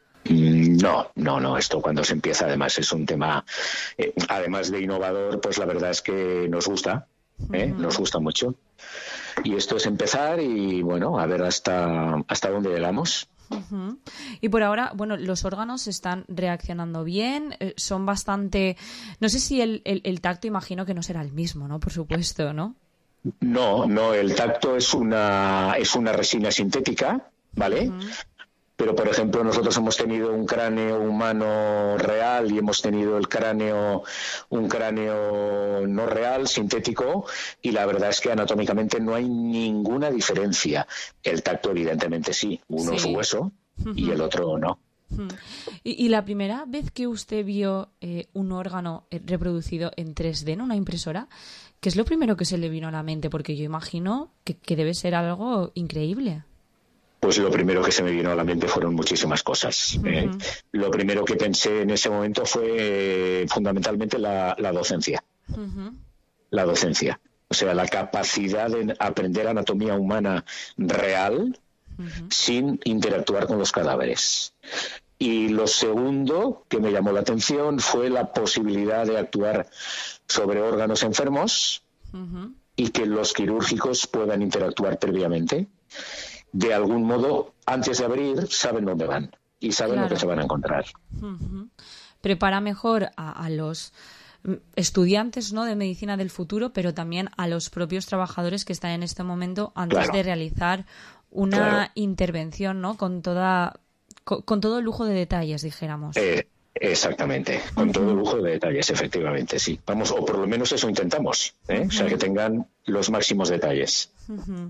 No, no, no. Esto cuando se empieza, además, es un tema, eh, además de innovador, pues la verdad es que nos gusta. ¿Eh? Uh-huh. Nos gusta mucho, y esto es empezar y bueno, a ver hasta hasta dónde llegamos. Uh-huh. Y por ahora, bueno, los órganos están reaccionando bien, eh, son bastante, no sé si el, el, el tacto, imagino que no será el mismo, ¿no? Por supuesto, ¿no? No, no, el tacto es una es una resina sintética, ¿vale? Uh-huh. Pero, por ejemplo, nosotros hemos tenido un cráneo humano real y hemos tenido el cráneo, un cráneo no real, sintético, y la verdad es que anatómicamente no hay ninguna diferencia. El tacto, evidentemente, sí. Uno sí. Es hueso uh-huh. y el otro no. Uh-huh. ¿Y, y la primera vez que usted vio eh, un órgano reproducido en tres D en una impresora, ¿qué es lo primero que se le vino a la mente? Porque yo imagino que, que debe ser algo increíble. Pues lo primero que se me vino a la mente fueron muchísimas cosas. Uh-huh. Eh, lo primero que pensé en ese momento fue eh, fundamentalmente la, la docencia. Uh-huh. La docencia. O sea, la capacidad de aprender anatomía humana real uh-huh. sin interactuar con los cadáveres. Y lo segundo que me llamó la atención fue la posibilidad de actuar sobre órganos enfermos uh-huh. y que los quirúrgicos puedan interactuar previamente. De algún modo, antes de abrir, saben dónde van y saben claro. lo que se van a encontrar. Uh-huh. Prepara mejor a, a los estudiantes, ¿no?, de medicina del futuro, pero también a los propios trabajadores que están en este momento antes claro. de realizar una claro. intervención, ¿no?, con toda con, con todo el lujo de detalles, dijéramos. Eh, exactamente, con uh-huh. todo el lujo de detalles, efectivamente, sí. Vamos, o por lo menos eso intentamos, ¿eh? Uh-huh. O sea, que tengan los máximos detalles. Uh-huh.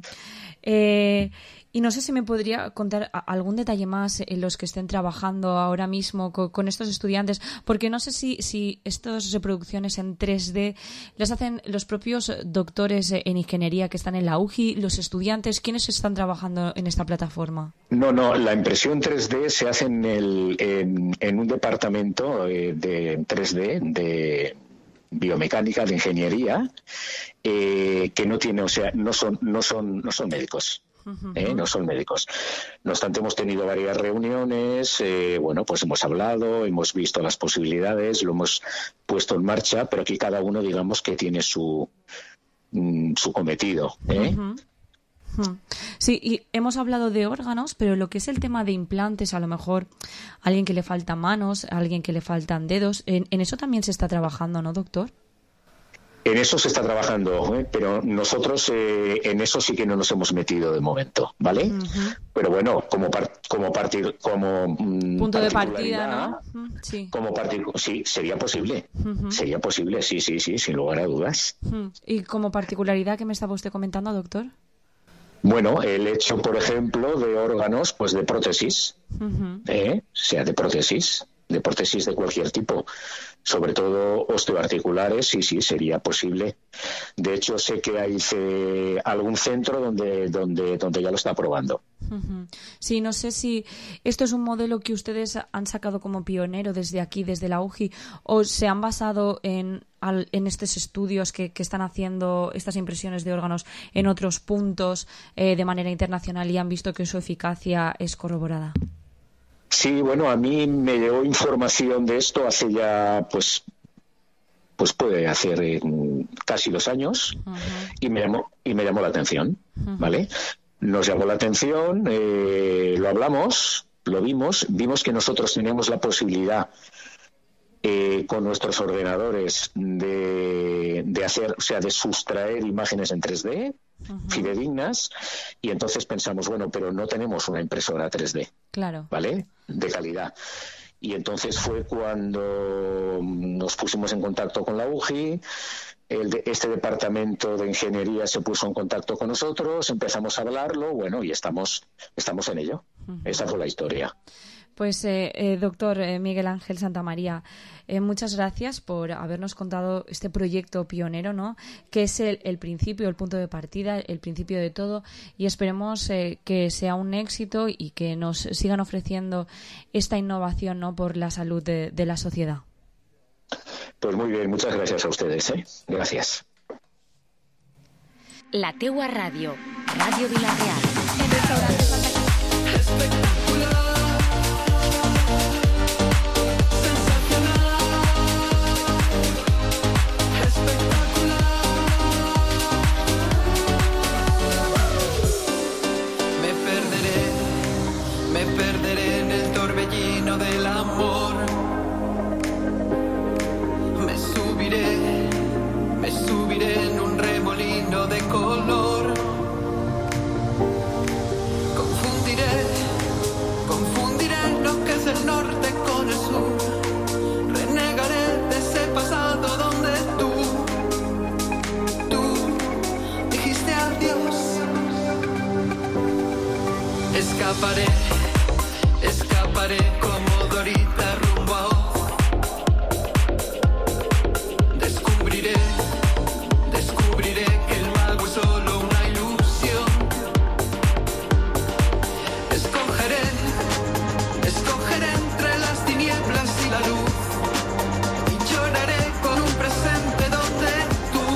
Eh, y no sé si me podría contar algún detalle más en los que estén trabajando ahora mismo con, con estos estudiantes, porque no sé si, si estas reproducciones en tres D las hacen los propios doctores en ingeniería que están en la U G I, los estudiantes, ¿quiénes están trabajando en esta plataforma? No, no, la impresión tres D se hace en, el, en, en un departamento de tres D de biomecánica, de ingeniería, eh, que no tiene, o sea, no son, no son, no son médicos. Eh, no son médicos. No obstante, hemos tenido varias reuniones, eh, bueno, pues hemos hablado, hemos visto las posibilidades, lo hemos puesto en marcha, pero aquí cada uno, digamos, que tiene su, mm, su cometido. ¿eh? Uh-huh. Uh-huh. Sí, y hemos hablado de órganos, pero lo que es el tema de implantes, a lo mejor alguien que le faltan manos, alguien que le faltan dedos, en, en eso también se está trabajando, ¿no, doctor? En eso se está trabajando, ¿eh? Pero nosotros eh, en eso sí que no nos hemos metido de momento, ¿vale? Uh-huh. Pero bueno, como par, como partir, como mm, punto de partida, ¿no? Uh-huh. Sí. Como partir, sí, sería posible, uh-huh. sería posible, sí, sí, sí, sin lugar a dudas. Uh-huh. ¿Y como particularidad qué me estaba usted comentando, doctor? Bueno, el hecho, por ejemplo, de órganos, pues de prótesis, uh-huh. ¿eh? O sea, de prótesis. de prótesis de cualquier tipo, sobre todo osteoarticulares, sí, sí, sería posible. De hecho, sé que hay eh, algún centro donde, donde, donde ya lo está probando. Uh-huh. Sí, no sé si esto es un modelo que ustedes han sacado como pionero desde aquí, desde la U G I, o se han basado en, al, en estos estudios que, que están haciendo estas impresiones de órganos en otros puntos eh, de manera internacional y han visto que su eficacia es corroborada. Sí, bueno, a mí me llegó información de esto hace ya, pues, pues puede hacer eh, casi dos años uh-huh. y me llamó y me llamó la atención, uh-huh. ¿vale? Nos llamó la atención, eh, lo hablamos, lo vimos, vimos que nosotros teníamos la posibilidad eh, con nuestros ordenadores de, de hacer, o sea, de sustraer imágenes en tres D. Uh-huh. Fidedignas, y entonces pensamos, bueno, pero no tenemos una impresora tres D, claro, ¿vale? De calidad. Y entonces fue cuando nos pusimos en contacto con la U G I, el de, este departamento de ingeniería se puso en contacto con nosotros, empezamos a hablarlo, bueno, y estamos, estamos en ello. Uh-huh. Esa fue la historia. Pues, eh, eh, doctor eh, Miguel Ángel Santamaría, eh, muchas gracias por habernos contado este proyecto pionero, ¿no? Que es el, el principio, el punto de partida, el principio de todo, y esperemos eh, que sea un éxito y que nos sigan ofreciendo esta innovación, ¿no? Por la salud de, de la sociedad. Pues muy bien, muchas gracias a ustedes, ¿eh? Gracias. La teua ràdio, Ràdio Vila-real. Del amor, me subiré, me subiré en un remolino de color, confundiré, confundiré lo que es el norte con el sur, renegaré de ese pasado donde tú, tú dijiste adiós, escaparé. Escaparé como Dorita rumbo a Oz. Descubriré, descubriré que el mago es solo una ilusión. Escogeré, escogeré entre las tinieblas y la luz. Y lloraré con un presente donde tú,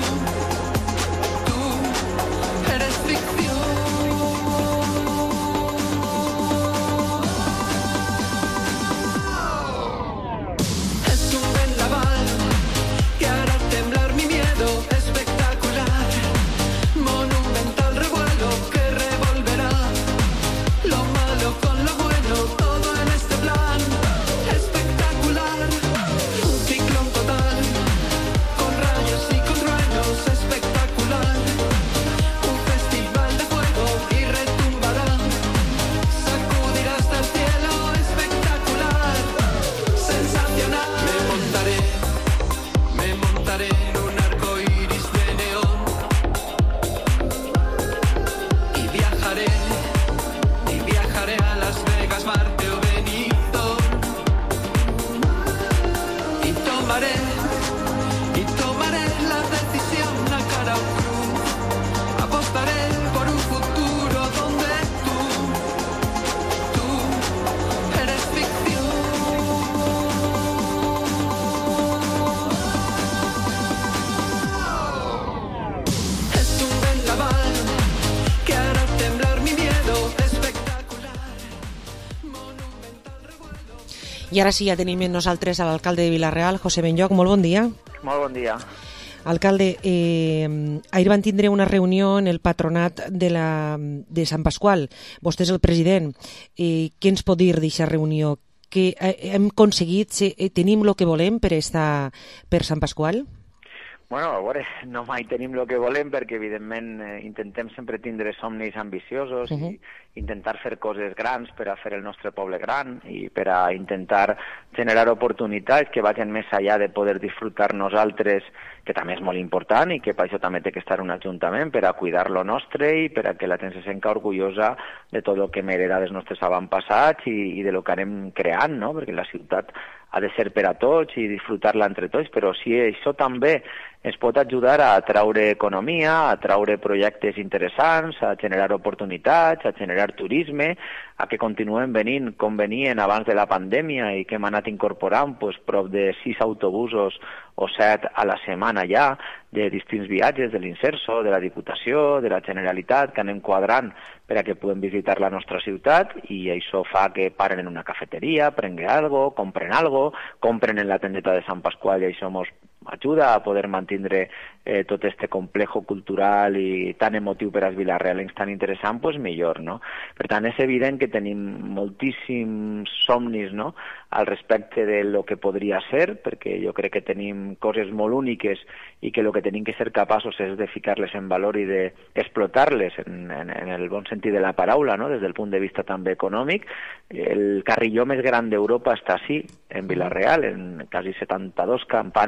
tú eres ficción. I ara sí, ja tenim amb nosaltres a l'alcalde de Vila-real, José Benlloch. Molt bon dia. Molt bon dia. Alcalde, eh, ahir van tindre una reunió en el patronat de, la, de Sant Pasqual. Vostè és el president. Eh, què ens pot dir d'aquesta reunió? Que hem aconseguit, tenim el que volem per, esta, per Sant Pasqual? Bueno, a veure, no mai tenim el que volem perquè, evidentment, eh, intentem sempre tindre somnis ambiciosos uh-huh. i intentar fer coses grans per a fer el nostre poble gran i per a intentar generar oportunitats que vagin més enllà de poder disfrutar nosaltres, que també és molt important i que per això també té que estar un ajuntament per a cuidar lo nostre i per a que la gent se senta orgullosa de tot el que hem heredat dels nostres avantpassats i, i de lo que anem creant, no? Perquè la ciutat ha de ser per a tots i disfrutar-la entre tots, però si això també ens pot ajudar a atraure economia, a atraure projectes interessants, a generar oportunitats, a generar turisme, a que continuem venint com venien abans de la pandèmia i que hem anat incorporant pues, prop de sis autobusos o set a la setmana ja, de distints viatges de l'Inserso, de la Diputació, de la Generalitat, que anem quadrant per a que puguem visitar la nostra ciutat i això fa que paren en una cafeteria, prenguen algo, compren algo, compren en la tendeta de Sant Pasqual i això ens ajuda a poder mantindre eh, tot este complejo cultural i tan emotiu per als vilarrealens tan interessant, pues millor, no? Per tant, és evident que tenim moltíssims somnis, no?, al respecte de lo que podria ser, perquè jo crec que tenim coses molt úniques i que el que tenim que ser capaços és de ficar-les en valor i d'explotar-les en, en, en el bon sentit de la paraula, no?, des del punt de vista també econòmic. El carrilló més gran d'Europa està així, en Vila-real, en quasi setanta-dos campanes, crec que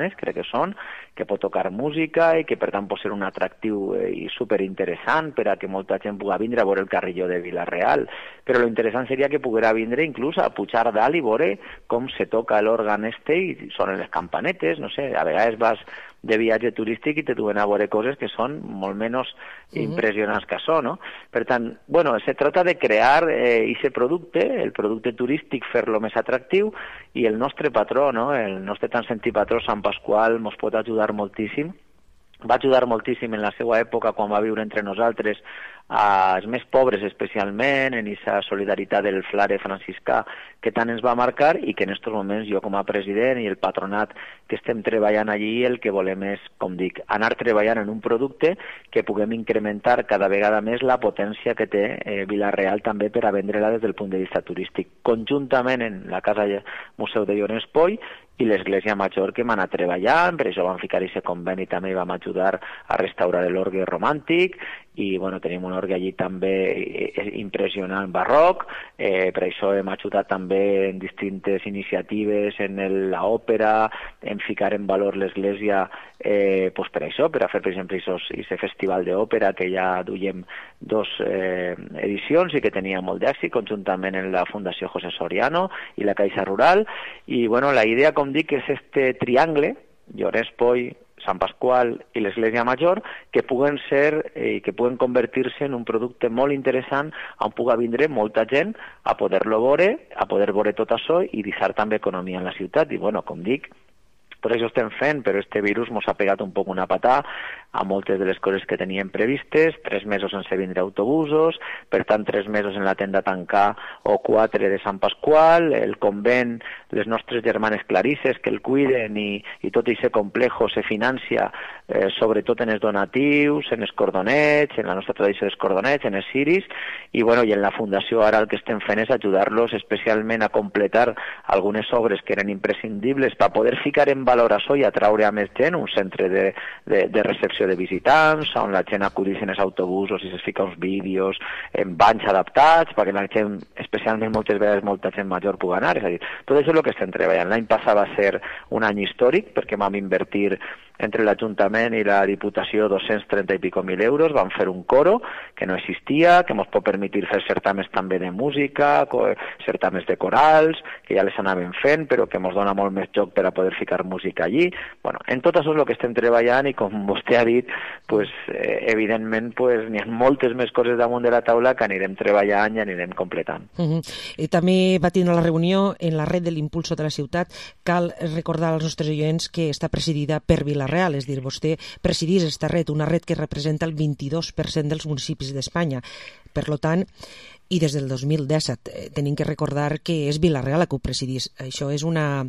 son, que pot tocar música i que per tant pot ser un atractiu eh, i superinteressant per a que molta gent pugui vindre a veure el carrilló de Vila-real. Però lo interessant seria que poguera vindre inclús a pujar dalt i veure com se toca l'òrgan este i sonen les campanetes, no sé, a vegades vas de viatge turístic i te duen a veure coses que són molt menys impressionants que això, no? Per tant, bueno, se trata de crear aquest eh, producte, el producte turístic, fer-lo més atractiu, i el nostre patró, no? El nostre tan sentit patró, Sant Pasqual, ens pot ajudar moltíssim. Va ajudar moltíssim en la seva època, quan va viure entre nosaltres, als més pobres especialment, en aquesta solidaritat del flare franciscà que tant ens va marcar i que en aquests moments jo com a president i el patronat que estem treballant allí, el que volem és, com dic, anar treballant en un producte que puguem incrementar cada vegada més la potència que té eh, Vila-real també per a vendre-la des del punt de vista turístic, conjuntament en la Casa Museu de Llorenç Poi i l'Església Major que hem anat treballant, per això vam ficar aquest conveni també i vam ajudar a restaurar l'orgue romàntic i bueno, tenim un orgue allí també impressionant barroc, eh, per això hem ajudat també en distintes iniciatives en l'òpera, en ficar en valor l'església eh, pues per això, per a fer per exemple aquest festival d'òpera que ja duiem dos eh, edicions i que tenia molt d'èxit conjuntament en la Fundació José Soriano i la Caixa Rural i bueno, la idea com dic és este triangle, Llorenç Poi, Sant Pasqual i l'Església Major, que puguen ser i eh, que puguen convertir-se en un producte molt interessant on puga vindre molta gent a poder-lo veure, a poder veure tot això i deixar també economia en la ciutat. I bueno, com dic, per això estem fent, però este virus ens ha pegat un poc una patà a moltes de les coses que teníem previstes, tres mesos sense vindre autobusos, per tant tres mesos en la tenda tancar o quatre de Sant Pasqual, el convent, les nostres germanes clarisses que el cuiden i, i tot aquest complejo se financia eh, sobretot en els donatius, en els cordonets, en la nostra tradició dels cordonets, en els ciris, i, bueno, i en la fundació ara el que estem fent és ajudar-los especialment a completar algunes obres que eren imprescindibles per poder ficar en valor això i atraure a més gent, un centre de, de, de recepció de visitants, on la gent acudeix en els autobusos i es fica uns vídeos en banys adaptats perquè la gent, especialment moltes vegades molta gent major pugui anar, és a dir, tot això és el que estem treballant. L'any passat va ser un any històric perquè vam invertir entre l'Ajuntament i la Diputació dos-cents trenta i pico mil euros, vam fer un coro que no existia, que ens pot permetre fer certaments també de música, certaments de corals, que ja les anàvem fent, però que ens dona molt més joc per a poder ficar música allí. Bueno, en tot això és el que estem treballant i com vostè ha dit, pues, eh, evidentment pues, n'hi ha moltes més coses damunt de la taula que anirem treballant i anirem completant. Uh -huh. I també va tindre la reunió en la red de l'Impulso de la ciutat. Cal recordar als nostres oients que està presidida per Vila-real, és dir, vostè presidís esta red, una red que representa el vint-i-dos per cent dels municipis d'Espanya. Per tant, i des del dos mil disset eh, tenim que recordar que és Vila-real la que ho presidís. Això és, una,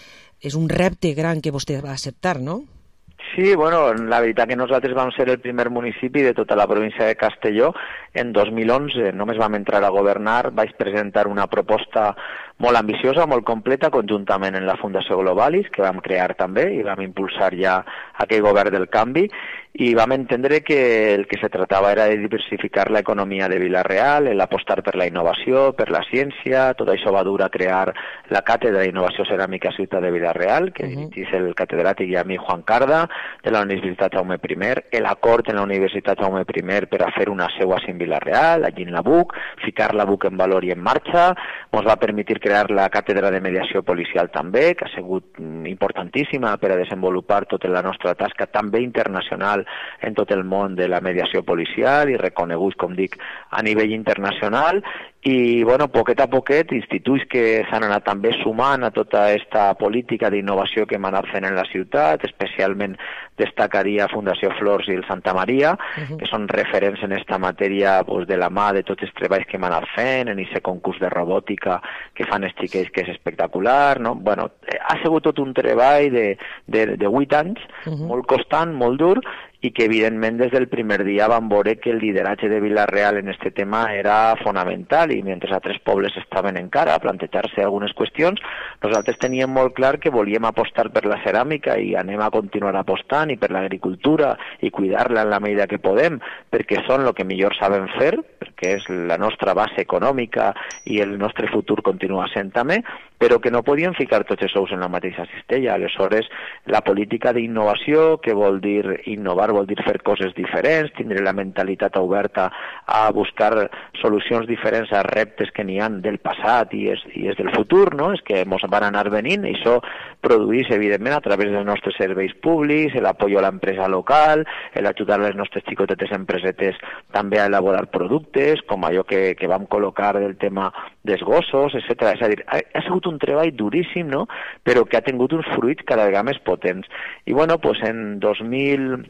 és un repte gran que vostè va acceptar, no? Sí, bueno, la veritat que nosaltres vam ser el primer municipi de tota la província de Castelló. En dos mil onze només vam entrar a governar, vaig presentar una proposta molt ambiciosa, molt completa, conjuntament en la Fundació Globalis, que vam crear també, i vam impulsar ja aquell govern del canvi, i vam entendre que el que se tratava era de diversificar l'economia de Vila-real, l'apostar per la innovació, per la ciència. Tot això va dur a crear la Càtedra d'Innovació Ceràmica Ciutat de Vila-real, que uh -huh. dirigís el catedràtic i amic Juan Carda, de la Universitat Jaume primer, l'acord en la Universitat Jaume primer per a fer una seu a Vila-real, allí en la B U C, ficar la B U C en valor i en marxa, ens va permetre crear la Càtedra de Mediació Policial també, que ha sigut importantíssima per a desenvolupar tota la nostra tasca també internacional en tot el món de la mediació policial i reconeguts, com dic, a nivell internacional. I, bueno, poquet a poquet, instituts que s'han anat també sumant a tota aquesta política d'innovació que hem anat fent en la ciutat, especialment destacaria Fundació Flors i el Santa Maria, uh-huh. que són referents en esta matèria pues, de la mà de tots els treballs que hem anat fent, en aquest concurs de robòtica que fan els xiquets, que és espectacular, no? Bueno, ha sigut tot un treball de, de, de vuit anys, uh-huh. molt constant, molt dur, i que evidentment des del primer dia vam veure que el lideratge de Vila-real en aquest tema era fonamental i mentre altres pobles estaven encara a plantejar-se algunes qüestions, nosaltres teníem molt clar que volíem apostar per la ceràmica i anem a continuar apostant i per l'agricultura i cuidar-la en la medida que podem, perquè són el que millor sabem fer, perquè és la nostra base econòmica i el nostre futur continua sent també, però que no podien ficar tots els ous en la mateixa cistella. Aleshores, la política d'innovació, que vol dir innovar, vol dir fer coses diferents, tindre la mentalitat oberta a buscar solucions diferents a reptes que n'hi ha del passat i és, i és del futur, no? És que ens van anar venint, i això produeix, evidentment, a través dels nostres serveis públics, l'apoyo a l'empresa local, l'ajudar a les nostres xicotetes empresetes també a elaborar productes, com allò que, que vam col·locar del tema dels gossos, etcètera. És a dir, ha, ha sigut un treball duríssim, no?, però que ha tingut uns fruits cada vegada més potents. I, bueno, pues en dos mil...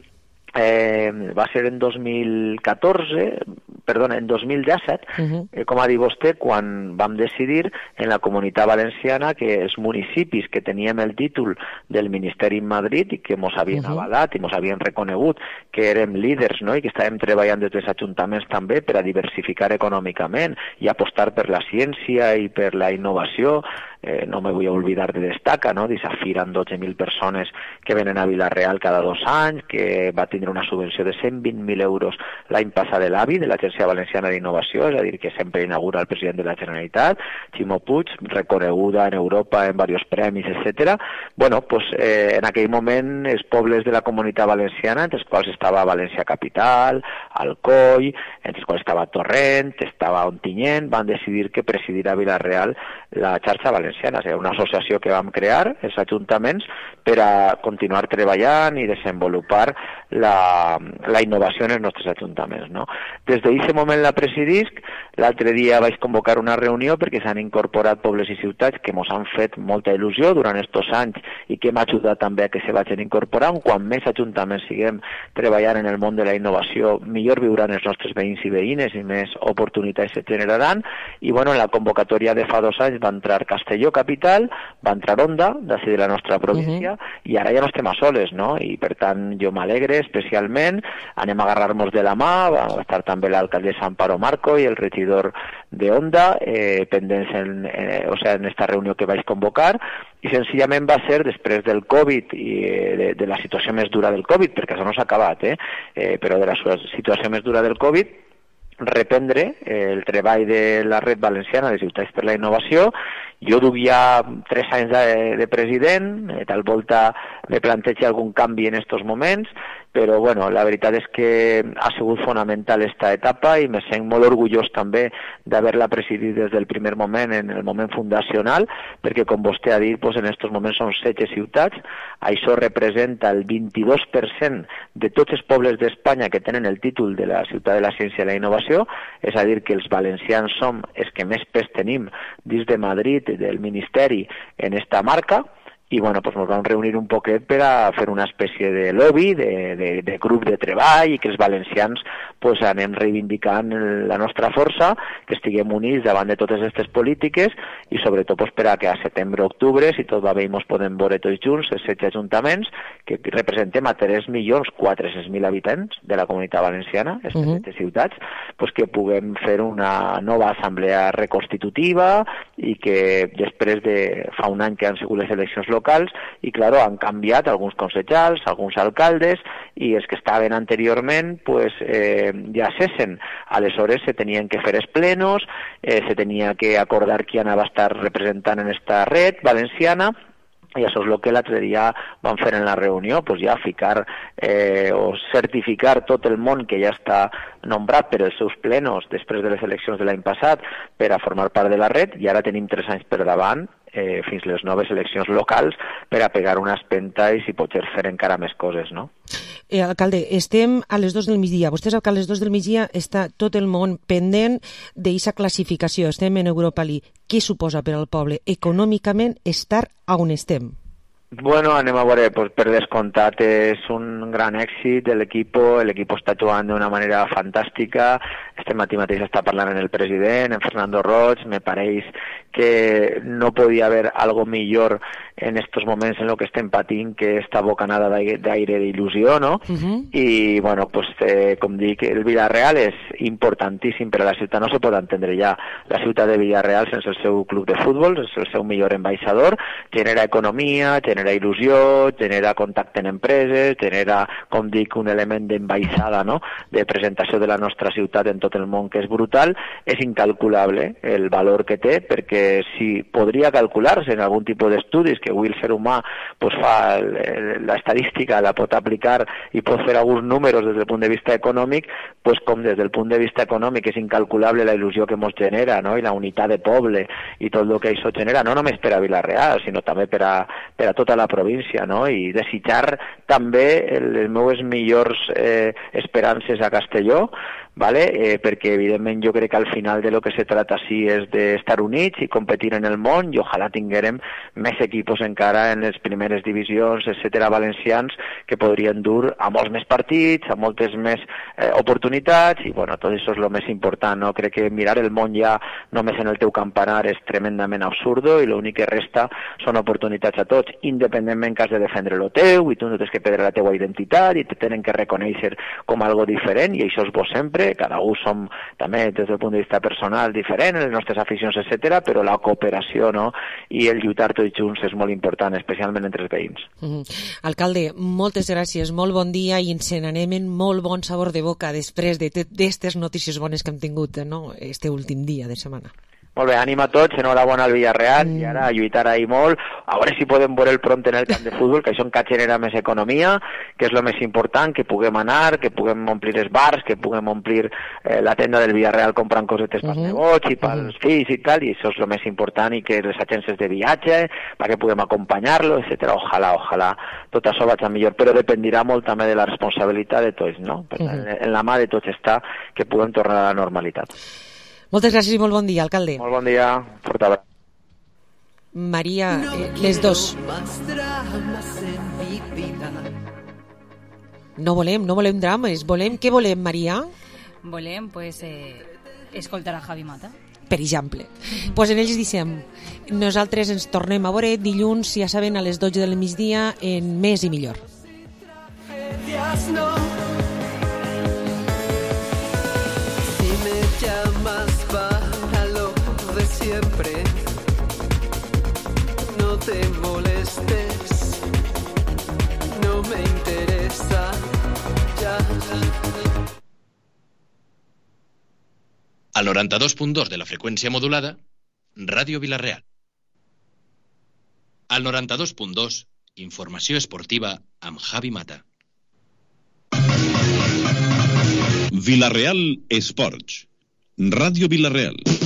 Eh, va ser en dos mil catorze, perdona, en dos mil disset, uh-huh. eh, com ha dit vostè, quan vam decidir en la Comunitat Valenciana que els municipis que teníem el títol del Ministeri en Madrid i que mos havien uh-huh. avalat i mos havien reconegut que érem líders, no?, i que estàvem treballant des dels ajuntaments també per a diversificar econòmicament i apostar per la ciència i per la innovació. Eh, no me vull oblidar de destacar, no?, d'aquesta fira amb dotze mil persones que venen a Vila-real cada dos anys, que va tindre una subvenció de cent vint mil euros l'any passat de l'A B I, de l'Agència Valenciana d'Innovació, és a dir, que sempre inaugura el president de la Generalitat, Ximo Puig, reconeguda en Europa en diversos premis, etcètera. Bueno, pues, eh, en aquell moment els pobles de la Comunitat Valenciana, entre els quals estava València Capital, Alcoi, entre els quals estava Torrent, estava Ontinyent, van decidir que presidirà a Vila-real la xarxa valenciana. És una associació que vam crear, els ajuntaments, per a continuar treballant i desenvolupar la, la innovació en els nostres ajuntaments, no? Des d'aquest moment la presidisc. L'altre dia vaig convocar una reunió perquè s'han incorporat pobles i ciutats que ens han fet molta il·lusió durant aquests anys i que m'ha ajudat també a que se vagin incorporant. Quan més ajuntaments siguem treballant en el món de la innovació, millor viuran els nostres veïns i veïnes i més oportunitats se generaran. I, bueno, en la convocatòria de fa dos anys va entrar Castelló Capital, va entrar Onda, d'ací de la nostra província, uh-huh. i ara ja no estem a soles, no? I, per tant, jo m'alegre especialment, anem a agarrar-nos de la mà, va estar també l'alcaldessa Amparo Marco i el regidor de Onda, eh, pendents en, eh, o sea, en esta reunió que vaig convocar, i senzillament va ser, després del Covid i de, de la situació més dura del Covid, perquè això no s'ha acabat, eh? eh, però de la situació més dura del Covid, reprendre el treball de la Red Valenciana de Ciutats per la Innovació. Jo duia tres anys de, de president, tal volta me planteja algun canvi en estos moments, però bueno, la veritat és que ha sigut fonamental esta etapa i me sent molt orgullós també d'haver-la presidit des del primer moment, en el moment fundacional, perquè com vostè ha dit, pues, en estos moments són setze ciutats, això representa el vint-i-dos per cent de tots els pobles d'Espanya que tenen el títol de la ciutat de la ciència i la innovació, és a dir, que els valencians som els que més pes tenim dins de Madrid del Ministeri en esta marca. I, bueno, pues nos vam reunir un poquet per a fer una espècie de lobby, de, de, de grup de treball, i que els valencians pues, anem reivindicant la nostra força, que estiguem units davant de totes aquestes polítiques i sobretot pues, per a que a setembre o octubre, si tot va bé, ens podem veure tots junts, els setze ajuntaments, que representem a tres milions quatre-cents mil habitants de la Comunitat Valenciana, aquestes uh-huh. setze ciutats, pues, que puguem fer una nova assemblea reconstitutiva i que després de fa un any que han sigut les eleccions locals, i, claro, han canviat alguns consellers, alguns alcaldes, i els que estaven anteriorment pues, eh, ja cessen. Aleshores se tenien que fer els plenos, eh, se tenia que acordar qui anava a estar representant en esta red valenciana, i això és el que l'altre dia vam fer en la reunió, pues ja ficar eh, o certificar tot el món que ja està nombrat per els seus plenos després de les eleccions de l'any passat per a formar part de la red, i ara tenim tres anys per davant, eh, fins les noves eleccions locals, per a pegar una espenta i si potser fer encara més coses, no? Eh, alcalde, estem a les dos del migdia. Vostè sap que a les dos del migdia està tot el món pendent d'aquesta classificació. Estem en Europa League. Què suposa per al poble econòmicament estar on estem? Bueno, anem a veure, pues, per descomptat és un gran èxit de l'equip, l'equip està jugant d'una manera fantàstica, este matí mateix està parlant en el president, en Fernando Roig, me pareix que no podia haver algo millor en estos moments en lo que estem patint que esta bocanada d'aire d'il·lusió, no? Uh-huh. I, bueno, pues, eh, com dic, el Vila-real és importantíssim per a la ciutat, no se pot entendre ja la ciutat de Vila-real sense el seu club de futbol, és el seu millor ambaixador, genera economia, genera il·lusió, genera contacte en empreses, genera, com dic, un element d'ambaixada, no?, de presentació de la nostra ciutat en tot el món, que és brutal, és incalculable el valor que té, perquè que si podria calcular-se en algun tipus d'estudis que avui el ser humà pues, fa l'estadística, la pot aplicar i pot fer alguns números des del punt de vista econòmic, pues, com des del punt de vista econòmic és incalculable la il·lusió que ens genera, no? I la unitat de poble i tot el que això genera, no només per a Vila-real, sinó també per a, per a tota la província, no? I desitjar també les meves millors eh, esperances a Castelló, ¿vale? Eh, perquè evidentment jo crec que al final de lo que se trata sí és d'estar units i competir en el món i ojalà tinguérem més equipos encara en les primeres divisions, etcètera, valencians, que podrien dur a molts més partits, a moltes més eh, oportunitats i bueno, tot això és el més important, no? Crec que mirar el món ja només en el teu campanar és tremendament absurdo i l'únic que resta són oportunitats a tots, independentment que has de defendre el teu i tu no tens que perdre la teua identitat i te tenen que reconèixer com algo diferent i això és bo sempre, cada un som també des del punt de vista personal diferent, les nostres aficions, etcètera, però la cooperació, no? I el lluitar tots junts és molt important, especialment entre els veïns. Mm. Alcalde, moltes gràcies, molt bon dia i ens n'anem en molt bon sabor de boca després d'aquestes notícies bones que hem tingut, no? Este últim dia de setmana. Molt bé, ànim a tots, enhorabona al Villarreal mm. i ara a lluitar ahí molt, a veure si podem veure el prompt en el camp de futbol, que això encara genera més economia, que és el més important, que puguem anar, que puguem omplir els bars, que puguem omplir eh, la tenda del Villarreal comprant cosetes pels uh -huh. negots i pels uh -huh. fills i tal, i això és el més important, i que les agències de viatge, perquè puguem acompanyar-lo, etcètera. Ojalà, ojalà, tot això vagi millor, però dependirà molt també de la responsabilitat de tots, no? Per tant, uh -huh. en la mà de tots està que puguem tornar a la normalitat. Moltes gràcies i molt bon dia, alcalde. Molt bon dia, fort abraç. Maria, eh, les dos. No volem, no volem drames. Volem, què volem, Maria? Volem, pues, eh, escoltar a Javi Mata. Per exemple. Doncs pues en ells dicem, nosaltres ens tornem a veure dilluns, ja saben, a les dotze del migdia, en Més i Millor. Llamas para lo de siempre, no te molestes, no me interesa ya. Al noranta-dos punt dos de la freqüència modulada, Ràdio Vila-real. Al noranta-dos punt dos, informació esportiva amb Javi Mata. Vila-real Esports. Ràdio Vila-real.